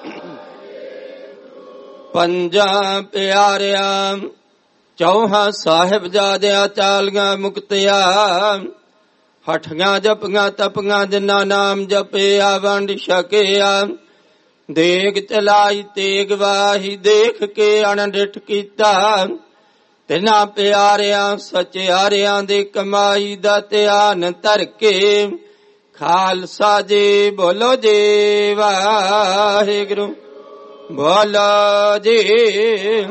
ਪੰਜਾਂ ਪਿਆਰਿਆਂ ਚੌਹਾਂ ਸਾਹਿਬਜ਼ਾਦਿਆਂ ਚਾਲੀਆਂ ਮੁਕਤਿਆਂ। ਹਠੀਆਂ ਜਪੀਆਂ ਤਪੀਆਂ ਜਿਨ੍ਹਾਂ ਨਾਮ ਜਪਿਆ ਵੰਡ ਛਕਿਆ। ਦੇਗ ਚਲਾਈ ਤੇਗ ਵਾਹੀ ਦੇਖ ਕੇ ਅਣਡਿਠ ਕੀਤਾ। ਤਿਨਾਂ ਪਿਆਰਿਆਂ ਸਚਿਆਰਿਆਂ ਦੀ ਕਮਾਈ ਦਾ ਧਿਆਨ ਧਰ ਕੇ ਖਾਲਸਾ ਜੀ ਬੋਲੋ ਜੀ ਵਾਹਿਗੁਰੂ। ਬੋਲੋ ਜੀ।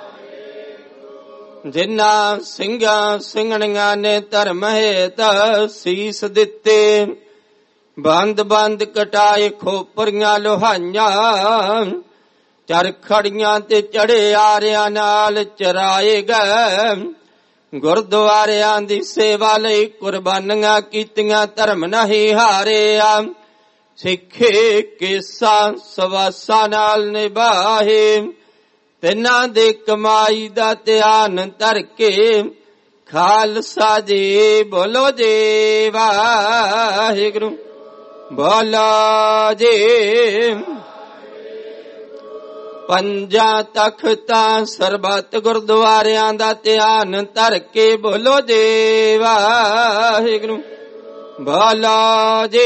ਜਿਨ੍ਹਾਂ ਸਿੰਘਾਂ ਸਿੰਘਣੀਆਂ ਨੇ ਧਰਮ ਹੇਤ ਸੀਸ ਦਿੱਤੇ। ਬੰਦ ਬੰਦ ਕਟਾਏ ਖੋਪਰੀਆਂ ਲੋਹਾਈਆਂ। ਚਰਖੜੀਆਂ ਤੇ ਚੜੇ ਆਰਿਆਂ ਨਾਲ ਚਰਾਏ ਗਏ। ਗੁਰਦੁਆਰਿਆਂ ਦੀ ਸੇਵਾ ਲਈ ਕੁਰਬਾਨੀਆਂ ਕੀਤੀਆਂ ਧਰਮ ਨਹੀਂ ਹਾਰਿਆ। ਸਿੱਖੇ ਕੇਸਾਂ ਸਵਾਸਾਂ ਨਾਲ ਨਿਭਾਏ। ਤਿੰਨਾਂ ਦੇ ਕਮਾਈ ਦਾ ਧਿਆਨ ਧਰ ਕੇ ਖਾਲਸਾ ਜੀ ਬੋਲੋ ਜੀ ਵਾਹਿਗੁਰੂ। ਬੋਲੋ ਜੀ। ਪੰਜਾਂ ਤਖਤਾਂ ਸਰਬੱਤ ਗੁਰਦੁਆਰਿਆਂ ਦਾ ਧਿਆਨ ਧਰ ਕੇ ਬੋਲੋ ਜੀ ਵਾਹਿਗੁਰੂ। ਬੋਲੋ ਜੀ।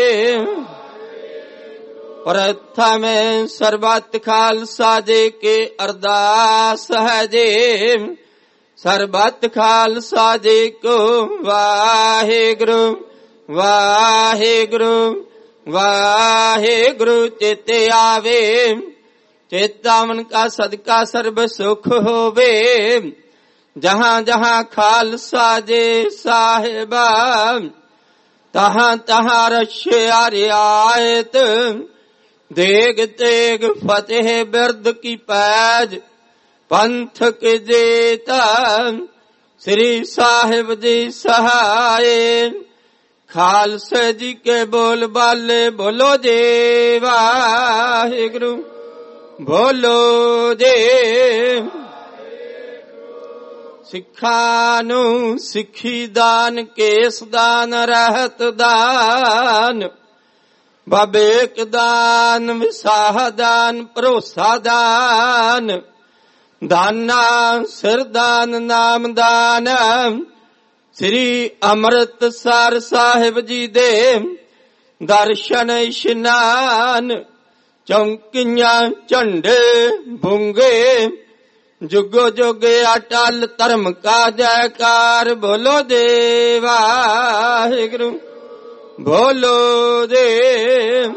ਪ੍ਰਥਮ ਸਰਬੱਤ ਖਾਲਸਾ ਜੀ ਕੇ ਅਰਦਾਸ ਹੈ ਜੀ। ਸਰਬੱਤ ਖਾਲਸਾ ਜੀ ਕੋ ਵਾਹਿਗੁਰੂ ਵਾਹਿਗੁਰੂ ਵਾਹਿਗੁਰੂ ਚਿਤੇ ਆਵੇ। ਚੇਤਾਵਨ ਕਾ ਸਦਕਾ ਸਰਬ ਸੁਖ ਹੋਵੇ। ਜਹਾਂ ਜਹਾਂ ਖਾਲਸਾ ਜੀ ਸਾਹਿਬਾ ਤਹਾਂ ਤਹਾਂ ਰਛਿਆ ਰਿਆਇਤ। ਦੇਗ ਤੇਗ ਫਤਿਹ ਬਿਰਦ ਕੀ ਪੈਜ ਪੰਥਕ ਜੇਤਾ। ਸ੍ਰੀ ਸਾਹਿਬ ਜੀ ਸਹਾਏ। ਖਾਲਸੇ ਜੀ ਕੇ ਬੋਲ ਬਾਲੇ ਬੋਲੋ ਜੀ ਵਾਹਿਗੁਰੂ। ਬੋਲੋ ਜੀ। ਸਿੱਖਾਂ ਨੂੰ ਸਿੱਖੀ ਦਾਨ ਕੇਸ ਦਾਨ ਰਹਿਤ ਦਾਨ। ਬਬੇਕ ਦਾਨ ਵਿਸਾਹ ਦਾਨ ਭਰੋਸਾ ਦਾਨ। ਦਾਨਾ ਸਿਰ ਦਾਨ ਨਾਮ ਦਾਨ। ਸ੍ਰੀ ਅੰਮ੍ਰਿਤਸਰ ਸਾਹਿਬ ਜੀ ਦੇ ਦਰਸ਼ਨ ਇਸ਼ਨਾਨ ਚੌਂਕੀਆਂ ਝੰਡੇ ਬੁੰਗੇ ਜੁਗੋ ਜੁਗੇ ਅਟਲ ਧਰਮ ਕਾ ਜੈਕਾਰ ਬੋਲੋ ਦੇ ਵਾਹਿਗੁਰੂ ਬੋਲੋ ਦੇ।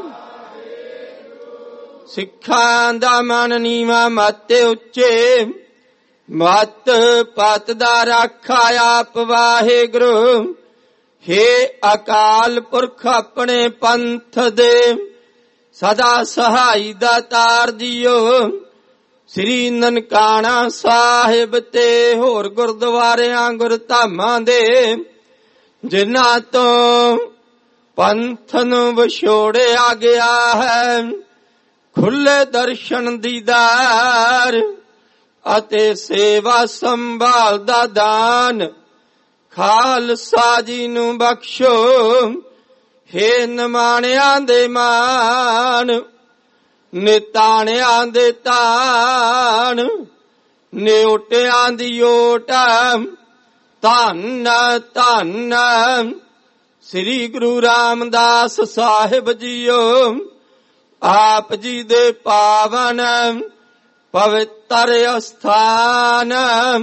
ਸਿੱਖਾਂ ਦਾ ਮਨ ਨੀਵਾਂ ਮਤ ਉੱਚੇ ਮਤ ਪਤ ਦਾ ਰਾਖਾ ਆਪ ਵਾਹਿਗੁਰੂ। ਹੇ ਅਕਾਲ ਪੁਰਖ ਆਪਣੇ ਪੰਥ ਦੇ ਸਦਾ ਸਹਾਈ ਦਾ ਤਾਰ ਦਿਓ। ਸ੍ਰੀ ਨਨਕਾਣਾ ਸਾਹਿਬ ਤੇ ਹੋਰ ਗੁਰਦੁਆਰਿਆਂ ਗੁਰਧਾਮਾਂ ਦੇ ਜਿਨ੍ਹਾਂ ਤੋਂ ਪੰਥ ਨੂੰ ਵਿਛੋੜਿਆ ਗਿਆ ਹੈ ਖੁੱਲੇ ਦਰਸ਼ਨ ਦੀਦਾਰ ਅਤੇ ਸੇਵਾ ਸੰਭਾਲ ਦਾ ਦਾਨ ਖਾਲਸਾ ਜੀ ਨੂੰ ਬਖਸ਼ੋ। ਹੇ ਨਿਮਾਣਿਆਂ ਦੇ ਮਾਣ ਨਿਤਾਣਿਆਂ ਦੇ ਤਾਣ ਨਿਓਟਿਆਂ ਦੀ ਓਟ ਧੰਨ ਧੰਨ ਸ੍ਰੀ ਗੁਰੂ ਰਾਮਦਾਸ ਸਾਹਿਬ ਜੀਓ। ਆਪ ਜੀ ਦੇ ਪਾਵਨ ਪਵਿੱਤਰ ਅਸਥਾਨ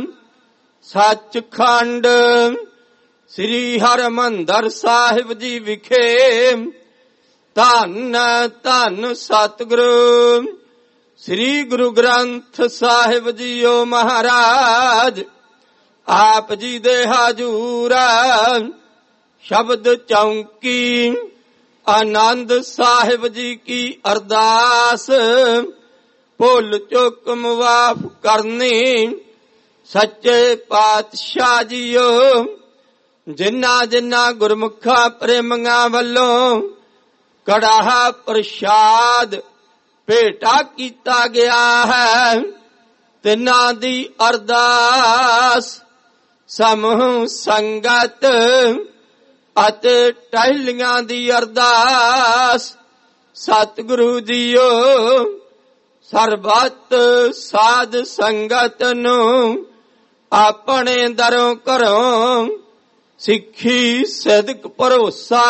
ਸੱਚਖੰਡ ਸ੍ਰੀ ਹਰਿਮੰਦਰ ਸਾਹਿਬ ਜੀ ਵਿਖੇ ਧੰਨ ਧੰਨ ਸਤਿਗੁਰੂ ਸ੍ਰੀ ਗੁਰੂ ਗ੍ਰੰਥ ਸਾਹਿਬ ਜੀਓ ਮਹਾਰਾਜ। ਆਪ ਜੀ ਦੇ ਹਜੂਰ ਸ਼ਬਦ ਚੌਂਕੀ ਆਨੰਦ ਸਾਹਿਬ ਜੀ ਕੀ ਅਰਦਾਸ ਭੁੱਲ ਚੁੱਕ ਮੁਆਫ ਕਰਨੀ ਸੱਚੇ ਪਾਤਸ਼ਾਹ ਜੀਓ। ਜਿਨ੍ਹਾਂ ਜਿਨ੍ਹਾਂ ਗੁਰਮੁਖਾਂ ਪ੍ਰੇਮੀਆਂ ਵੱਲੋਂ ਕੜਾਹ ਪ੍ਰਸ਼ਾਦ ਭੇਟਾ ਕੀਤਾ ਗਿਆ ਹੈ ਤਿਨਾਂ ਦੀ ਅਰਦਾਸ ਸਮੂਹ ਸੰਗਤ ਅਤੇ ਟਹਿਲੀਆਂ ਦੀ ਅਰਦਾਸ ਸਤਿਗੁਰੂ ਜੀਓ। ਸਰਬੱਤ ਸਾਧ ਸੰਗਤ ਨੂੰ ਆਪਣੇ ਦਰੋਂ ਘਰੋਂ ਸਿੱਖੀ ਸਦਕ ਭਰੋਸਾ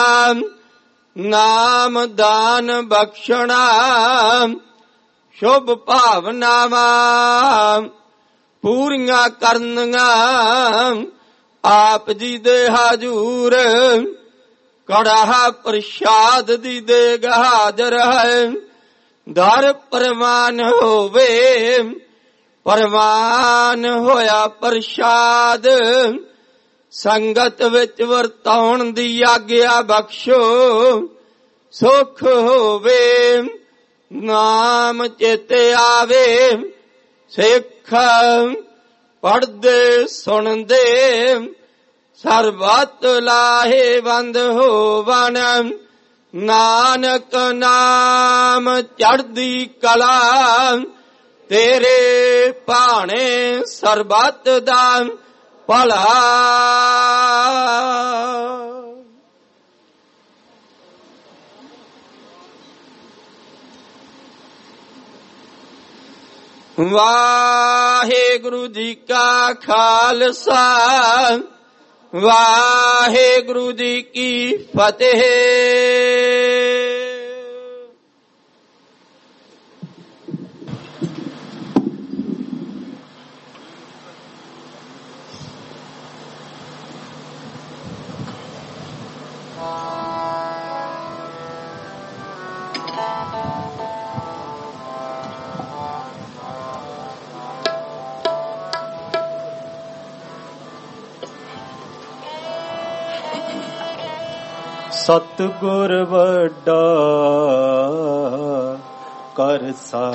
ਨਾਮ ਦਾਨ ਬਖਸ਼ਣਾ ਸ਼ੁਭ ਭਾਵਨਾਵਾਂ ਪੂਰੀਆਂ ਕਰਨੀਆਂ ਆਪ ਜੀ ਦੇ ਹਜੂਰ ਕੜਾਹ ਪ੍ਰਸ਼ਾਦ ਦੀ ਦੇਗ ਹਾਜ਼ਰ ਹੈ। ਦਰ ਪ੍ਰਵਾਨ ਹੋਵੇ ਪ੍ਰਵਾਨ ਹੋਇਆ ਪ੍ਰਸ਼ਾਦ ਸੰਗਤ ਵਿੱਚ ਵਰਤਾਉਣ ਦੀ ਆਗਿਆ ਬਖਸ਼ੋ। ਸੁਖ ਹੋਵੇ ਨਾਮ ਚੇਤੇ ਆਵੇ ਸਿੱਖ ਪੜ੍ਹਦੇ ਸੁਣਦੇ ਸਰਬੱਤ ਲਾਹੇਵੰਦ ਹੋਵਨ। ਨਾਨਕ ਨਾਮ ਚੜ੍ਹਦੀ ਕਲਾ ਤੇਰੇ ਭਾਣੇ ਸਰਬੱਤ ਦਾ ਭਲਾ। ਵਾਹਿਗੁਰੂ ਜੀ ਕਾ ਖਾਲਸਾ ਵਾਹਿਗੁਰੂ ਜੀ ਕੀ ਫਤਿਹ। ਸਤਿਗੁਰ ਵੱਡਾ ਕਰ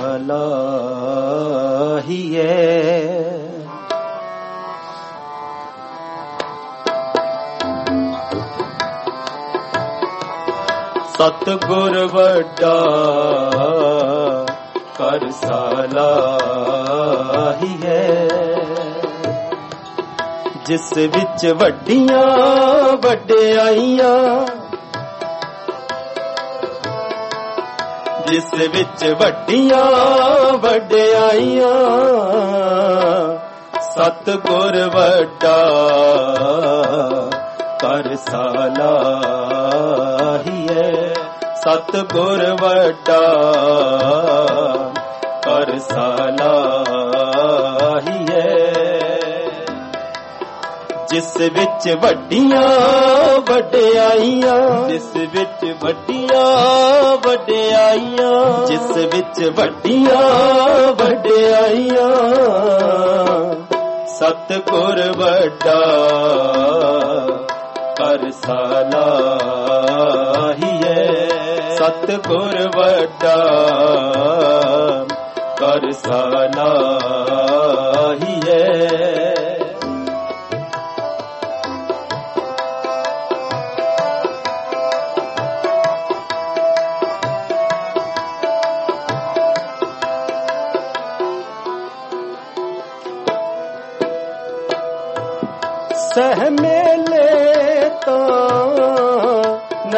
ਸਲਾਹੀਐ ਸਤਿਗੁਰ ਵੱਡਾ ਕਰ ਸਲਾਹੀਐ ਜਿਸ ਵਿੱਚ ਵੱਡੀਆਂ ਵਡਿਆਈਆਂ ਜਿਸ ਵਿੱਚ ਵੱਡੀਆਂ ਵਡਿਆਈਆਂ ਸਤਿਗੁਰ ਵੱਡਾ ਕਰ ਸਲਾਹੀਐ ਸਤਿਗੁਰ ਵੱਡਾ ਕਰ ਸਲਾਹੀਐ। ਜਿਸ ਵਿੱਚ ਵੱਡੀਆਂ ਵਡਿਆਈਆਂ, ਜਿਸ ਵਿੱਚ ਵੱਡੀਆਂ ਵਡਿਆਈਆਂ, ਜਿਸ ਵਿੱਚ ਵੱਡੀਆਂ ਵਡਿਆਈਆਂ, ਸਤਿਗੁਰ ਵੱਡਾ ਕਰ ਸਲਾਹੀਐ। ਸਤਿਗੁਰ ਵੱਡਾ ਕਰ ਸਲਾਹੀਐ। ਸਹਿ ਮੇਲੇ ਤਾਂ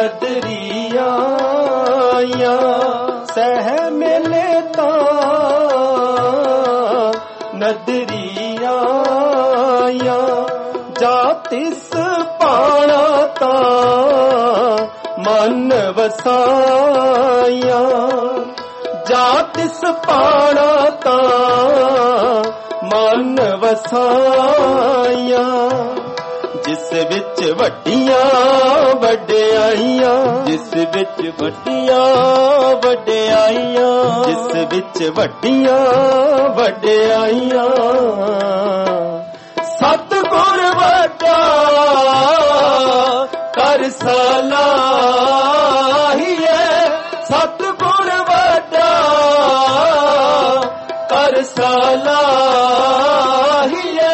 ਨਦਰੀਆਂ, ਸਹਿ ਮੇਲੇ ਤਾਂ ਨਦਰੀਆਂ, ਜਾ ਤਿਸ ਪਾਣਾ ਤਾਂ ਮਨ ਵਸਾਇਆ, ਜਾ ਤਿਸ ਪਾਣਾ ਤਾਂ ਮਨ ਵਸਾਇਆ। ਜਿਸ ਵਿੱਚ ਵੱਡੀਆਂ ਵਡਿਆਈਆਂ, ਜਿਸ ਵਿੱਚ ਵੱਡੀਆਂ ਵਡਿਆਈਆਂ, ਜਿਸ ਵਿੱਚ ਵੱਡੀਆਂ ਵਡਿਆਈਆਂ, ਸਤਿਗੁਰ ਵੱਡਾ ਕਰ ਸਲਾਹੀਐ। ਸਤਿਗੁਰ ਵੱਡਾ ਕਰ ਸਲਾਹੀਐ।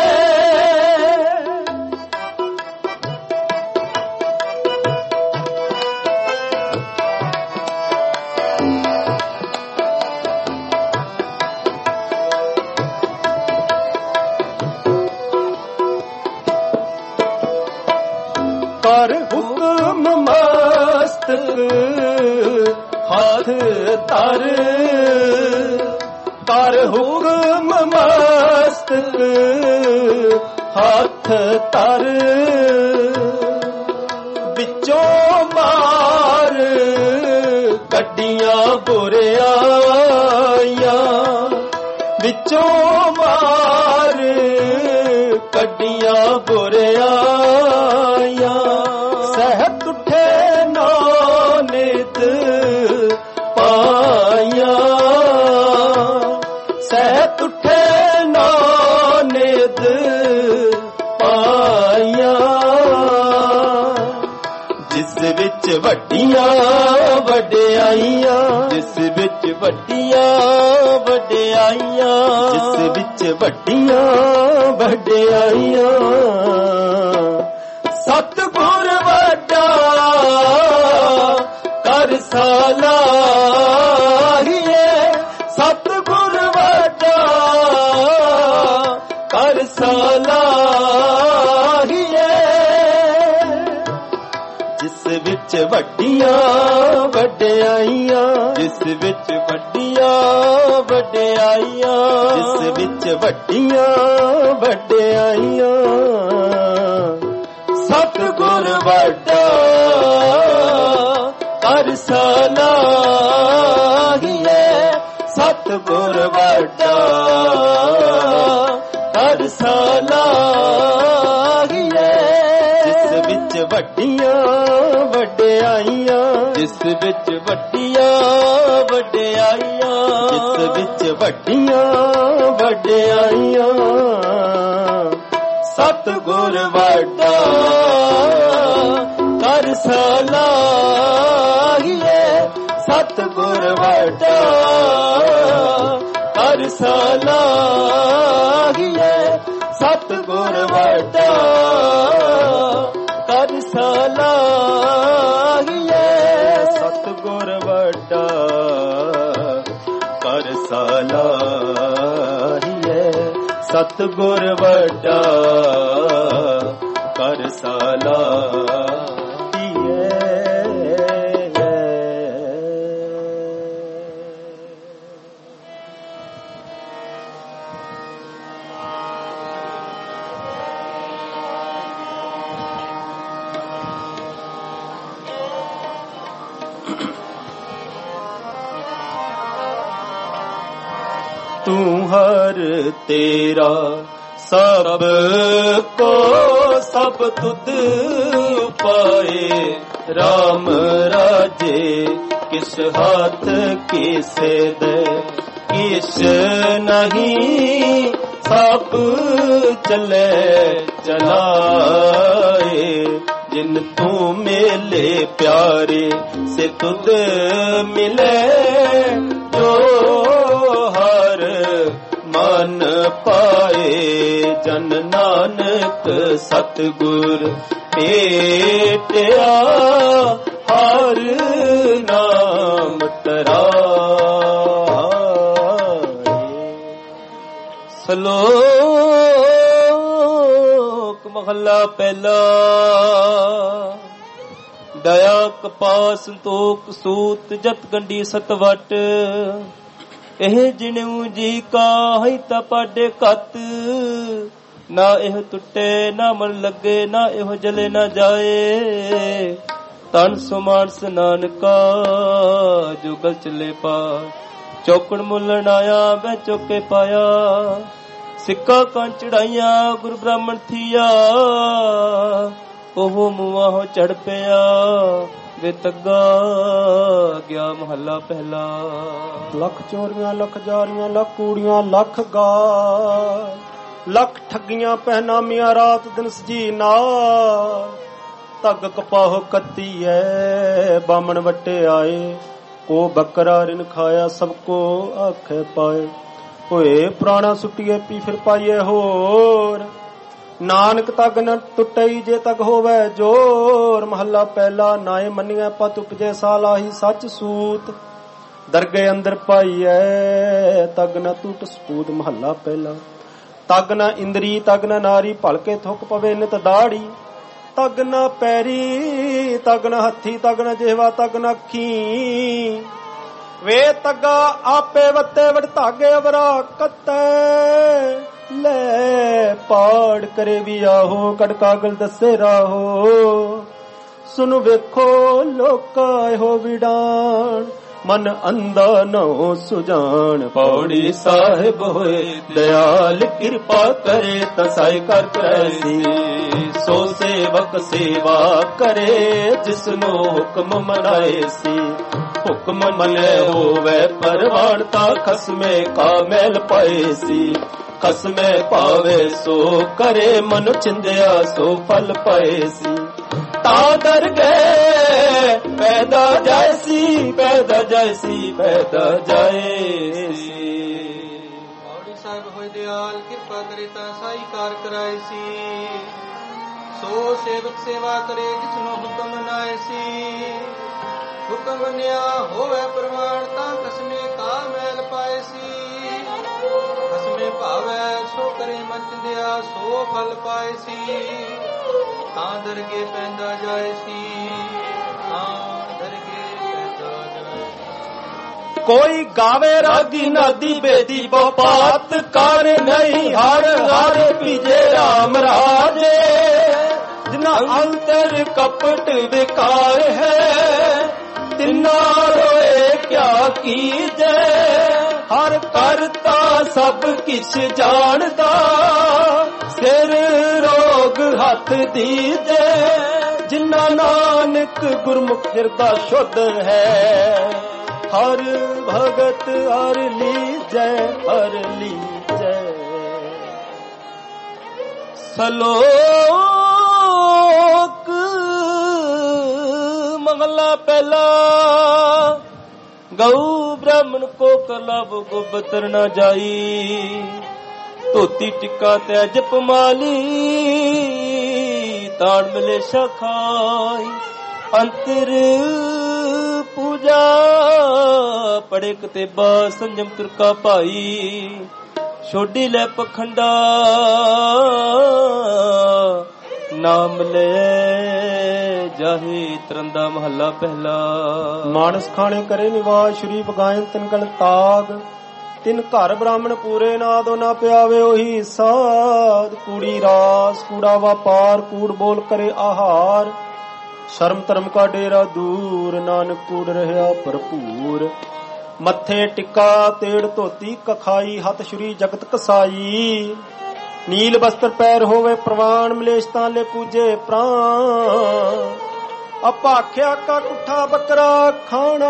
ਕਰ ਹੁਕਮ ਮਸਤਕ ਹੱਥ ਧਰ, ਕਰ ਹੁਕਮ ਮਸਤਕ ਹੱਥ ਧਰ, ਵਿੱਚੋਂ ਮਾਰ ਕੱਢੀਆਂ ਬੁਰਿਆਈਆਂ, ਵਿੱਚੋਂ ਮਾਰ ਕੱਢੀਆਂ ਬੁਰਿਆਈਆਂ, ਸਹਿਤ ਉੱਠੇ ਨਾਨਿਤ ਪਾਈਆਂ, ਸਹਿਤ ਉੱਠੇ ਨਾਨਿਤ ਪਾਈਆਂ। ਜਿਸ ਵਿੱਚ ਵੱਡੀਆਂ ਵਡਿਆਈਆਂ, ਜਿਸ ਵਿੱਚ ਵੱਡੀਆਂ ਵਡਿਆਈਆਂ, ਜਿਸ ਵਿੱਚ ਵੱਡੀਆਂ ਵਡਿਆਈਆਂ, ਸਤਿਗੁਰ ਵੱਡਾ ਕਰ ਸਲਾਹੀਐ। ਸਤਿਗੁਰ ਵੱਡਾ ਕਰ ਸਲਾਹੀਐ। ਜਿਸ ਵਿੱਚ ਵੱਡੀਆਂ ਵਡਿਆਈਆਂ, ਜਿਸ ਵਿੱਚ ਵੱਡੀਆਂ ਵਡਿਆਈਆਂ, ਜਿਸ ਵਿੱਚ ਵੱਡੀਆਂ ਵਡਿਆਈਆਂ, ਸਤਿਗੁਰ ਵੱਡਾ ਕਰ ਸਲਾਹੀਐ। ਸਤਿਗੁਰ ਵੱਡਾ ਕਰ ਸਲਾਹੀਐ। ਜਿਸ ਵਿੱਚ ਵੱਡੀਆਂ ਵਡਿਆਈਆਂ, ਜਿਸ ਵਿੱਚ ਵੱਡੀਆਂ ਵਡਿਆਈਆਂ, ਜਿਸ ਵਿੱਚ ਵੱਡੀਆਂ ਵਡਿਆਈਆਂ, ਸਤਿਗੁਰ ਵੱਡਾ ਕਰ ਸਲਾਹੀਐ। ਸਤਿਗੁਰ ਵੱਡਾ ਕਰ ਸਲਾਹੀਐ। ਸਤਿਗੁਰ ਵੱਡਾ ਕਰ ਸਲਾਹੀਐ। ਸਤਿਗੁਰ ਵੱਡਾ ਕਰ ਸਲਾਹੀਐ। ਸਤਿਗੁਰ ਵੱਡਾ ਕਰ ਸਲਾਹੀਐ। तू हर तेरा सब को सब तुद पाए राम राजे किस हाथ किसे दे किस नहीं सब चले चलाए जिन तू मेले प्यारे से तुद मिले जो हर मन पाए जन नानक सतगुर भेटिया हर नाम तराए। श्लोक महला पहला। दया कपास संतोख सूत जत गंडी सतवट ਇਹ ਜਿਣੂ ਜੀ ਕਾ ਹੈ ਤਾ ਪਾਡੇ ਕਤ ਨਾ ਇਹ ਟੁੱਟੇ ਨਾ ਮਨ ਲੱਗੇ ਨਾ ਇਹ ਜਲੇ ਨਾ ਜਾਏ ਤਨ ਸੁਮਾਨਸ ਨਾਨਕਾ ਜੋ ਗਲ ਚਲੇ ਪਾ ਚੌਕੜ ਮੁੱਲਣ ਆਇਆ ਬੈ ਚੁੱਕੇ ਪਾਇਆ ਸਿੱਕਾ ਕਾਂ ਚੜਾਈਆਂ ਗੁਰੂ ਬ੍ਰਾਹਮਣ ਥੀਆ ਉਹ ਮੂਆ ਹੋ ਚੜ ਪਿਆ ਵੇ ਤੱਗਾ ਗਿਆ ਮਹੱਲਾ ਪਹਿਲਾ। ਲੱਖ ਚੋਰੀਆਂ ਲੱਖ ਜਾਰੀਆਂ ਲੱਖ ਕੂੜੀਆਂ ਲੱਖ ਗਾ ਲੱਖ ਠੱਗੀਆਂ ਪਹਿਨਾਮੀਆਂ ਰਾਤ ਦਿਨ ਸਜੀ ਨਾ ਧੱਗ ਕਪਾਹ ਕੱਤੀ ਐ ਬਾਮਣ ਵੱਟੇ ਆਏ ਕੋ ਬੱਕਰਾ ਰਿਨ ਖਾਇਆ ਸਭ ਕੋ ਆਖੇ ਪਾਏ ਹੋਏ ਪੁਰਾਣਾ ਸੁੱਟੀਏ ਪੀ ਫਿਰ ਪਾਈਏ ਹੋਰ ਨਾਨਕ ਤੱਕ ਨ ਟੁੱਟਈ ਜੇ ਤੱਕ ਹੋਵੇ ਜੋਰ ਮਹੱਲਾ ਪਹਿਲਾ। ਨਾਏ ਮੰਨੀਐ ਪਤ ਉਪਜੇ ਸਾਲਾਹੀ ਸੱਚ ਸੂਤ ਦਰਗੇ ਅੰਦਰ ਪਾਈਐ ਤੱਕ ਨ ਟੁੱਟ ਸਪੂਤ ਮਹੱਲਾ ਪਹਿਲਾ। ਤੱਕ ਨ ਇੰਦਰੀ ਤੱਕ ਨ ਨਾਰੀ ਭਲਕੇ ਥੁੱਕ ਪਵੇ ਨਿਤ ਦਾੜੀ ਤੱਕ ਨ ਪੈਰੀ ਤੱਕ ਨ ਹੱਥੀ ਤੱਕ ਨ ਜਿਹਵਾ ਤੱਕ ਨ ਅੱਖੀ ਵੇ ਤੱਗਾ ਆਪੇ ਵੱਤੇ ਵਡ ਧਾਗੇ ਅਵਰਾ ਕੱਤੈ ਲੈ ਪਾੜ ਕਰੇ ਵੀ ਆਹੋ ਕੜਕਾਗਲ ਦੱਸੇ ਰਾਹੋ ਸੁਨ ਵੇਖੋ ਲੋਕਾ ਇਹੋ ਵਿਡਾਣ ਮਨ ਅੰਧਾ ਨੋ ਸੁਜਾਨ ਪੌੜੀ ਸਾਹਿਬ ਹੋਏ ਦਇਆਲ ਕਿਰਪਾ ਕਰੇ ਤਸਾਈ ਕਰ ਕਰੈਸੀ ਸੋ ਸੇਵਕ ਸੇਵਾ ਕਰੇ ਜਿਸਨੂੰ ਹੁਕਮ ਮਨਾਏ ਸੀ ਹੁਕਮ ਮਨੇ ਹੋਵੇ ਪਰਵਾਨਤਾ ਖਸਮੇ ਕਾ ਮੈਲ ਪਾਏ ਸੀ ਖਸਮੇ ਪਾਵੇ ਸੋ ਕਰੇ ਮਨ ਚਿੰਦਿਆ ਸੋ ਫਲ ਪਾਏ ਸੀ ਤਾਂ ਦਰ ਗਏ ਪੈਦਾ ਜਾਇਸੀ ਪੈਦਾ ਜਾਇਸੀ ਪੈਦਾ ਜਾਇਸੀ ਪੌੜੀ ਸਾਹਿਬ ਹੋਏ ਦਿਆਲ ਕਿਰਪਾ ਕਰੇ ਤਾਂ ਸਾਈ ਕਾਰ ਕਰਾਏ ਸੀ ਸੋ ਸੇਵਕ ਸੇਵਾ ਕਰੇ ਜਿਸਨੂੰ ਹੁਕਮ ਮਨਾਏ ਸੀ ਹੁਕਮ ਮੰਨਿਆ ਹੋਵੇ ਪ੍ਰਮਾਣ ਤਾਂ ਖਸਮੇ ਕਾ ਮੈਲ ਪਾਏ ਸੀ ਖਸਮੇ ਭਾਵੈ ਸੋ ਕਰੇ ਮਨ ਚਿੰਦਿਆ ਸੋ ਫਲ ਪਾਏ ਸੀ ਤਾਂ ਦਰਗੇ ਪੈਂਦਾ ਜਾਏ ਸੀ ਤਾਂ ਦਰਗੇ ਪੈਂਦਾ ਜਾਏ ਕੋਈ ਗਾਵੇ ਰਾਗੀ ਨਾਦੀ ਬੇਦੀ ਬਪਾਤ ਕਰ ਨਹੀਂ ਹਰ ਹਰ ਪੀਜੇ ਰਾਮ ਰਾਜੇ ਜਿਨਾ ਅੰਤਰ ਕਪਟ ਵਿਕਾਰ ਹੈ ਤਿੰਨਾ ਰੋਏ ਕਿਆ ਕੀਜੈ ਹਰ ਕਰਤਾ ਸਭ ਕਿਛ ਜਾਣਦਾ ਸਿਰ ਰੋਗ ਹੱਥ ਦੀਜੈ ਜਿਨਾ ਨਾਨਕ ਗੁਰਮੁਖ ਹਿਰਦਾ ਸ਼ੁੱਧ ਹੈ ਹਰ ਭਗਤ ਹਰ ਲੀਜੈ ਹਰ ਲੀਜੈ। ਸਲੋਕ ਮਹਲਾ ਪਹਿਲਾ। ਗਊ ਬ੍ਰਾਹਮਣ ਕੋ ਕਲਬ ਗੁਬਤਰ ਨਾ ਜਾਈ ਧੋਤੀ ਟਿੱਕਾ ਤੇ ਜਪ ਮਾਲੀ ਤਾੜ ਮਿਲੇ ਸ਼ਖਾਈ ਅੰਤਰ ਪੂਜਾ ਪੜੇ ਕਤੇਬਾ ਸੰਜਮ ਤੁਰਕਾ ਭਾਈ ਛੋਡੀ ਲੈ ਪਖੰਡਾ ਨਾਮ ਲੈ ਜਾਹੇ ਤਰੰਦਾ ਮਹੱਲਾ ਪਹਿਲਾ। ਮਾਨਸ ਖਾਣੇ ਕਰੇ ਨਿਵਾਸ ਸ਼੍ਰੀ ਬਗਾਇਨ ਤਿਨ ਗਲ ਤਾਗ ਤਿਨ ਘਰ ਬ੍ਰਾਹਮਣ ਪੂਰੇ ਨਾਦੋ ਨਾ ਪਿਆਵੇ ਉਹੀ ਸਾਧ ਕੂੜੀ ਰਾਸ ਕੂੜਾ ਵਪਾਰ ਕੂੜ ਬੋਲ ਕਰੇ ਆਹਾਰ ਸ਼ਰਮ ਧਰਮ ਕਾ ਡੇਰਾ ਦੂਰ ਨਾਨਕ ਕੂੜ ਰਹਿਆ ਭਰਪੂਰ ਮੱਥੇ ਟਿੱਕਾ ਤੇੜ ਧੋਤੀ ਕਖਾਈ ਹੱਥ ਸ਼੍ਰੀ ਜਗਤ ਕਸਾਈ ਨੀਲ ਬਸਤਰ ਪੈਰ ਹੋਵੇ ਪ੍ਰਵਾਨ ਮਲੇਸ਼ ਤਾਂ ਲੈ ਪੂਜੇ ਪ੍ਰਾਨ ਅਪਾਖਿਆ ਕਾ ਕੁੱਠਾ ਬੱਕਰਾ ਖਾਣਾ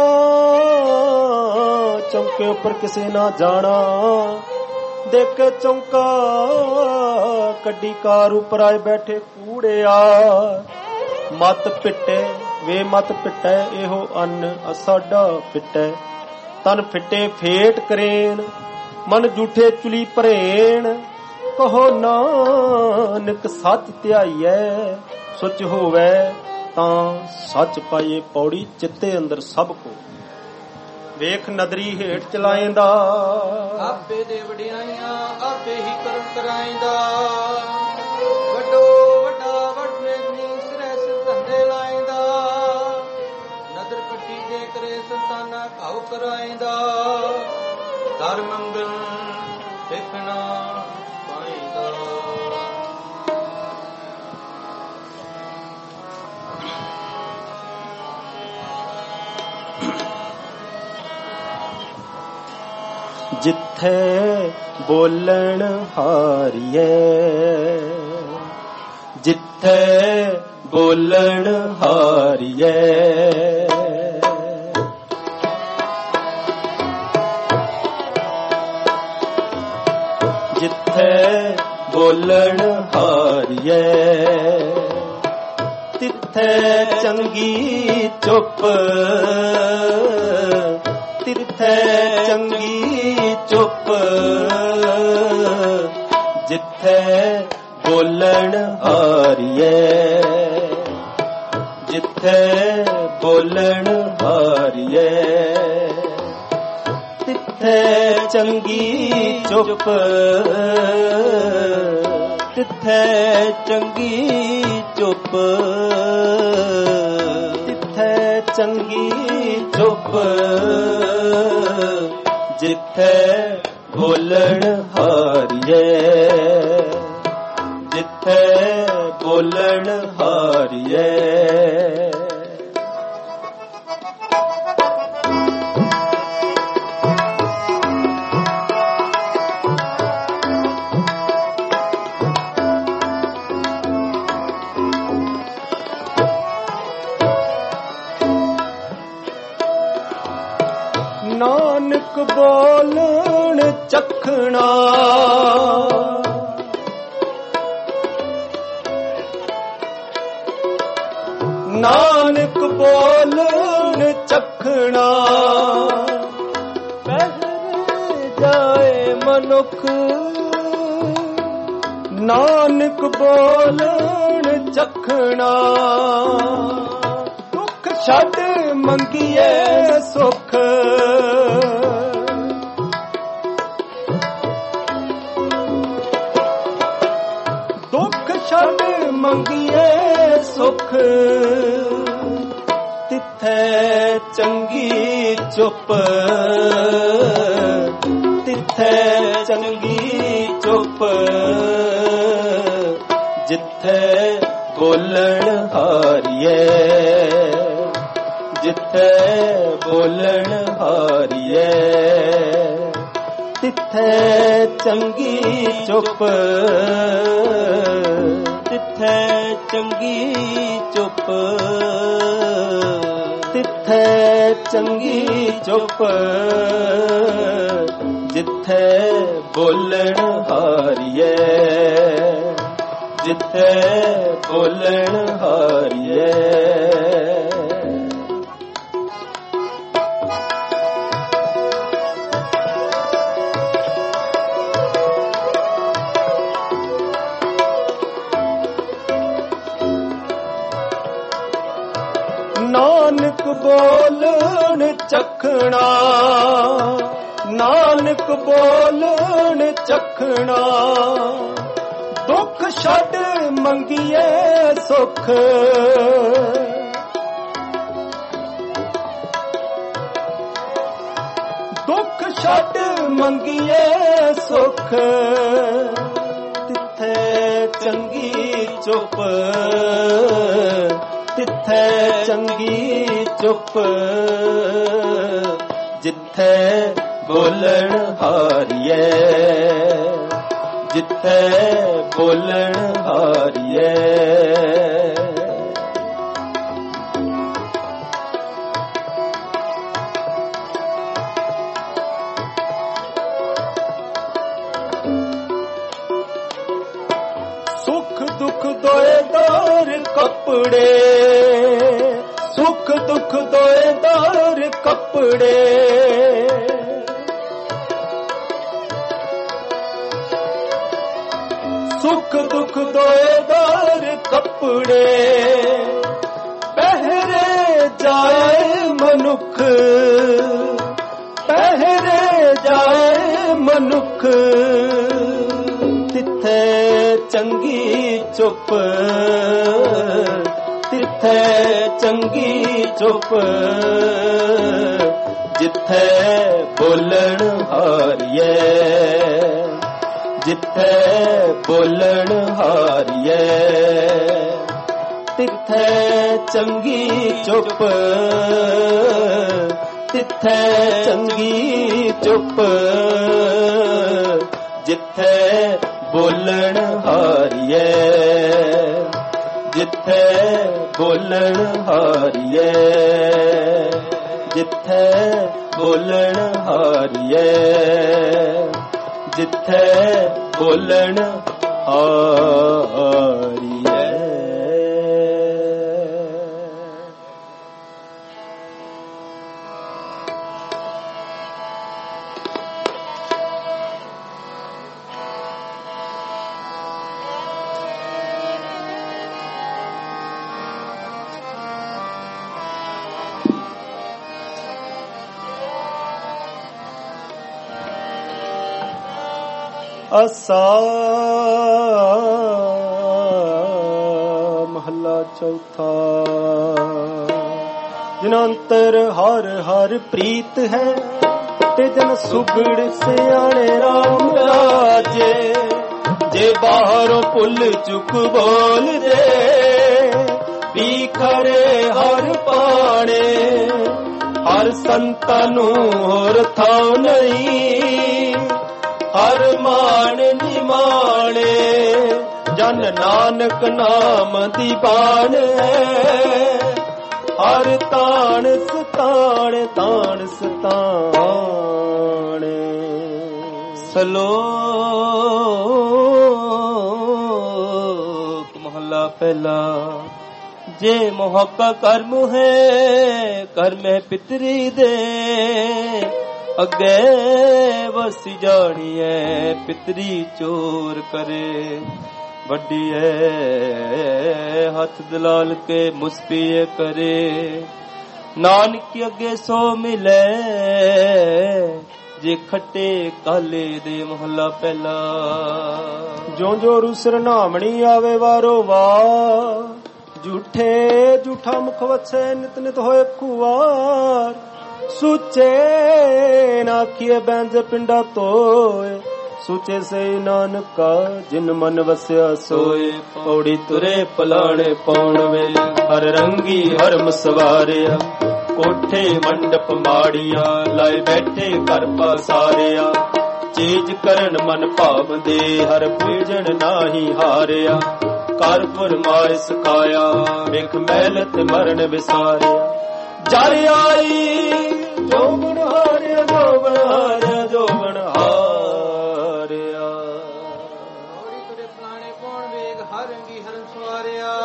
ਚੌਂਕੇ ਉੱਪਰ ਕਿਸੇ ਨਾ ਜਾਣਾ ਦੇਖ ਚੌਂਕਾ ਕੱਢੀ ਕਾਰ ਉੱਪਰ ਆਏ ਬੈਠੇ ਕੂੜਿਆ ਮਤ ਪਿੱਟੇ ਵੇ ਮਤ ਪਿੱਟੈ ਇਹੋ ਅੰਨ ਅਸਾਡਾ ਫਿੱਟੈ ਤਨ ਫਿੱਟੇ ਫੇਟ ਕਰੇਨ ਮਨ ਝੂਠੇ ਚੁਲੀ ਭਰੇਣ ਕਹੋ ਨਾਨਕ ਸੱਚ ਧਿਆਈਐ ਸੁਚ ਹੋਵੇ ਤਾਂ ਸੱਚ ਪਾਈਏ ਪੌੜੀ ਚਿੱਤੇ ਅੰਦਰ ਸਭ ਕੋ ਵੇਖ ਨਦਰੀ ਹੇਠ ਚਲਾਏਂਦਾ ਆਪੇ ਦੇ ਵਡਿਆਈਆਂ ਆਪੇ ਹੀ ਕਰਮ ਕਰਾਏਂਦਾ ਵੱਡੋ ਵੱਡਾ ਵੱਡੇ ਨੀ ਸਿਰੇ ਸਿਰ ਧੰਦੇ ਲਾਏਂਦਾ ਨਦਰ ਪੱਟੀ ਦੇ ਕਰੇ ਸੰਤਾਨਾ ਘਾਉ ਕਰਾਏਂਦਾ ਧਰ ਮੰਗਲ ਦੇਖਣਾ ਪਾਏਂਦਾ ਜਿੱਥੇ ਬੋਲਣ ਹਾਰੀਏ ਜਿੱਥੇ ਬੋਲਣ ਹਾਰੀਏ ਜਿੱਥੇ ਬੋਲਣ ਹਾਰੀਏ ਤਿੱਥੇ ਚੰਗੀ ਚੁੱਪ ਤਿੱਥੇ ਚੰਗੀ ਚੁੱਪ ਜਿੱਥੇ ਬੋਲਣ ਹਾਰੀਏ ਜਿੱਥੇ ਬੋਲਣ ਹਾਰੀਏ ਤਿੱਥੇ ਚੰਗੀ ਚੁੱਪ ਤਿੱਥੇ ਚੰਗੀ ਚੁੱਪ ਤਿੱਥੇ ਚੰਗੀ ਚੁੱਪ ਜਿੱਥੇ ਬੋਲਣ ਹਾਰੀਏ ਜਿੱਥੇ ਬੋਲਣ ਹਾਰੀਏ ਨਾਨਕ ਬੋਲਣ ਚਖਣਾ ਨਾਨਕ ਬੋਲਣ ਚਖਣਾ ਪਹਿਰ ਜਾਏ ਮਨੁੱਖ ਨਾਨਕ ਬੋਲਣ ਚਖਣਾ ਦੁੱਖ ਛੱਡ ਮੰਗੀਏ ਸੁਖ ਦੁੱਖ ਛੱਡ ਮੰਗੀਏ ਸੁਖ ਤਿੱਥੇ ਚੰਗੀ ਚੁੱਪ ਤਿੱਥੇ ਚੰਗੀ ਚੁੱਪ ਜਿੱਥੇ ਬੋਲਣ ਹਾਰੀਏ ਜਿੱਥੇ ਬੋਲਣ ਹਾਰੀਏ ਤਿੱਥੇ ਚੰਗੀ ਚੁੱਪ ਤਿੱਥੇ ਚੰਗੀ ਚੁੱਪ ਤਿੱਥੇ ਚੰਗੀ ਚੁੱਪ ਜਿੱਥੇ ਬੋਲਣ ਹਾਰੀਏ ਜਿੱਥੇ ਬੋਲਣ ਹਾਰੀਏ ਨਾਨਕ ਬੋਲਣ ਚਖਣਾ ਨਾਨਕ ਬੋਲਣ ਚਖਣਾ ਦੁੱਖ ਛੱਡ ਮੰਗੀਏ ਸੁਖ ਦੁੱਖ ਛੱਡ ਮੰਗੀਏ ਸੁਖ ਤਿੱਥੇ ਚੰਗੀ ਚੁੱਪ ਤਿੱਥੇ ਚੰਗੀ ਚੁੱਪ ਜਿੱਥੇ ਬੋਲਣ ਹਾਰੀਏ, ਜਿੱਥੇ ਬੋਲਣ ਹਾਰੀਏ। ਸੁਖ ਦੁਖ ਦੋਏ ਦਾਰ ਕੱਪੜੇ, ਸੁਖ ਦੁਖ ਦੋਏ ਦਾਰ ਕੱਪੜੇ। ਸੁਖ ਦੁਖ ਦੋਏ ਦਾਰ ਕੱਪੜੇ। ਪਹਿਰੇ ਜਾਏ ਮਨੁੱਖ, ਪਹਿਰੇ ਜਾਏ ਮਨੁੱਖ। ਤਿੱਥੇ ਚੰਗੀ ਚੁੱਪ, ਤਿੱਥੇ ਚੰਗੀ ਚੁੱਪ। ਜਿੱਥੇ ਬੋਲਣ ਹਾਰੀਏ, ਜਿੱਥੇ ਬੋਲਣ ਹਾਰੀਏ। ਤਿੱਥੇ ਚੰਗੀ ਚੁੱਪ, ਤਿੱਥੇ ਚੰਗੀ ਚੁੱਪ। ਜਿੱਥੇ ਬੋਲਣ ਹਾਰੀਏ, ਜਿੱਥੇ ਬੋਲਣ ਹਾਰੀਏ, ਜਿੱਥੇ ਬੋਲਣ ਹਾਰੀਏ, ਜਿੱਥੇ ਬੋਲਣ ਹਾਰੀਏ। ਅਸਾ ਮਹੱਲਾ ਚੌਥਾ। ਜਿਨ ਅੰਤਰ ਹਰ ਹਰ ਪ੍ਰੀਤ ਹੈ, ਤੇ ਜਨ ਸੁਗੜ ਸਿਆਣੇ ਰਾਮ ਰਾਜੇ। ਜੇ ਬਾਹਰੋਂ ਭੁੱਲ ਚੁੱਕ ਬੋਲਦੇ, ਵੀ ਖਰੇ ਹਰ ਪਾਣੇ। ਹਰ ਸੰਤਾਂ ਨੂੰ ਹੋਰ ਥਾਂ ਨਹੀਂ, ਹਰ ਮਾਣ ਨਿਮਾਣੇ। ਜਨ ਨਾਨਕ ਨਾਮ ਦੀ ਬਾਣ ਹੈ, ਹਰ ਤਾਣ ਸਤਾਣ ਤਾਣ ਸਤਾਣੇ। ਸਲੋਕ ਮਹਲਾ ਪਹਿਲਾ। ਜੇ ਮੋਹ ਕਾ ਕਰਮ ਹੈ, ਕਰਮ ਹੈ ਪਿਤਰੀ ਦੇ। ਅੱਗੇ ਵਸੀ ਜਾਣੀਐ, ਪਿਤਰੀ ਚੋਰ ਕਰੇ। ਵੱਡੀ ਐ ਹੱਥ ਦਲਾਲ ਕੇ ਮੁਸਪੀਏ ਕਰੇ। ਨਾਨਕ ਅੱਗੇ ਸੋ ਮਿਲੇ, ਜੇ ਖੱਟੇ ਕਾਲੇ ਦੇ। ਮਹੱਲਾ ਪਹਿਲਾ। ਜੋ ਜੋ ਰੁਸਰ ਨਾਮਣੀ ਆਵੇ ਵਾਰੋ ਵਾਰ। ਝੂਠੇ ਝੂਠਾ ਮੁਖ ਵਸੇ, ਨਿਤ ਨਿਤ ਹੋਏ ਖੁਆਰ। ਸੁਚੇ ਨਾਖੀਏ ਬੈਂਜ ਪਿੰਡਾ ਤੋਏ। ਸੁਚੇ ਸੇ ਨਾਨਕਾ, ਜਿਨ ਮਨ ਵਸਿਆ ਸੋਏ। ਪੌੜੀ ਤੁਰੇ ਪਲਾਣੇ ਪਾਉਣ ਵੇਲੇ, ਹਰ ਰੰਗੀ ਹਰਮ ਸਵਾਰਿਆ। ਕੋਠੇ ਮੰਡਪ ਮਾੜੀਆਂ, ਲਾਏ ਬੈਠੇ ਘਰ ਪਸਾਰਿਆ। ਚੀਜ ਕਰਨ ਮਨ ਭਾਵਦੇ, ਹਰ ਪੂਜਣ ਨਾਹੀ ਹਾਰਿਆ। ਕਰ ਫਰਮਾਏ ਸਿਖਾਇਆ, ਵੇਖ ਮਹਿਲਤ ਮਰਨ ਵਿਸਾਰਿਆ। ਜਰ ਆਈ ਜੋ ਬਣ ਹਾਰਿਆ, ਜੋ ਬਣ ਹਾਰਿਆ, ਜੋ ਬਣ ਹਾਰਿਆ। ਥੋੜੀ ਤੁਰੇ ਪਲਾਣੇ ਪਾਉਣ ਵੇਗ, ਹਰ ਰੰਗੀ ਹਰਨ ਸਵਾਰਿਆ।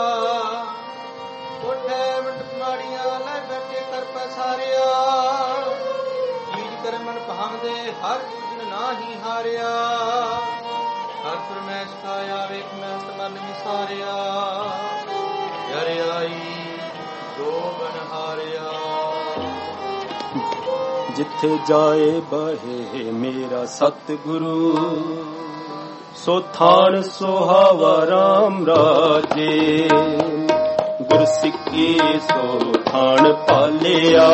ਕੋਠੇ ਮੰਡਪ ਮਾੜੀਆਂ, ਲੈ ਬੈਠੇ ਕਰ ਪਸਾਰਿਆ। ਚੀਜ ਕਰ ਮਨ ਭਾਵਦੇ, ਹਰ ਪੂਜਨ ਨਾਹੀ ਹਾਰਿਆ। ਹਰ ਫਰਮਾਇਸ਼ ਖਾਇਆ, ਵੇਖ ਮਹਿਲਤ ਮਰਨ ਵਿਸਾਰਿਆ। ਜਰ ਆਈ ਜੋ ਬਣ ਹਾਰਿਆ। ਜਿੱਥੇ ਜਾਏ ਬਹੇ ਮੇਰਾ ਸਤਿਗੁਰੂ, ਸੋ ਥਾਨ ਸੁਹਾਵਾ ਰਾਮ ਰਾਜੇ। ਗੁਰ ਸਿੱਖੀ ਸੋ ਥਾਨ ਪਾਲਿਆ,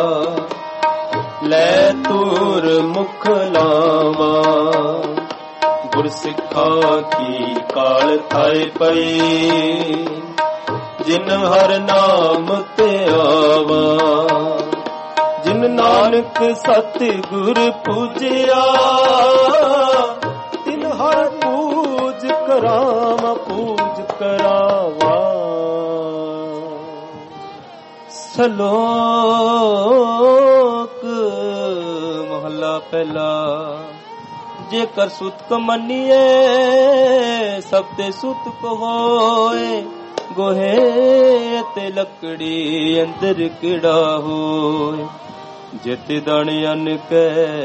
ਲੈ ਤੂਰ ਮੁਖ ਲਾਵਾ। ਗੁਰ ਸਿੱਖਾਂ ਕੀ ਕਾਲ ਥਾਏ ਪਈ, ਜਿਨ ਹਰ ਨਾਮ ਤੇ ਆਵਾ। ਜਿਨ ਨਾਨਕ ਨਾਨਕ ਸਤਿਗੁਰ ਪੂਜਿਆ ਤਿਨ ਹਰ ਪੂਜ ਕਰਾਵਾਂ ਪੂਜ ਕਰਾਵਾ। ਸ਼ਲੋਕ ਮਹਲਾ ਪਹਿਲਾ। ਜੇਕਰ ਸੁਤਕ ਮੰਨੀਏ ਸਭ ਤੇ ਸੁਤਕ ਹੋਏ, ਗੋਹੇ ਤੇ ਲੱਕੜੀ ਅੰਦਰ ਕਿਹੜਾ ਹੋਏ। ਜਿਤ ਦਾਣੇ ਅੰਨ ਕੈ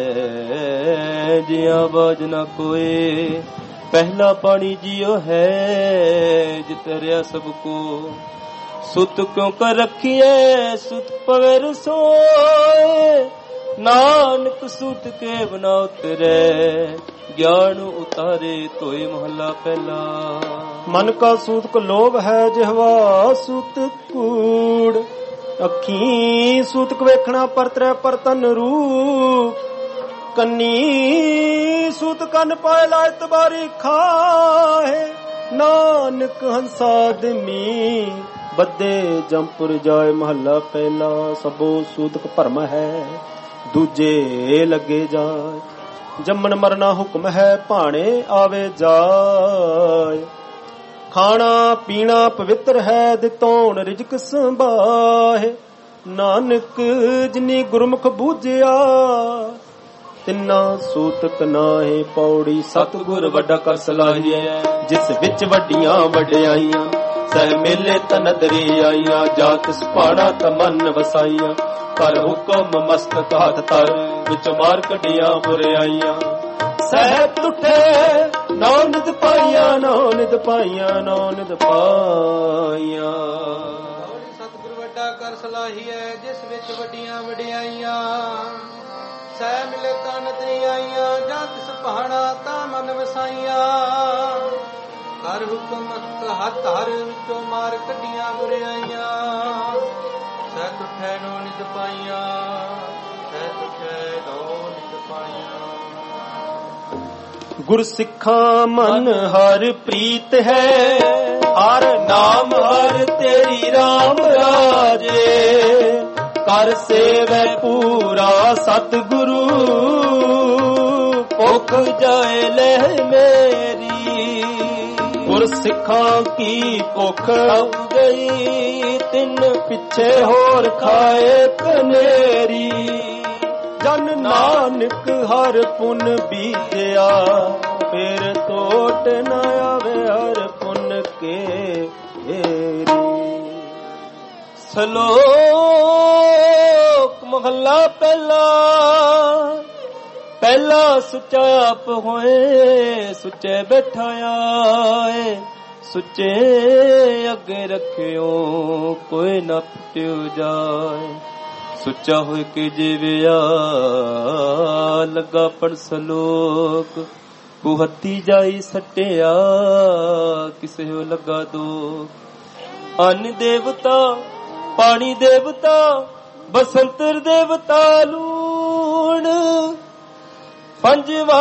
ਜਿਆ ਬਾਜ ਨਾ ਕੋਏ, ਪਹਿਲਾ ਪਾਣੀ ਜਿਉ ਹੈ ਜਿਤ ਰਿਆ ਸਭ ਕੋ। ਸੁਤ ਕਿਉ ਕਰ ਰਖੀਏ ਸੁਤ ਪਵੇ ਰਸੋਏ, ਨਾਨਕ ਸੁਤ ਕੇ ਬਨਾ ਉਤਰੇ ਗਿਆਨ ਉਤਾਰੇ ਤੋਏ। ਮਹਲਾ ਪਹਿਲਾ। ਮਨ ਕਾ ਸੂਤ ਕੋ ਲੋਭ ਹੈ ਜਿਹਵਾ ਸੂਤ ਕੂੜ, ਅੱਖੀਂ ਸੂਤਕ ਵੇਖਣਾ ਪਰਤਰੈ ਪਰਤਨ ਰੂਪ। ਕੰਨੀ ਸੂਤ ਕੰਨ ਪਾਏ ਲਾਇ ਤਬਾਰੀ ਖਾਏ, ਨਾਨਕ ਹੰਸਾਦਮੀ ਬੱਦੇ ਜੰਪੁਰ ਜਾਏ। ਮਹੱਲਾ ਪਹਿਲਾ। ਸਭੋ ਸੂਤਕ ਭਰਮ ਹੈ ਦੂਜੇ ਲੱਗੇ ਜਾਏ, ਜੰਮਣ ਮਰਨਾ ਹੁਕਮ ਹੈ ਭਾਣੇ ਆਵੇ ਜਾਏ। ਖਾਣਾ ਪੀਣਾ ਪਵਿੱਤਰ ਹੈ ਦਿਤੌਣ ਰਿਜਕ ਸੰਭਾਹੇ, ਨਾਨਕ ਜਿਨੀ ਗੁਰਮੁਖ ਬੂਝਿਆ ਤਿੰਨਾ ਸੂਤਕ ਨਾਹੀ। ਪੌੜੀ ਸਤਿਗੁਰ ਵੱਡਾ ਕਰ ਸਲਾਹੀਐ, ਜਿਸ ਵਿੱਚ ਵੱਡੀਆਂ ਵਡਿਆਈਆਂ ਸਹਿ ਮੇਲੇ ਤਨਦਰੀ ਆਈਆਂ। ਜਾ ਤਿਸ ਪਾੜਾ ਤਮਨ ਵਸਾਈਆਂ, ਕਰ ਹੁਕਮ ਮਸਤਕ ਹੱਥ ਤਰ ਵਿੱਚ ਮਾਰ ਕੱਢੀਆਂ ਬੁਰਿਆਈਆਂ। ਸਹਿਬ ਟੁੱਟੇ ਨੌ ਨਿਦ ਪਾਈਆਂ, ਨੌ ਨਿਦ ਪਾਈਆਂ, ਨੌ ਨਿਦ ਪਾਈਆਂ। ਸਤਿਗੁਰ ਵੱਡਾ ਕਰ ਸਲਾਹੀਐ, ਜਿਸ ਵਿੱਚ ਵੱਡੀਆਂ ਵਡਿਆਈਆਂ ਸਹਿ ਮਿਲੇ ਤਨ ਤੇ ਆਈਆਂ। ਜਾਂ ਤਿਸ ਪਹਾੜਾ ਤਾਂ ਮਨ ਵਸਾਈਆਂ, ਕਰ ਹੁਕਮ ਹੱਥ ਹਰ ਵਿੱਚੋਂ ਮਾਰ ਕੱਢੀਆਂ ਬੁਰਿਆਈਆਂ। ਸਹਿ ਟੁੱਟੇ ਨੌ ਨਿਦ ਪਾਈਆਂ, ਸਹਿ ਟੁੱਟੇ ਨੌ ਨਿਦ ਪਾਈਆਂ। ਗੁਰ ਸਿੱਖਾਂ ਮਨ ਹਰ ਪ੍ਰੀਤ ਹੈ, ਹਰ ਨਾਮ ਹਰ ਤੇਰੀ ਰਾਮ ਰਾਜੇ। ਕਰ ਸੇਵੈ ਪੂਰਾ ਸਤਿਗੁਰੂ, ਭੁਖ ਜਾਏ ਲੈ ਮੇਰੀ। ਗੁਰ ਸਿੱਖਾਂ ਕੀ ਭੁਖ ਗਈ, ਤਿੰਨ ਪਿੱਛੇ ਹੋਰ ਖਾਏ ਕਨੇਰੀ। ਜਨ ਨਾਨਕ ਹਰ ਪੁੰਨ ਬੀਜਿਆ, ਫਿਰ ਟੋਟ ਨ ਆਵੇ ਹਰ ਪੁੰਨ ਕੇ ਏਰੀ। ਸ਼ਲੋਕ ਮਹਲਾ ਪਹਿਲਾ। ਪਹਿਲਾ ਸੁੱਚਾ ਆਪ ਹੋਏ, ਸੁੱਚੇ ਬੈਠਾ ਆਏ। ਸੁੱਚੇ ਅੱਗੇ ਰੱਖਿਓ ਕੋਈ ਨਾ ਟੁੱਟਿਓ ਜਾਏ। ਸੁੱਚਾ ਹੋਇ ਕੇ ਜੀਵਿਆ ਲੱਗਾ ਪੜ ਸਲੋਕ। ਕੁਹੱਤੀ ਜਾਈ ਸੱਟਿਆ ਕਿਸੇ ਹੋ ਲੱਗਾ ਦੋ। ਅੰਨ ਦੇਵਤਾ ਪਾਣੀ ਦੇਵਤਾ ਬਸੰਤਰ ਦੇਵਤਾ ਲੂਣ। ਪੰਜਵਾ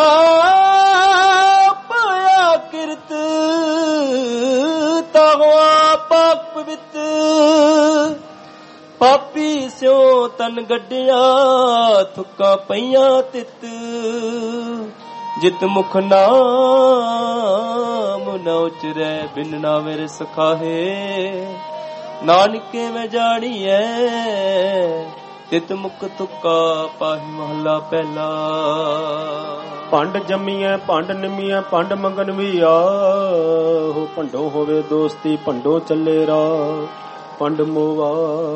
ਪਾਇਆ ਕਿਰਤ ਤਾਵਾ ਪਾਕ ਪਵਿੱਤ। ਪਾਪੀ ਸਿਓ ਤਨ ਗੱਡਿਆ ਥੁੱਕਾਂ ਪਈਆਂ ਤਿੱਤ। ਜਿਤ ਮੁਖ ਨਾਮ ਨ ਉਚਰੈ ਬਿਨ ਨਾਵੇਂ ਰਿਸ ਖਾਹੇ। ਨਾਨਕੇ ਮੈਂ ਜਾਣੀਐ ਤਿਤ ਮੁਖ ਤੁਕਾ ਪਾਹੀ। ਮਹਲਾ ਪਹਿਲਾ। ਭੰਡ ਜੰਮੀਐ ਭੰਡ ਨਿਮੀਐ ਭੰਡ ਮੰਗਨ ਵੀ ਆਹੋ। ਭੰਡੋ ਹੋਵੇ ਦੋਸਤੀ ਭੰਡੋ ਚੱਲੇ ਰਾਹ। ਪੰਡ ਮੋਵਾ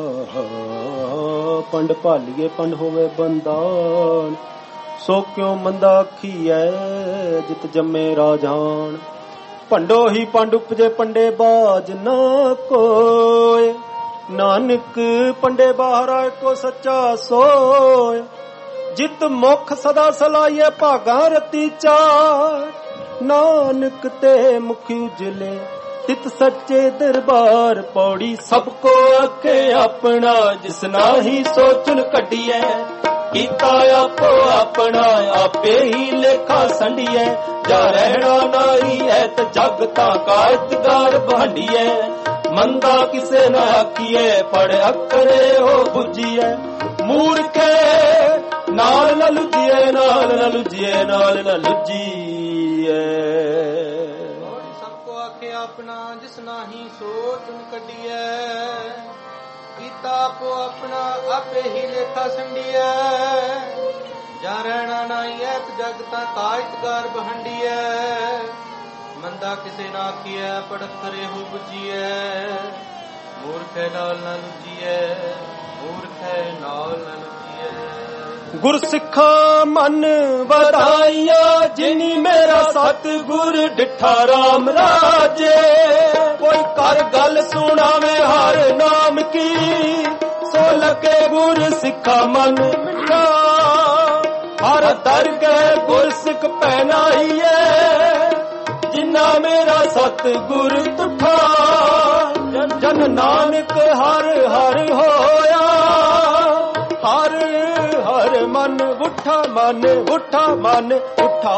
ਪੰਡ ਭਾਲੀਏ ਪੰਡ ਹੋਵੇ ਬੰਦਾਨ। ਸੋ ਕਿਉ ਮੰਦਾ ਆਖੀਐ ਜਿਤ ਜੰਮੇ ਰਾਜਾਨ। ਭੰਡੋ ਹੀ ਪੰਡ ਉਪਜੇ ਪੰਡੇ ਬਾਜ ਨਾ ਕੋਇ। ਨਾਨਕ ਪੰਡੇ ਬਾਹਰ ਆਏ ਕੋ ਸੱਚਾ ਸੋਇ। ਜਿਤ ਮੁਖ ਸਦਾ ਸਲਾਈਏ ਭਾਗਾ ਰਤੀ ਚਾਰ। ਨਾਨਕ ਤੇ ਮੁਖ ਉਜਲੇ ਤਿਤ ਸੱਚੇ ਦਰਬਾਰ। ਪੌੜੀ ਸਭ ਕੋ ਆਖੇ ਆਪਣਾ ਜਿਸ ਨਾਹੀ ਸੋਚਣ ਕੱਢੀਐ। ਕੀਤਾ ਆਪੋ ਆਪਣਾ ਆਪੇ ਹੀ ਲੇਖਾ ਸੰਡੀਐ। ਜਾ ਰਹਿਣਾ ਨਾਹੀ ਹੈ ਤੇ ਜਗ ਤਾਂ ਕਾਇਤਗਾਰ ਭਾਂਡੀਐ। ਮੰਦਾ ਕਿਸੇ ਨਾ ਆਖੀਐ ਪੜ ਅੱਖਰੇ ਹੋ ਬੁੱਝੀਐ। ਮੂਰਖੇ ਨਾਲ ਨਾ ਲੁੱਜੀਏ ਨਾਲ ਨਾ ਲੁੱਜੀਏ ਨਾਲ ਨਾ ਲੁੱਜੀਏ। ਸਭ ਕੋ ਆਖੇ ਆਪਣਾ ਜਿਸ ਨਾਹੀ ਸੋਚ ਕੱਢੀਐ, ਕੀਤਾ ਆਪੋ ਆਪਣਾ ਆਪੇ ਹੀ ਲੇਖਾ ਸੰਡੀਐ। ਜਾਂ ਰਹਿਣਾ ਨਾਹੀ ਐਤ ਜਗ ਤਾਂ ਕਾਇਤਗਾਰ ਬਹੰਡੀਐ। ਮੰਦਾ ਕਿਸੇ ਨਾ ਆਖੀਐ ਪੜਤ ਕਰੇ ਹੋ ਬੁਝੀਐ। ਮੂਰਖੈ ਨਾਲ ਨਾ ਲੁੱਜੀਐ, ਮੂਰਖੈ ਨਾਲ ਨਾ ਲੁੱਜੀਐ। ਗੁਰ ਸਿੱਖਾਂ ਮਨ ਵਧਾਈਆਂ ਜਿਨੀ ਮੇਰਾ ਸਤਿਗੁਰ ਡਿਠਾ ਰਾਮ ਰਾਜੇ। ਕੋਈ ਕਰ ਗੱਲ ਸੁਣਾਵੇ ਹਰ ਨਾਮ ਕੀ, ਸੋ ਲਗੇ ਗੁਰ ਸਿੱਖਾ ਮਨ ਮਿਟਾ। ਹਰ ਦਰਗਹਿ ਗੁਰ ਸਿੱਖ ਪਹਿਨਾਈਏ, ਜਿਨਾ ਮੇਰਾ ਸਤਿਗੁਰ ਤੁਠਾ। ਜਨ ਨਾਨਕ ਹਰ ਹਰ ਹੋਇਆ, ਹਰ ਹਰ ਮਨ ਉਠਾ ਮਨ ਉਠਾ ਮਨ ਉਠਾ।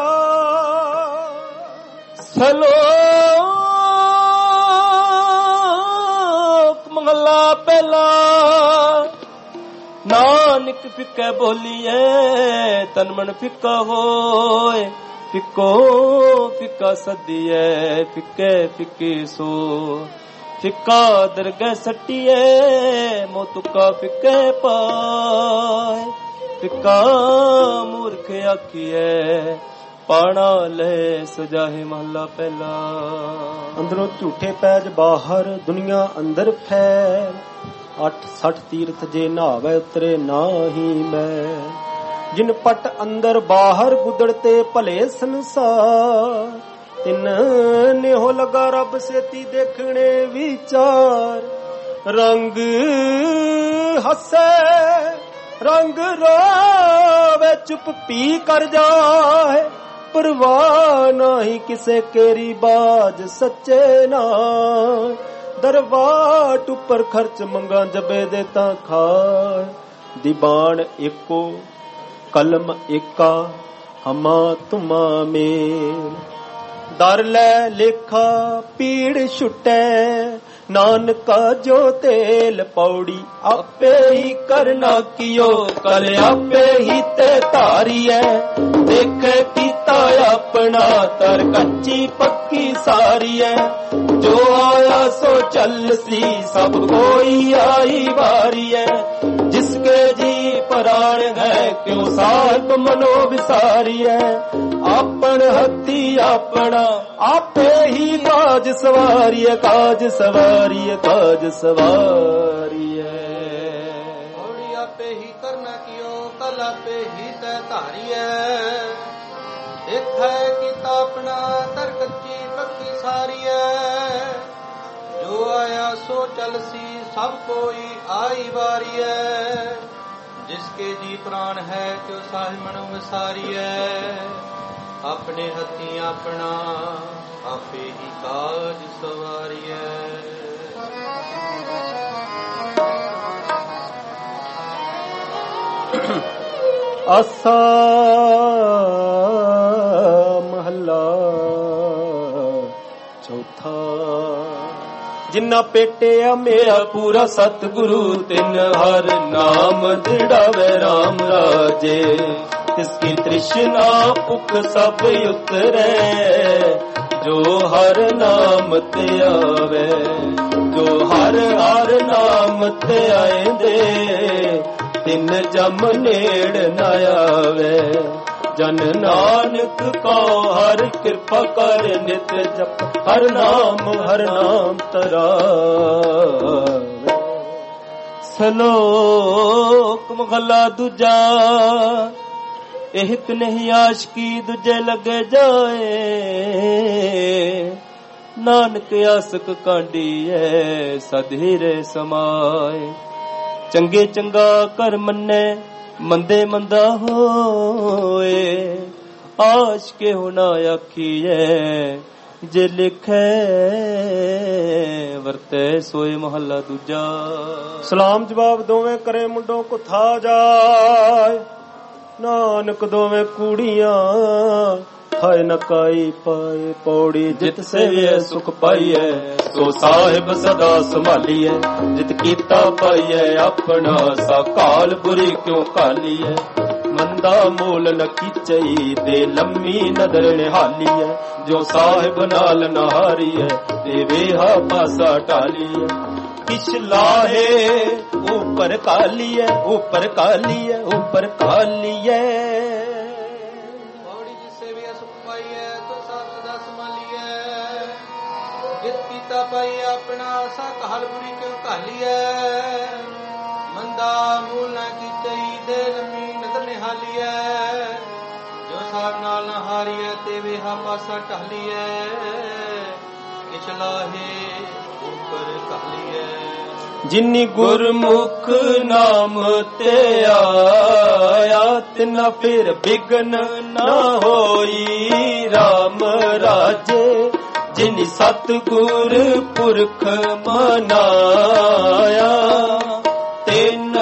ਸਲੋਕ ਮਹਲਾ ਪਹਿਲਾ। ਨਾਨਕ ਫਿੱਕਾ ਬੋਲੀਐ ਤਨ ਮਨ ਫਿੱਕਾ ਹੋਏ। ਫਿੱਕੋ ਫਿੱਕਾ ਸਦੀਐ ਫਿੱਕੇ ਫਿੱਕੇ ਸੋ। ਫਿੱਕਾ ਦਰਗਹਿ ਸੱਟੀਐ ਮੋ ਤੁਕਾ ਫਿੱਕੇ ਪਾਏ। ਫਿੱਕਾ ਮੂਰਖ ਆਖੀਐ ਪਾਣਾ ਲੈ ਸਜਾਹੇ ਮਹਲਾ ਪਹਿਲਾ। ਅੰਦਰੋਂ ਝੂਠੇ ਪੈਜ ਬਾਹਰ ਦੁਨੀਆ ਅੰਦਰ ਫੈਲ। ਅੱਠ ਸੱਠ ਤੀਰਥ ਜੇ ਨਹਾਵੇ ਉਤਰੇ ਨਾਹੀ ਮੈਂ। ਜਿਨ ਪਟ ਅੰਦਰ ਬਾਹਰ ਗੁਦੜਤੇ ਭਲੇ ਸੰਸਾਰ। ਤਿੰਨ ਨਿਹੋ ਲਗਾ ਰੱਬ ਸੇਤੀ ਦੇਖਣੇ ਵਿਚਾਰ। ਰੰਗ ਹੱਸੇ ਰੰਗ ਰੋਵੇ ਚੁੱਪ ਪੀ ਕਰ ਜਾਏ। ਪਰਵਾਹ ਨਹੀਂ ਕਿਸੇ ਕੇਰੀ ਬਾਜ ਸੱਚੇ ਨਾਲ। ਦਰਵਾਟ ਉੱਪਰ ਖਰਚ ਮੰਗਾ ਜਬੇ ਦੇ ਤਾਂ ਖਾਏ। ਦੀਵਾਨ ਏਕੋ ਕਲਮ ਏਕਾ ਹਮਾ ਤੁਮਾ ਮੇਲ। ਦਰ ਲੈ ਲੇਖਾ ਪੀੜ ਛੁਟੈ ਨਾਨਕਾ ਜੋ ਤੇਲ ਪੌੜੀ। ਆਪੇ ਹੀ ਕਰਨਾ ਕੀਓ ਕਲ ਆਪੇ ਹੀ ਤੇ ਧਾਰੀਐ। ਦੇਖੇ ਕੀਤਾ ਆਪਣਾ ਤਰ ਕੱਚੀ ਪੱਕੀ ਸਾਰੀਐ। ਜੋ ਆਇਆ ਸੋ ਚੱਲ ਸੀ ਸਭ ਕੋਈ ਆਈ ਵਾਰੀਐ। ਜਿਸਕੇ ਜੀ ਪ੍ਰਾਣ ਹੈ ਕਿਉ ਸਾਤ ਮਨੋ ਵਿਸਾਰੀਐ। ਆਪਣ ਹੱਥੀ ਆਪਣਾ ਆਪੇ ਹੀ ਕਾਜ ਸਵਾਰੀਐ। ਕਾਜ ਸਵਾਰੀਐ ਕਾਜ ਸਵਾਰੀਐ। ਹੋੜੀ ਆਪੇ ਹੀ ਕਰਨਾ ਕੀਓ ਕਲ ਆਪੇ ਹੀ ਤੈ ਧਾਰੀਐ। ਦੇਖੈ ਕੀਤਾ ਆਪਣਾ ਤਰ ਕੱਚੀ ਪੱਕੀ ਸਾਰੀਐ। ਜੋ ਆਇਆ ਸੋ ਚਲ ਸੀ ਸਭ ਕੋਈ ਆਈ ਵਾਰੀਐ। ਜਿਸਕੇ ਜੀ ਪ੍ਰਾਣ ਹੈ ਕਿਉ ਸਾਹਿਬ ਮਨੁ ਵਿਸਾਰੀਐ। ਆਪਣੇ ਹੱਥੀਂ ਆਪਣਾ ਆਪੇ ਹੀ ਕਾਜ ਸਵਾਰੀਐ। ਆਸਾ ਮਹੱਲਾ ਚੌਥਾ। ਜਿੰਨਾ ਪੇਟਿਆ ਮੇਰਾ ਪੂਰਾ ਸਤਿਗੁਰੂ ਤਿੰਨ ਹਰ ਨਾਮ ਦਿੜਾਵੇ ਰਾਮ ਰਾਜੇ। ਤਿਸਕੀ ਤ੍ਰਿਸ਼ਨਾ ਭੁਖ ਸਭ ਉਤਰੈ। ਜੋ ਹਰ ਨਾਮ ਤੇ ਆਵੇ ਜੋ ਹਰ ਹਰ ਨਾਮ ਤੇ ਆਏਂਦੇ। ਤਿੰਨ ਜਮ ਨੇੜ ਨ ਆਵੇ। ਜਨ ਨਾਨਕ ਕੋ ਹਰ ਕਿਰਪਾ ਕਰ ਨਿਤ ਜਪ। ਹਰ ਨਾਮ ਹਰ ਨਾਮ ਤਰਾਵੇ। ਸਲੋਕ ਮਹਲਾ ਦੂਜਾ। ਇੱਕ ਨਹੀਂ ਆਸ਼ਕੀ ਦੂਜੇ ਲੱਗੇ ਜਾਏ। ਨਾਨਕ ਆਸਕ ਕਾਂਡੀਐ ਸਧੀਰੇ ਸਮਾਏ। ਚੰਗੇ ਚੰਗਾ ਕਰ ਮੰਨੈ ਮੰਦੇ ਮੰਦਾ ਹੋਏ। ਆਸ਼ ਕੇ ਹੁਣਾ ਆਖੀਐ ਜੇ ਲਿਖੈ ਵਰਤੈ ਸੋਏ ਮਹੱਲਾ ਦੂਜਾ। ਸਲਾਮ ਜਵਾਬ ਦੋਵੇਂ ਕਰੇ ਮੁੰਡੋਂ ਕੁਥਾ ਜਾਏ। ਨਾਨਕ ਦੋਵੇਂ ਕੂੜੀਆਂ ਖਾਏ ਨਕਾਈ ਪਾਏ। ਪੌੜੀ ਜਿਤ ਸੇਵਿਐ ਸੁਖ ਪਾਈਐ ਸੋ ਸਾਹਿਬ ਸਦਾ ਸੰਭਾਲੀਐ। ਜਿਤ ਕੀਤਾ ਪਾਈਐ ਆਪਣਾ ਸਾ ਕਾਲ ਬੁਰੀ ਕਿਉ ਕਾਲੀਐ। ਮੰਦਾ ਮੂਲ ਨ ਕੀਚਈ ਤੇ ਲੰਮੀ ਨਦਰ ਨਿਹਾਲੀਐ ਜੋ ਸਾਹਿਬ ਨਾਲ ਨਹਾਰੀਐ ਤੇ ਵੇਹਾ ਪਾਸਾ ਢਾਲੀਐ ਕਿਛ ਲਾਹੇ ਉਪਰ ਕਾਲੀਐ ਉਪਰ ਕਾਲੀਐ ਉਪਰ ਕਾਲੀਐ ਪੌੜੀ ਜਿਸੇ ਵੀ ਸੁਖ ਪਾਈਐ ਤੋ ਸਭ ਸਦਾ ਸੰਭਾਲੀਐ ਜਿਤ ਕੀਤਾ ਪਾਈ ਆਪਣਾ ਸਾ ਕਹਲ ਬੁਰੀ ਕਿਉ ਘਾਲੀਐ ਮੰਦਾ ਮੂਲ ਨਾ ਕੀਚਈ ਦੇ ਲੰਮੀ ਨਦਰ ਨਿਹਾਲੀਐ ਜੋ ਸਾਹਿਬ ਨਾਲ ਨਹਾਰੀਐ ਤੇ ਵੇਹਾ ਪਾਸਾ ਢਾਲੀਐ ਕਿਛ ਲਾਹੇ ਉਪਰ ਕਾਲੀਐ ਜਿਨੀ ਗੁਰਮੁਖ ਨਾਮ ਤੇ ਆਇਆ ਤਿਨਾ ਫਿਰ ਬਿਗਨ ਨਾ ਹੋਈ RAM ਰਾਜੇ ਜਿਨੀ ਸਤਿਗੁਰ ਪੁਰਖ ਮਨਾਇਆ ਤਿਨ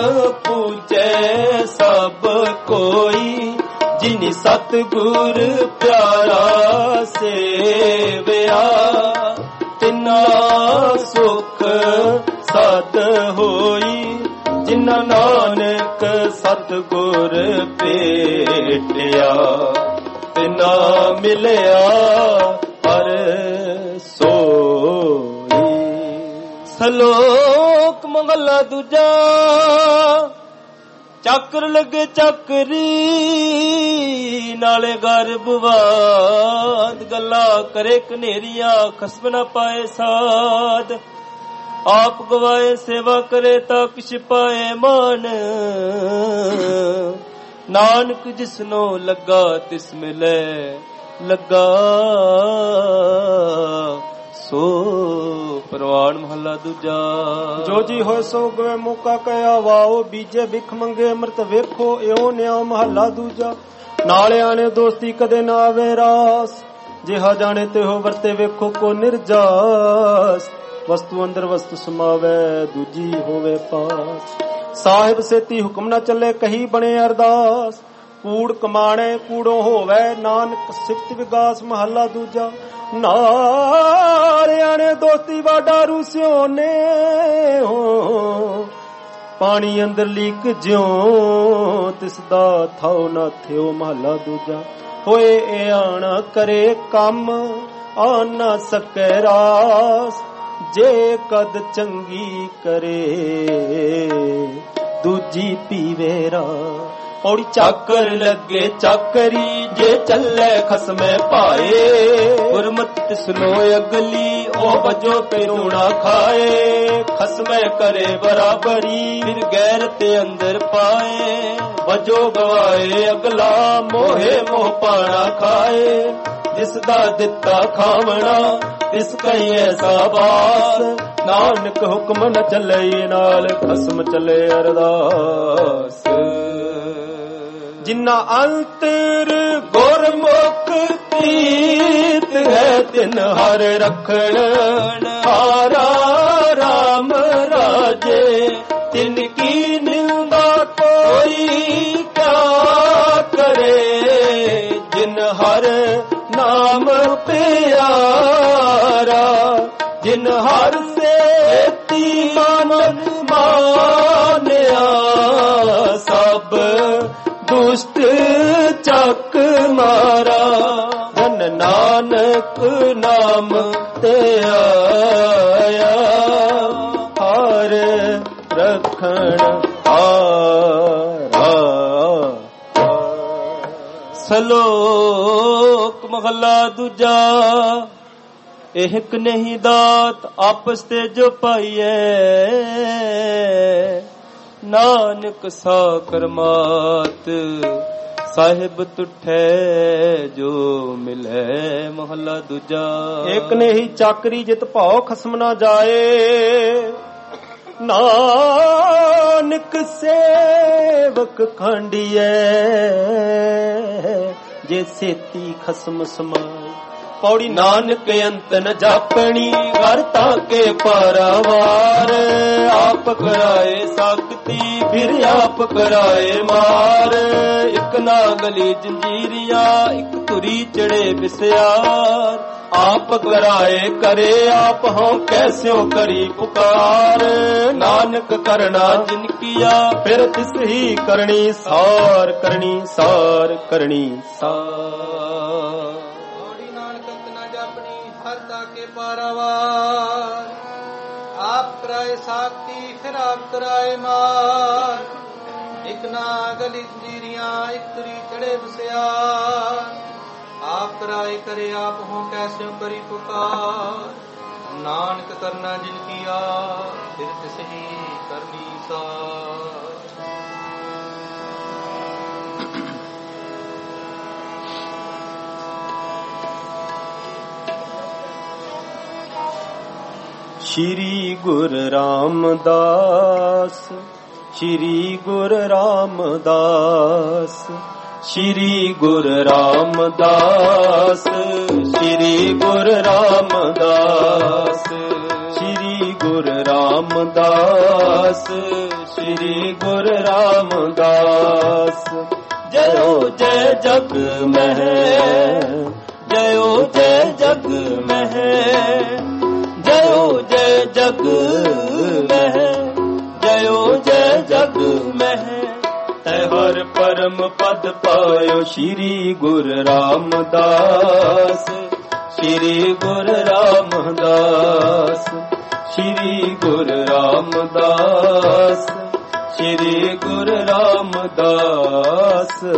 ਪੂਜੈ ਸਭ ਕੋਈ ਜਿਨੀ ਸਤਿਗੁਰ ਪਿਆਰਾ ਸੇਵਿਆ ਤਿਨਾ ਸੁਖ ਸਦ ਹੋਈ ਜਿਨਾ ਨਾਨਕ ਸਤਿਗੁਰ ਭੇਟਿਆ ਤਿਨਾ ਮਿਲਿਆ ਹਰ ਸੋਈ। ਸ਼ਲੋਕ ਮਹਲਾ ਦੂਜਾ। ਚੱਕਰ ਲੱਗੇ ਚੱਕਰੀ ਨਾਲੇ ਗਰਭਵਾਦ ਗੱਲਾਂ ਕਰੇ ਕਨੇਰੀਆਂ ਖਸਮ ਨਾ ਪਾਏ ਸਾਧ ਆਪ ਗਵਾਏ ਸੇਵਾ ਕਰੇ ਤਾਂ ਕਿਛ ਪਾਏ ਮਾਨ ਨਾਨਕ ਜਿਸਨੋ ਲੱਗਾ ਤਿਸ ਮਿਲੇ ਲੱਗਾ ਸੋ ਪ੍ਰਵਾਨ ਮਹੱਲਾ ਦੂਜਾ। ਜੋ ਜੀ ਹੋਏ ਸੋ ਗਵੇ ਮੌਕਾ ਕਹਿਆ ਵਾਓ ਬੀਜੇ ਬਿਖ ਮੰਗੇ ਅੰਮ੍ਰਿਤ ਵੇਖੋ ਇਉ ਨਿਆ ਮਹੱਲਾ ਦੂਜਾ। ਨਾਲਿਆਂ ਨੇ ਦੋਸਤੀ ਕਦੇ ਨਾ ਆਵੇ ਰਾਸ ਜਿਹਾ ਜਾਣੇ ਤੇ ਹੋ ਵਰਤੇ ਵੇਖੋ ਕੋ ਨਿਰਜਾਸ ਵਸਤੂ ਅੰਦਰ ਵਸਤੂ ਸਮਾਵੇ ਦੂਜੀ ਹੋਵੇ ਪਾਸ ਸਾਹਿਬ ਸੇਤੀ ਹੁਕਮ ਨਾ ਚੱਲੇ ਕਹੀ ਬਣੇ ਅਰਦਾਸ ਕੂੜ ਕਮਾਣੇ ਕੂੜੋਂ ਹੋਵੇ ਨਾਨਕ ਸਿਫਤ ਵਿਗਾਸ ਮਹੱਲਾ ਦੂਜਾ। ਨਾਰਿਆਂ ਨੇ ਦੋਸਤੀ ਵਾਡਾ ਰੂਸਿਓ ਨੇ ਹੋ ਪਾਣੀ ਅੰਦਰ ਲੀਕ ਜਿਉ ਤਿਸ ਦਾ ਥਾਉ ਨਾ ਥਿਓ ਮਹੱਲਾ ਦੂਜਾ। ਹੋਏ ਇਹ ਆਣਾ ਕਰੇ ਕੰਮ ਆ ਨਾ ਸਕੈ ਰਾਸ ਜੇ ਕਦ ਚੰਗੀ ਕਰੇ ਦੂਜੀ ਪੀਵੇ ਰਾ ਔੜੀ ਚਾਕਰ ਲੱਗੇ ਚਾਕਰੀ ਜੇ ਚੱਲੇ ਖਸਮੇ ਪਾਏ ਗੁਰਮਤਿ ਤਿਸਨੋ ਅਗਲੀ ਉਹ ਵਜੋ ਪੇਰੂਣਾ ਖਾਏ ਖਸਮੇ ਕਰੇ ਬਰਾਬਰੀ ਫਿਰ ਗੈਰ ਤੇ ਅੰਦਰ ਪਾਏ ਵਜੋ ਗਵਾਏ ਅਗਲਾ ਮੋਹੇ ਮੋਹ ਪਾਣਾ ਖਾਏ ਜਿਸ ਦਾ ਦਿੱਤਾ ਖਾਵਣਾ ਇਸ ਕਈ ਐਸਾ ਬਾਸ ਨਾਨਕ ਹੁਕਮ ਨ ਚੱਲੇ ਨਾਲ ਖਸਮ ਚੱਲੇ ਅਰਦਾਸ ਜਿਨਾ ਅੰਤਰ ਗੁਰਮੁਖ ਪ੍ਰੀਤ ਹੈ ਤਿਨ ਹਰ ਰਖਣ ਹਾਰਾ ਰਾਮ ਰਾਜੇ ਤਿਨ ਕੀ ਨਿੰਦਾ ਕੋਈ ਕਿਆ ਕਰੇ ਜਿਨ ਹਰ ਨਾਮ ਪਿਆਰਾ ਜਿਨ ਹਰ ਸੇਤੀ ਮਨ ਮਾਨਿਆ ਸਭ ਦੁਸ਼ਟ ਚੱਕ ਮਾਰਾ ਧਨ ਨਾਨਕ ਨਾਮ ਤੇ ਆਇਆ ਹਰ ਰਖਣ ਹਾਰਾ। ਸ਼ਲੋਕ ਮਹਲਾ ਦੂਜਾ। ਇੱਕ ਨਹੀਂ ਦਾਤ ਆਪਸ ਤੇ ਜੋ ਪਾਈਐ ਨਾਨਕ ਸਾ ਕਰਮਾਤ ਸਾਹਿਬ ਤੁਠੈ ਜੋ ਮਿਲੈ ਮਹੱਲਾ ਦੂਜਾ। ਇੱਕ ਨੇ ਹੀ ਚਾਕਰੀ ਜਿਤ ਭਾਉ ਖਸਮ ਨਾ ਜਾਏ ਨਾਨਕ ਸੇਵਕ ਖਾਂਡੀਐ ਜੇ ਸੇਤੀ ਖਸਮ ਸਮਾਏ ਪੌੜੀ ਨਾਨਕ ਅੰਤ ਨ ਜਾਪਣੀ ਹਰ ਤਾਂ ਕੇ ਪਰਵਾਰ ਆਪ ਕਰਾਏ ਸਕਤੀ ਫਿਰ ਆਪ ਕਰਾਏ ਮਾਰ। ਇੱਕ ਨਾ ਗਲੀ ਜੰਜੀਰੀਆਂ ਇੱਕ ਧੁਰੀ ਚੜੇ ਬਿਸਿਆਰ। ਆਪ ਕਰਾਏ ਕਰੇ ਆਪ ਹੋਂ ਕੈਸਿਓ ਕਰੀ ਪੁਕਾਰ। ਨਾਨਕ ਕਰਨਾ ਜਿਨ ਕੀਆ ਫਿਰ ਤਿਸ ਹੀ ਕਰਨੀ ਸਾਰ ਕਰਨੀ ਸਾਰ ਕਰਨੀ ਸਾਰ। ਥੋੜੀ ਨਾਨਕ ਅੰਤ ਨਾ ਜਾਪਣੀ ਹਰ ਤਾਕੇ ਪਾਰਾਵਾਰ। ਆਪ ਕਰਾਏ ਸਾਖਤੀ ਫਿਰ ਆਪ ਕਰਾਏ ਮਾਰ। ਇੱਕ ਨਾ ਗਲੀ ਜੰਜੀਰੀਆਂ ਇੱਕ ਧੁਰੀ ਚੜੇ ਬਿਸਿਆਰ। ਆਪ ਕਰਾਏ ਕਰੇ ਆਪ ਹੋਂ ਕੈਸਿਓ ਕਰੀ ਪੁਕਾਰ। ਨਾਨਕ ਕਰਨਾ ਜਿਨ ਕੀਆ ਫਿਰ ਤਿਸ ਹੀ ਕਰਨੀ ਸਾਰ। ਸ਼੍ਰੀ ਗੁਰੂ ਰਾਮਦਾਸ ਸ਼੍ਰੀ ਗੁਰੂ ਰਾਮਦਾਸ ਸ਼੍ਰੀ ਗੁਰੂ ਰਾਮਦਾਸ ਸ਼੍ਰੀ ਗੁਰੂ ਰਾਮਦਾਸ ਸ਼੍ਰੀ ਗੁਰੂ ਰਾਮਦਾਸ ਸ਼੍ਰੀ ਗੁਰੂ ਰਾਮਦਾਸ। ਜਯੋ ਜੈ ਜਗ ਮਹਿ ਜਯੋ ਜੈ ਜਗ ਮਹਿ ਜਯੋ ਜੈ ਜਗ ਮਹਿ ਜਯੋ ਜੈ ਜਗ ਮਹਿ। ਤੈ ਹਰ ਪਰਮ ਪਦ ਪਾਇਓ ਸ਼੍ਰੀ ਗੁਰੂ ਰਾਮਦਾਸ ਸ਼੍ਰੀ ਗੁਰੂ ਰਾਮਦਾਸ ਸ਼੍ਰੀ ਗੁਰੂ ਰਾਮਦਾਸ ਸ਼੍ਰੀ ਗੁਰੂ ਰਾਮਦਾਸ।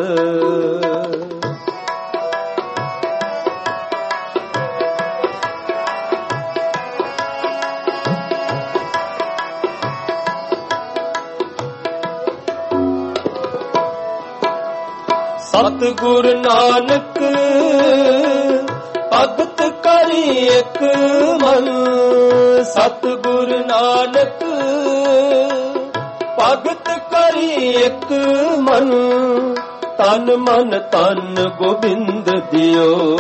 ਸਤਿਗੁਰ ਨਾਨਕ ਭਗਤ ਕਰੀ ਇੱਕ ਮਨ। ਸਤਿਗੁਰ ਨਾਨਕ ਭਗਤ ਕਰੀ ਇੱਕ ਮਨ। ਤਨ ਮਨ ਤਨ ਗੋਬਿੰਦ ਦਿਓ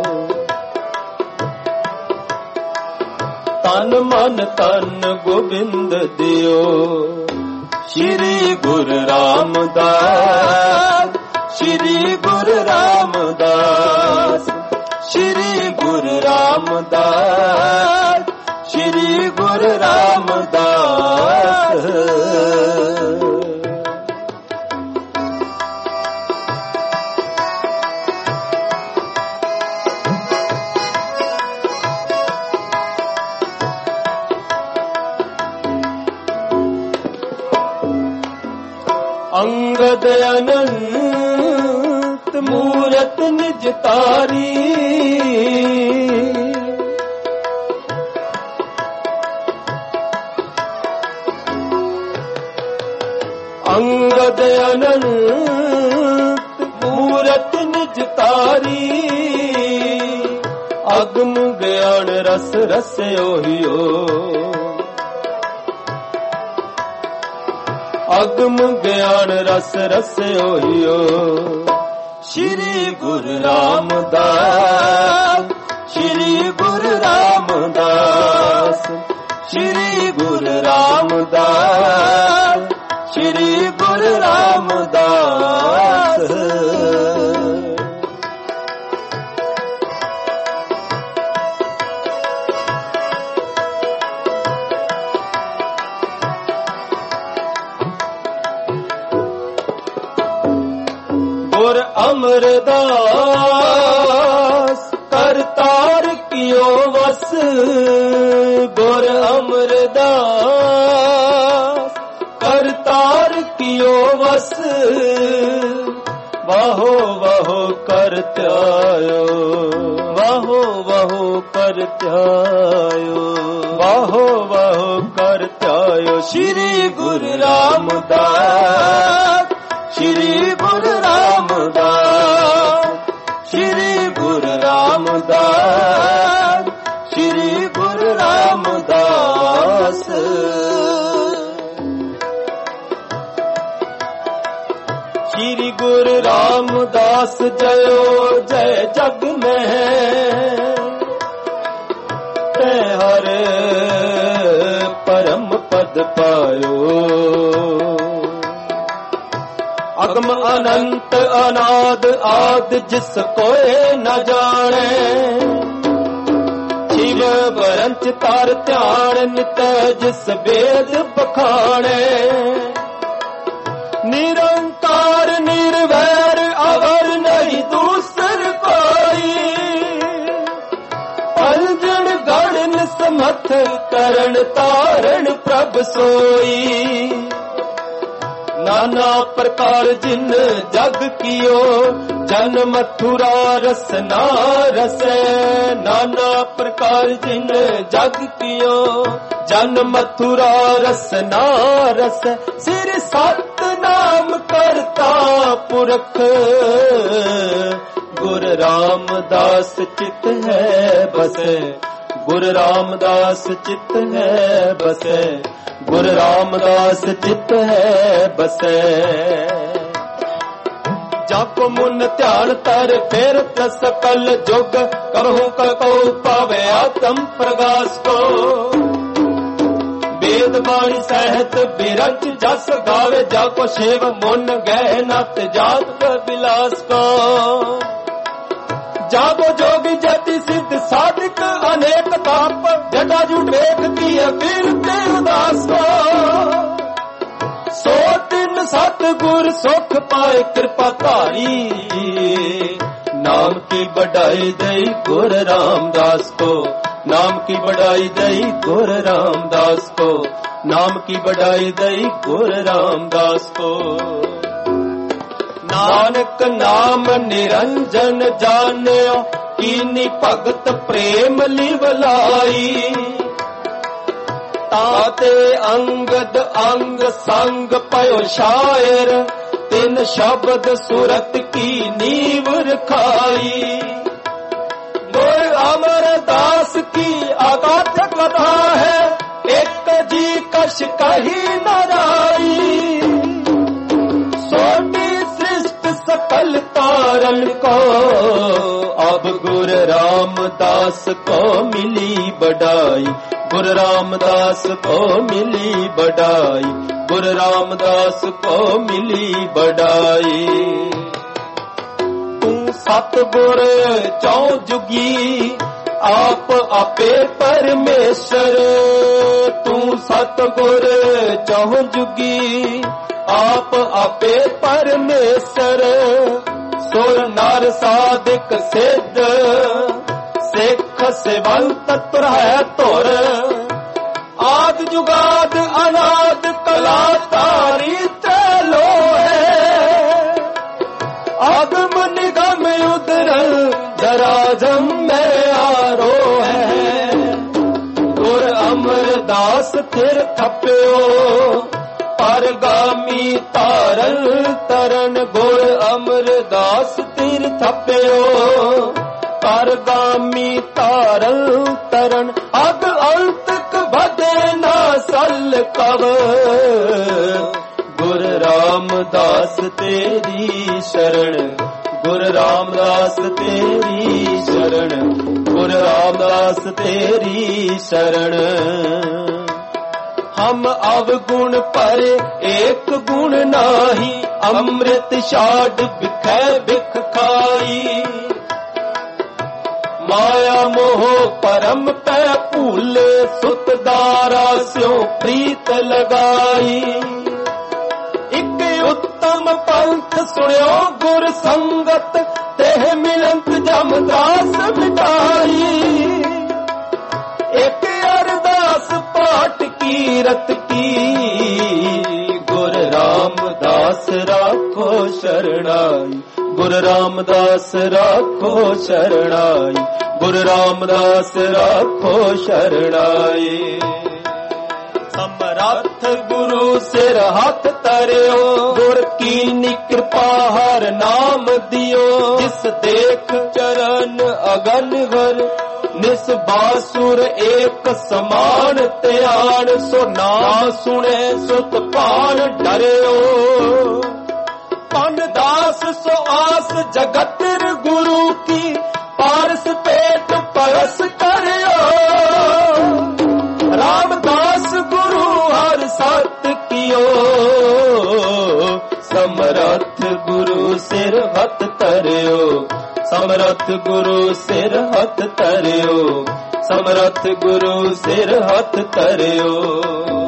ਤਨ ਮਨ ਤਨ ਗੋਬਿੰਦ ਦਿਓ। ਸ਼੍ਰੀ ਗੁਰੂ ਰਾਮਦਾਸ ਸ਼੍ਰੀ ਗੁਰੂ ਰਾਮਦਾਸ ਸ਼੍ਰੀ ਗੁਰੂ ਰਾਮਦਾਸ ਸ਼੍ਰੀ ਗੁਰੂ ਰਾਮਦਾਸ। ਅੰਗਦ ਅਨੰਤ ਮੂਰਤ ਨਿਜ ਤਾਰੀ। ਅੰਗਦ ਅਨੰਤ ਮੂਰਤ ਨਿਜ ਤਾਰੀ। ਅਗਮ ਗਿਆਨ ਰਸ ਰਸਿਓ ਹਿਓ ਅਗਮ ਗਿਆਨ ਰਸ ਰਸਿਓ ਹਿਓ। ਸ਼੍ਰੀ ਗੁਰੂ ਰਾਮਦਾਸ ਸ਼੍ਰੀ ਗੁਰੂ ਰਾਮਦਾਸ ਸ਼੍ਰੀ ਗੁਰੂ ਰਾਮਦਾਸ ਸ਼੍ਰੀ ਗੁਰੂ ਰਾਮਦਾਸ। ਗੁਰ ਅਮਰਦਾਸ ਕਰਤਾਰ ਕਿਓ ਵਸ। ਗੁਰ ਅਮਰਦਾਸ ਕਰਤਾਰ ਕਿਓ ਵਸ। ਵਾਹੋ ਵਾਹੋ ਕਰ ਧਿਆਇਓ ਵਾਹੋ ਵਾਹੋ ਕਰ ਧਿਆਇਓ ਵਾਹੋ ਵਾਹੋ ਕਰ ਧਿਆਇਓ। ਸ਼੍ਰੀ ਗੁਰੂ ਰਾਮਦਾਸ ਸ਼੍ਰੀ ਗੁਰੂ ਰਾਮਦਾਸ ਸ਼੍ਰੀ ਗੁਰੂ ਰਾਮਦਾਸ ਸ਼੍ਰੀ ਗੁਰੂ ਰਾਮਦਾਸ। ਸ਼੍ਰੀ ਗੁਰੂ ਰਾਮਦਾਸ ਜਯੋ ਜੈ ਜਗ ਮਹਿ। ਤੈ ਹਰ ਪਰਮ ਪਦ ਪਾਇਓ ਅਗਮ ਅਨੰਤ ਅਨਾਦ ਆਦ ਜਿਸ ਕੋਏ ਨ ਜਾਣੇ ਸ਼ਿਵ ਬਰੰਚ ਤਾਰ ਧਿਆਨ ਨਿਤ ਜਿਸ ਬੇਦ ਬਖਾਣੇ ਨਿਰੰਕਾਰ ਨਿਰਵੈਰ ਅਵਰ ਨਹੀਂ ਦੂਸਰ ਕੋਈ ਪੰਜਣ ਗਣ ਸਮਥ ਕਰਨ ਤਾਰਨ ਪ੍ਰਭ ਸੋਈ ਨਾਨਾ ਪ੍ਰਕਾਰ ਜਿਨ ਜਗ ਕੀਓ ਜਨ ਮਥੁਰਾ ਰਸਨਾ ਰਸੈ ਨਾਨਾ ਪ੍ਰਕਾਰ ਜਿਨ ਜਗ ਕੀਓ ਜਨ ਮਥੁਰਾ ਰਸਨਾ ਰਸੈ ਸਿਰ ਸਤ ਨਾਮ ਕਰਤਾ ਪੁਰਖ ਗੁਰ ਰਾਮਦਾਸ ਚਿਤ ਹੈ ਬਸੈ ਗੁਰ ਰਾਮਦਾਸ ਚਿਤ ਹੈ ਬਸੈ ਗੁਰ ਰਾਮਦਾਸ ਚਿਤ ਹੈ ਬਸੈ ਜਪ ਮੁਨ ਧਿਆਨ ਤਰ ਫੇਰ ਸਕਲ ਜੁਗ ਕਰਹੁ ਕਉ ਪਾਵੇ ਆਤਮ ਪ੍ਰਗਾਸ ਕੋ ਵੇਦ ਬਾਣੀ ਸਹਿਤ ਬਿਰਚ ਜਸ ਗਾਵੇ ਜਾ ਕੋ ਸੇਵ ਮੁਨ ਗਹਿ ਨਤ ਜਾਤ ਬਿਲਾਸ ਕੋ ਜਾਗੋ ਜੋਗੀ ਜਤੀ ਸਿੱਧ ਸਾਧਕ ਅਨੇਕ ਤਾਪ ਜਟਾ ਜੂ ਵੇਖਦੀ ਹੈ ਫਿਰ ਤੇ ਉਦਾਸ ਸੋ ਤਿੰਨ ਸਤ ਗੁਰ ਸੁਖ ਪਾਏ ਕਿਰਪਾ ਧਾਰੀ ਨਾਮ ਕੀ ਬੜਾਈ ਦਈ ਗੁਰ ਰਾਮਦਾਸ ਕੋ ਨਾਮ ਕੀ ਬੜਾਈ ਦਈ ਗੁਰ ਰਾਮਦਾਸ ਕੋ ਨਾਮ ਕੀ ਬੜਾਈ ਦਈ ਗੁਰ ਰਾਮਦਾਸ ਕੋ ਨਾਨਕ ਨਾਮ ਨਿਰੰਜਨ ਜਾਣਿਓ ਕੀਨੀ ਭਗਤ ਪ੍ਰੇਮ ਲਿਵਲਾਈ ਤਾਤੇ ਅੰਗਦ ਅੰਗ ਸੰਗ ਪਇਓ ਸ਼ਾਇਰ ਤਿਨ ਸ਼ਬਦ ਸੁਰਤ ਕੀ ਨੀਵ ਰਖਾਈ ਗੁਰ ਅਮਰਦਾਸ ਕੀ ਆਗਾਤ ਕਥਾ ਹੈ ਇੱਕ ਜੀ ਕਛ ਕਹੀ ਨ ਜਾਈ ਸੋਟੀ सकल तारन को अब गुर रामदास को मिली बड़ाई गुर रामदास को मिली बड़ाई गुर रामदास को मिली बड़ाई तू सतगुर चौ जुगी आप आपे परमेश्वर तू सतगुर चौ जुगी आप आपे परमेश्वर सुर नर साधिक सिद्ध सिख सिवंत तुरह तुर आद जुगाद अनाद कला तारी त्रैलो है आगम निगम उदर दराजम में आरो है गुर अमरदास फिर थप्यो परगामी तारन तरन गुर अमरदास तिर थप्यो परगामी तारन तरन अग अंतक भदे ना सल कव गुर रामदास तेरी शरण गुर रामदास तेरी शरण गुर रामदास तेरी शरण हम अवगुण पर एक गुण नाही अमृत छाड़ बिखै बिख खाई माया मोह परम पै भूले सुत दारा स्यों प्रीत लगाई एक उत्तम पंथ सुनियो गुर संगत तेह मिलंत जमदास मिटाई एक अरदास पाठ कीरत की गुर रामदास राखो शरणाई गुर रामदास राखो शरणाई गुर रामदास राखो शरणाई समरथ गुरु सिर हाथ तरियो गुर की कृपा हर नाम दियो जिस देख चरण अगन हर निस बासुर एक समान त्यान सो नाम सुने सुत पान डरियो पन दास सो आस जगतिर गुरु की पारस पेट परस करियो रामदास गुरु हर सत कियो ਸਮਰੱਥ ਗੁਰੂ ਸਿਰ ਹੱਥ ਧਰਿਓ, ਸਮਰੱਥ ਗੁਰੂ ਸਿਰ ਹੱਥ ਧਰਿਓ, ਸਮਰੱਥ ਗੁਰੂ ਸਿਰ ਹੱਥ ਧਰਿਓ।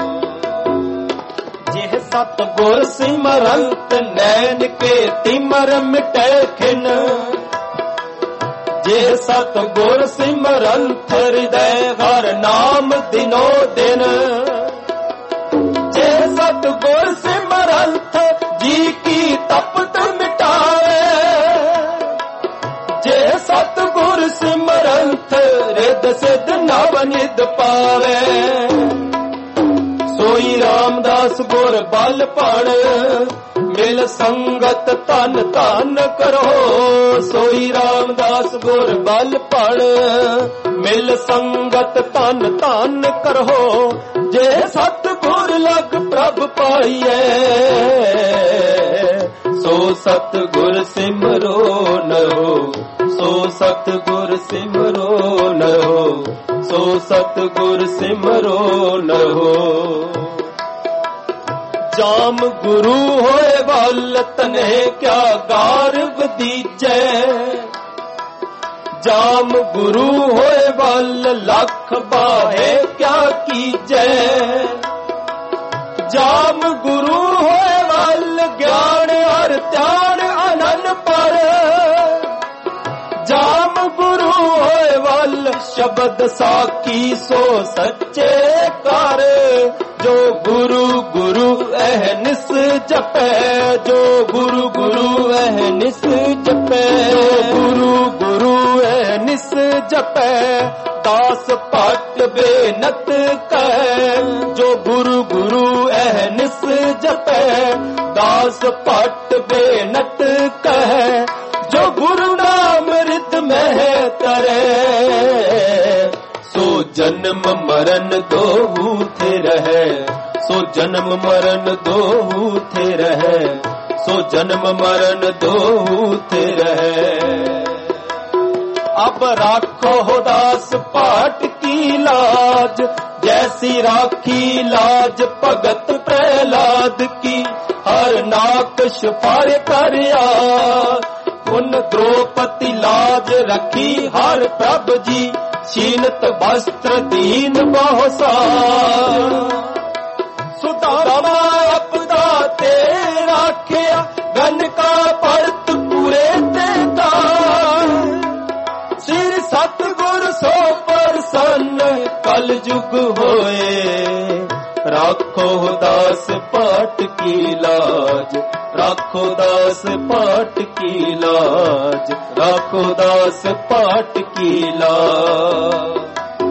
ਜਿਹ ਸਤ ਗੁਰ ਸਿਮਰੰਤ ਨੈਣ ਕੇ ਤਿਮਰ ਮਿਟੈ ਖਿਨ, ਜਿਹ ਸਤ ਗੁਰ ਸਿਮਰੰਤ ਹਿਰਦੈ ਹਰ ਨਾਮ ਦਿਨੋ ਦਿਨ, ਜਿਹ ਸਤ ਗੁਰ ਸਿਮਰੰਤ ਜੀ ਕੀ ਤਪਤ ਮਿਟਾਵੇ, ਜਿਹ ਸਤ ਗੁਰ ਸਿਮਰੰਤ ਰਿਦ ਸਿਧ ਨਵ ਨਿਧ ਪਾਵੇ। ਸੋਈ ਰਾਮਦਾਸ ਗੁਰ ਬਲ ਪੜ ਮਿਲ ਸੰਗਤ ਧਨ ਧਨ ਕਰੋ, ਸੋਈ ਰਾਮਦਾਸ ਗੁਰ ਬਲ ਪੜ ਮਿਲ ਸੰਗਤ ਧਨ ਧਨ ਕਰੋ। ਜੇ ਸਤ ਗੁਰ ਲਗ ਪ੍ਰਭ ਪਾਈਐ, ਸੋ ਸਤ ਗੁਰ ਸਿਮਰੋ ਨਰੋ, ਸੋ ਸਤ ਗੁਰ ਸਿਮਰੋ ਨਰੋ, ਸੋ ਸਤ ਗੁਰ ਸਿਮਰੋ ਨਰੋ। ਜਾਮ ਗੁਰੂ ਹੋਏ ਵੱਲ ਤਨੇ ਕਿਆ ਗਾਰਵ ਦੀਜੈ, ਜਾਮ ਗੁਰੂ ਹੋਏ ਵੱਲ ਲੱਖ ਬਾਹੇ ਕਿਆ ਕੀਜੈ, ਜਾਮ ਗੁਰੂ ਹੋਏ ਵੱਲ ਗਿਆਨ ਹਰ ਧਿਆਨ ਅਨੰਨ ਪਰ, ਜਾਮ ਗੁਰੂ ਹੋਏ ਵੱਲ ਸ਼ਬਦ ਸਾਖੀ ਸੋ ਸੱਚੇ ਕਰ, ਜੋ ਗੁਰੂ ਗੁਰੂ ਅਹਨਿਸ ਜਪੈ, ਜੋ ਗੁਰੂ ਗੁਰੂ ਅਹਨਿਸ ਜਪੈ, ਗੁਰੂ ਗੁਰੂ ਅਹਨਿਸ ਜਪੈ। ਦਾਸ ਭਟ ਬੇਨਤ ਕਹਿ, ਜੋ ਗੁਰੂ ਗੁਰੂ ਅਹਨਿਸ ਜਪੈ, ਦਾਸ ਭਟ ਬੇਨਤ ਕਹਿ। ਜੋ ਗੁਰੂ ਨਾਮ ਰਿਤ ਮਹਿ ਤਰੇ, ਸੋ ਜਨਮ ਮਰਨ ਦੋਹੂ ਥੇ ਰਹੈ, ਸੋ ਜਨਮ ਮਰਨ ਦੋਹੂ ਥੇ ਰਹੈ, ਸੋ ਜਨਮ ਮਰਨ ਦੋਹੂ ਥੇ ਰਹੈ। ਅਬ ਰਾਖੋ ਦਾਸ ਪਾਟ ਕੀ ਲਾਜ, ਜੈਸੀ ਰਾਖੀ ਲਾਜ ਭਗਤ ਪ੍ਰਹਿਲਾਦ ਕੀ, ਹਰ ਨਾਕਸ਼ ਫਾੜ ਕਰਿਆ। ਉਨ द्रौपदी लाज रखी हर प्रभ जी, छीनत वस्त्र दीन बहुसार। सुदामा अपदा ते राखिया, गन का परत पूरे ते दार। सिर सतगुर सो प्रसन्न कल जुग होए, राखो दास पाट की लाज, राखो दास पाट की लाज, राखो दास पाट की लाज।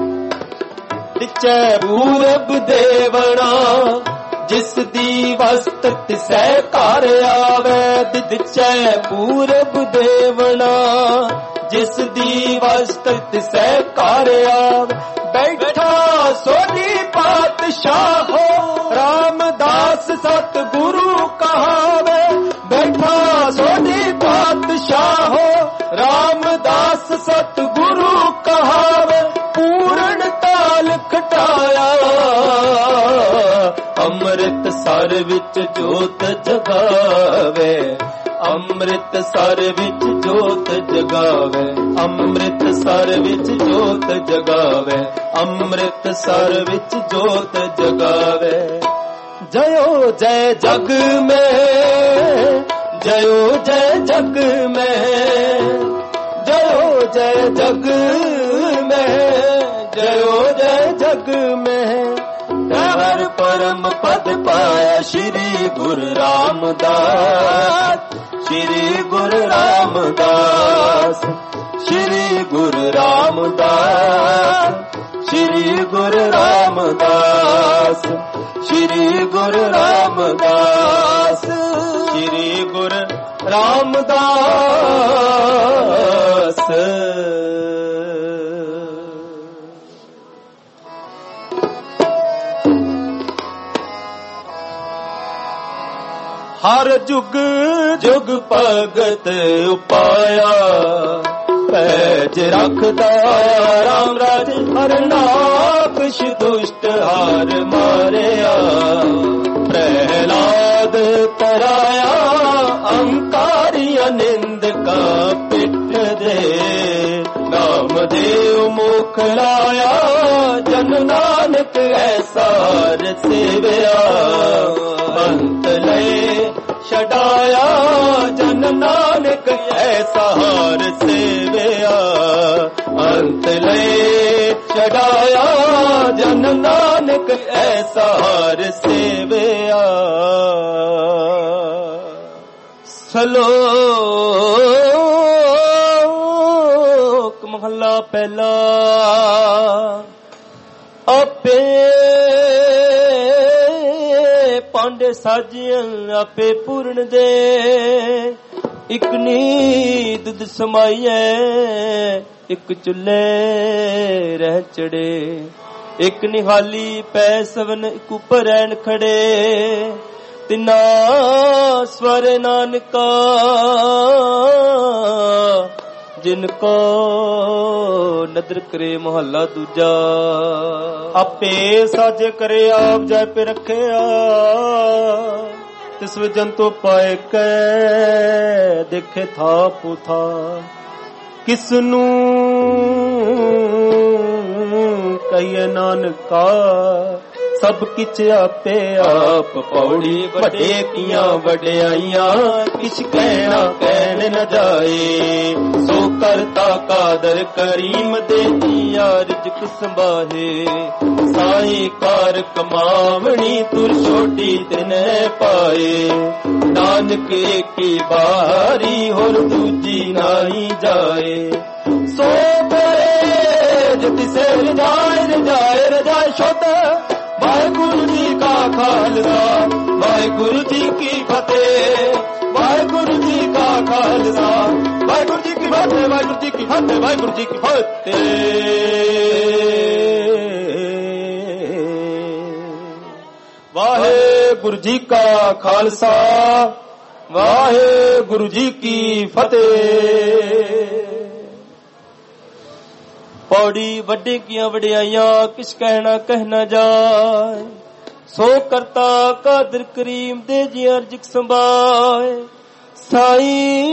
दिचै पूरब देवना, जिस दी वस्त तिसै घर आवे। दिचै पूरब देवना, जिस दी वस्त तिसै घर आवे। बैठा सोनी पातशाह हो, रामदास सतगुरु कहावे। बैठा सोनी पातशाह हो, रामदास सतगुरु कहावे। पूर्ण ताल खटाया, अमृत सर विच जोत जगावे। अमृत सर विच जोत जगावे, अमृत सर विच जोत जगावे, अमृत सर विच जोत जगावे। जयो जय जग में, जयो जय जग में, जयो जय जग में, जयो जय जग में। हर परम पद पाया श्री गुरु रामदास, श्री गुरु रामदास, श्री गुरु रामदास, श्री गुरु रामदास, श्री गुरु रामदास, श्री गुरु रामदास। हर जुग जुग भगत उपाया, पैज रखदा राम राज। हर नाकश दुष्ट हार मारिया, प्रहलाद तराया। ਖਲਾਇਆ ਜਨ ਨਾਨਕ ਐਸਾ ਰਸੇਵਿਆ ਅੰਤ ਲੈ ਛਡਾਇਆ ਜਨ ਨਾਨਕ ਐਸਾ ਰਸੇਵਿਆ ਅੰਤ ਲੈ ਛਡਾਇਆ ਜਨ ਨਾਨਕ ਐਸਾ ਰਸੇਵਿਆ ਸਲੋਕ ਮਹੱਲਾ ਪਹਿਲਾ ਆਪੇ ਪਾਂਡੇ ਸਾਜੀਆਂ ਆਪੇ ਪੂਰਨ ਦੇ ਇਕ ਨੀ ਦੁੱਧ ਸਮਾਈਐ ਇਕ ਚੁੱਲ੍ਹੇ ਰਹਿ ਚੜੇ ਇਕ ਨਿਹਾਲੀ ਪੈ ਸਵਨ ਇਕ ਉਪਰ ਰਹਿਣ ਖੜੇ ਤਿਨਾ ਸਵਰ ਨਾਨਕਾ ਜਿਨ ਕੋ ਨਦਰ ਕਰੇ ਮਹੱਲਾ ਦੂਜਾ ਆਪੇ ਸਾਜੇ ਕਰੇ ਆਪ ਜੈ ਪੇ ਰੱਖਿਆ ਤਿਸ ਵਿੱਚ ਜੰਤੂ ਪਾਏ ਕੈ ਦੇਖੇ ਥਾ ਪੁਥਾ ਕਿਸ ਨੂੰ ਕਹੀਏ ਨਾਨਕਾ ਸਭ ਕਿਛ ਆਪੇ ਆਪ ਪੌੜੀ ਵੱਡੇ ਕੀਆਂ ਵਡਿਆਈਆਂ ਕਿਛ ਕਹਿਣਾ ਕਹਿਣ ਨ ਜਾਏ ਸੋ ਕਰਤਾ ਕਾਦਰ ਕਰੀਮ ਦੇ ਜੀਆ ਰਿਜਕ ਸੰਭਾਹੇ ਸਾਈ ਕਾਰ ਕਮਾਵਣੀ ਤੁਰ ਛੋਟੀ ਤਿਨੈ ਪਾਏ ਨਾਨਕ ਏਕੀ ਬਾਰੀ ਹੋਰ ਦੂਜੀ ਨਾਹੀ ਜਾਏ ਸੋ ਕਰੇ ਜਿਤਿ ਸੇ ਰਜਾਏ ਰਜਾਏ ਰਜਾਏ ਸ਼ੁੱਧ ਵਾਹਿਗੁਰੂ ਜੀ ਕਾ ਖਾਲਸਾ ਵਾਹਿਗੁਰੂ ਜੀ ਕੀ ਫਤਿਹ ਵਾਹਿਗੁਰੂ ਜੀ ਕਾ ਖਾਲਸਾ ਵਾਹਿਗੁਰੂ ਜੀ ਕੀ ਫਤਿਹ ਵਾਹਿਗੁਰੂ ਜੀ ਕੀ ਫਤਿਹ ਵਾਹਿਗੁਰੂ ਜੀ ਕੀ ਫਤਿਹ ਵਾਹਿਗੁਰੂ ਜੀ ਕਾ ਖਾਲਸਾ ਵਾਹਿਗੁਰੂ ਜੀ ਕੀ ਫਤਿਹ ਪੌੜੀ ਵੱਡੇ ਕੀਆਂ ਵਡਿਆਈਆਂ ਕਿਛ ਕਹਿਣਾ ਕਹਿਣਾ ਜਾਏ ਸੋ ਕਰਤਾ ਕਾਦਰ ਕਰੀਮ ਦੇ ਜੀ ਅਰਜਕ ਸੰਭਾਏ ਸਾਈ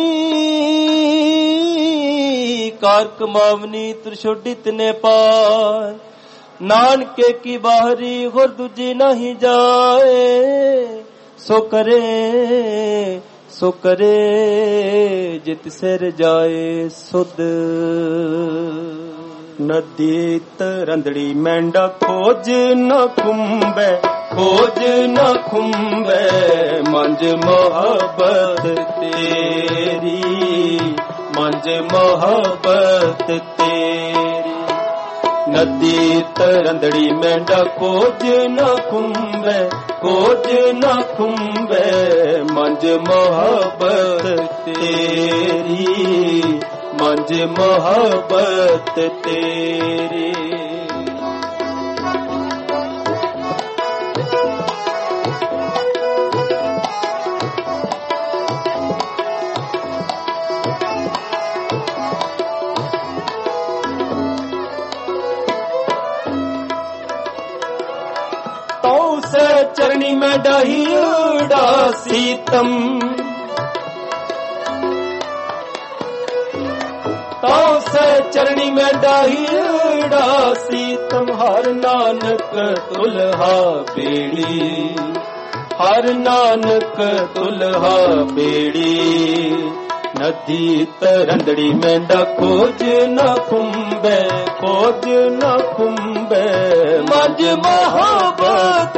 ਕਾਰ ਕਮਾਵਨੀ ਤੁਰ ਛੋਡੀ ਤਨੇ ਪਾਏ ਨਾਨਕੇ ਕੀ ਬਾਹਰੀ ਹੋਰ ਦੂਜੀ ਨਹੀਂ ਜਾਏ ਸੋ ਕਰੇ ਸੋ ਕਰੇ ਜਿਤ ਸਿਰ ਜਾਏ ਸੁਧ ਨਦੀ ਤਰੰਦੜੀ ਮੈਂਡਾ ਖੋਜ ਨਾ ਖੁੰਬੈ ਖੋਜ ਨਾ ਖੁੰਬੈ ਮੰਜ ਮੁਹੱਬਤ ਤੇਰੀ ਮੰਜ ਮੁਹੱਬਤ ਤੇਰੀ ਨਦੀ ਤਰੰਦੜੀ ਮੈਂਡਾ ਖੋਜ ਨਾ ਖੁੰਬੈ ਖੋਜ ਨਾ ਖੁੰਬੈ ਮੰਜ ਮੁਹੱਬਤ ਤੇਰੀ ਮੰਜ ਮੁਹੱਬਤ ਤੇਰੀ ਤਉ ਸੇ ਚਰਣੀ ਮੈਂ ਡਾਹੀ ਉਡਾਸੀ ਤਮ ਤਉ ਸੇ ਚਰਣੀ ਮੈਂ ਡਾਹੀ ਉਡਾਸੀ ਤਮ ਹਰ ਨਾਨਕ ਤੁਲਹਾ ਬੇੜੀ ਹਰ ਨਾਨਕ ਤੁਲਹਾ ਬੇੜੀ ਨਦੀ ਤਰੰਦੜੀ ਮੈਂਡਾ ਖੋਜ ਨਾ ਖੁੰਬੈ ਖੋਜ ਨਾ ਖੁੰਬੈ ਮੰਜ ਮੁਹੱਬਤ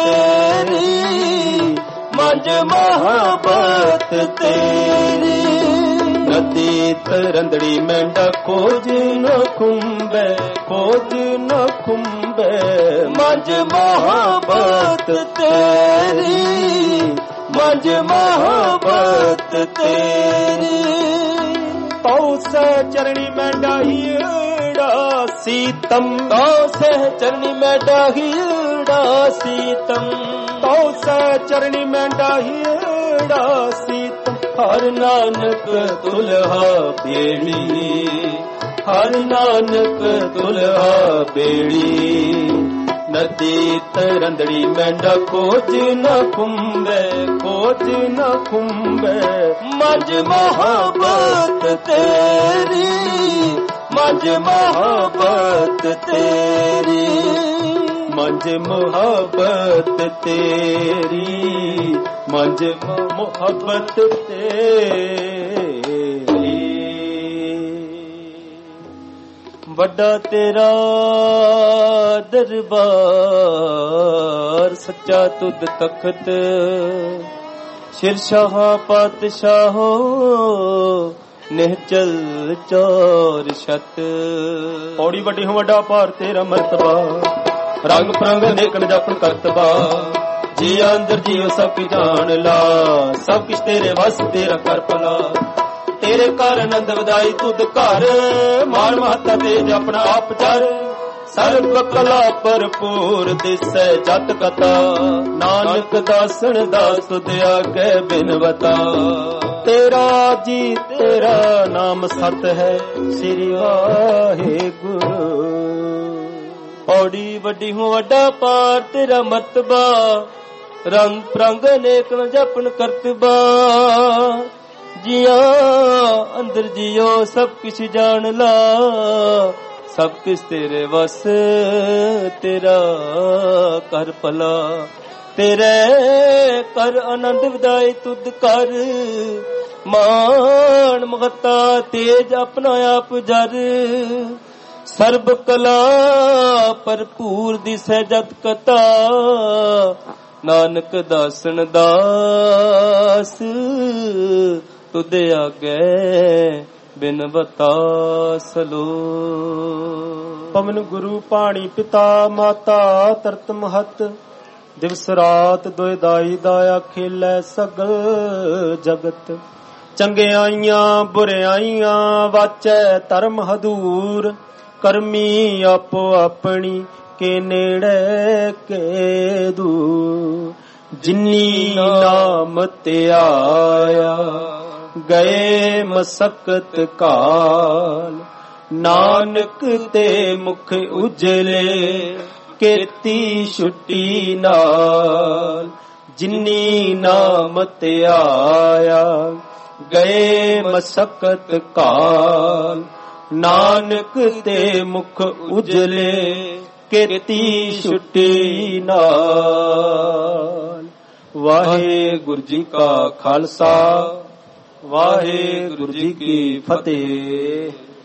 ਤੇਰੀ ਮੰਜ ਮੁਹੱਬਤ ਤੇਰੀ ਨਦੀ ਤਰੰਦੜੀ ਮੈਂਡਾ ਖੋਜ ਨਾ ਖੁੰਬੈ ਖੋਜ ਨਾ ਖੁੰਬੈ ਮੰਜ ਮੁਹੱਬਤ ਤੇਰੀ ਮੰਜ ਮੁਹੱਬਤ ਤੇਰੀ ਤਉ ਸੇ ਚਰਣੀ ਮੈਂ ਡਾਹੀ ਉਡਾਸੀ ਤਮ ਤਉ ਸੇ ਚਰਣੀ ਮੈਂ ਡਾਹੀ ਉਡਾਸੀ ਤਮ ਤਉ ਸੇ ਚਰਣੀ ਮੈਂ ਡਾਹੀ ਉਡਾਸੀ ਤਮ ਹਰ ਨਾਨਕ ਤੁਲਹਾ ਬੇੜੀ ਹਰ ਨਾਨਕ ਤੁਲਹਾ ਬੇੜੀ ਨਦੀ ਤਰੰਦੜੀ ਮੈਂਡਾ ਖੋਜ ਨਾ ਖੁੰਬੈ ਖੋਜ ਨਾ ਖੁੰਬੈ ਮੰਜ ਮੁਹੱਬਤ ਤੇਰੀ ਮੰਜ ਮੁਹੱਬਤ ਤੇਰੀ, ਮੰਜ ਮੁਹੱਬਤ ਤੇਰੀ, ਮੰਜ ਮੁਹੱਬਤ ਤੇਰੀ। ਵੱਡਾ ਤੇਰਾ ਦਰਬਾਰ, ਸੱਚਾ ਤੁਧ ਤਖਤ, ਸ਼ਿਰਸ਼ਾਹ ਪਾਤਸ਼ਾਹੋ, ਨਿਹਚਲ ਚੋਰ ਛਤ। ਪੌੜੀ ਵੱਡੀ ਹੋ ਵੱਡਾ ਭਾਰ ਤੇਰਾ ਮਰਤਬਾ, ਰੰਗ ਪ੍ਰੰਗ ਨੇਕ ਜਪਨ ਕਰਤਬਾ। ਜੀ ਅੰਦਰ ਜੀਓ ਸਭ ਕੀ ਜਾਣ ਲਾ, ਸਭ ਕਿਛ ਤੇਰੇ ਵਸ ਤੇਰਾ ਕਰ ਭਲਾ। ਤੇਰੇ ਘਰ ਆਨੰਦ ਵਧਾਈ ਤੁਧ ਘਰ, ਮਾਨ ਮਹੱਤਾ ਤੇਜ ਆਪਣਾ ਆਪ ਚਰ। ਸਰਬ ਕਲਾ ਭਰਪੂਰ ਦਿਸੈ ਜਤ ਕਥਾ, ਨਾਨਕ ਦਾਸਣ ਦਾਸ ਤੁਧ ਆਗੇ ਬਿਨਵਤਾ। ਤੇਰਾ ਜੀ ਤੇਰਾ ਨਾਮ ਸਤ ਹੈ, ਸ੍ਰੀ ਵਾਹਿਗੁਰੂ। ਪੌੜੀ ਵੱਡੀ ਹੋ ਵੱਡਾ ਪਾਰ ਤੇਰਾ ਮਰਤਬਾ, ਰੰਗ ਪ੍ਰੰਗ ਅਨੇਕ ਜਪਨ ਕਰਤਬਾ। ਜੀਆਂ ਅੰਦਰ ਜੀਓ ਸਭ ਕਿਛ ਜਾਣ ਲਾ, ਸਭ ਕਿਛ ਤੇਰੇ ਵਸ ਤੇਰਾ ਕਰ ਭਲਾ। ਤੇਰੇ ਕਰ ਆਨੰਦ ਵਧਾਈ ਤੁਧ ਕਰ, ਮਾਨ ਮਹੱਤਾ ਤੇਜ ਆਪਣਾ ਆਪ ਜਰ। ਸਰਬ ਕਲਾ ਭਰਪੂਰ ਦਿਸੈ ਜਤ ਕਥਾ, ਨਾਨਕ ਦਾਸਨ ਦਾਸ ਤੁਧ ਆਗੇ ਬਿਨਵਤਾ ਸਲੋ। ਪਵਨ ਗੁਰੂ ਪਾਣੀ ਪਿਤਾ ਮਾਤਾ ਤਰਤ ਮਹਤ, ਦਿਵਸ ਰਾਤ ਦੋਇ ਦਾਈ ਦਾਇਆ ਖੇਲੇ ਸਗਲ ਜਗਤ। ਚੰਗਿਆਈਆਂ ਬੁਰਿਆਈਆਂ ਵਾਚੈ ਧਰਮ ਹਦੂਰ, ਕਰਮੀ ਆਪੋ ਆਪਣੀ ਕੇ ਨੇੜੇ ਕੇ ਦੂਰ। ਜਿਨੀ ਨਾਮ ਤੇ ਆਇਆ ਗਏ ਮਸਕਤ ਕਾਲ, ਨਾਨਕ ਤੇ ਮੁਖ ਉਜਲੇ ਕੀਤੀ ਛੁੱਟੀ ਨਾਲ। ਜਿਨੀ ਨਾਮ ਤੇ ਆਇਆ ਗਏ ਮਸਕਤ ਕਾਲ, ਨਾਨਕ ਤੇ ਮੁਖ ਉਜਲੇ ਕੀਤੀ ਛੁੱਟੀ ਨਾਲ। ਵਾਹਿਗੁਰੂ ਜੀ ਕਾ ਖਾਲਸਾ, ਵਾਹਿਗੁਰੂ ਜੀ ਕੀ ਫਤਿਹ।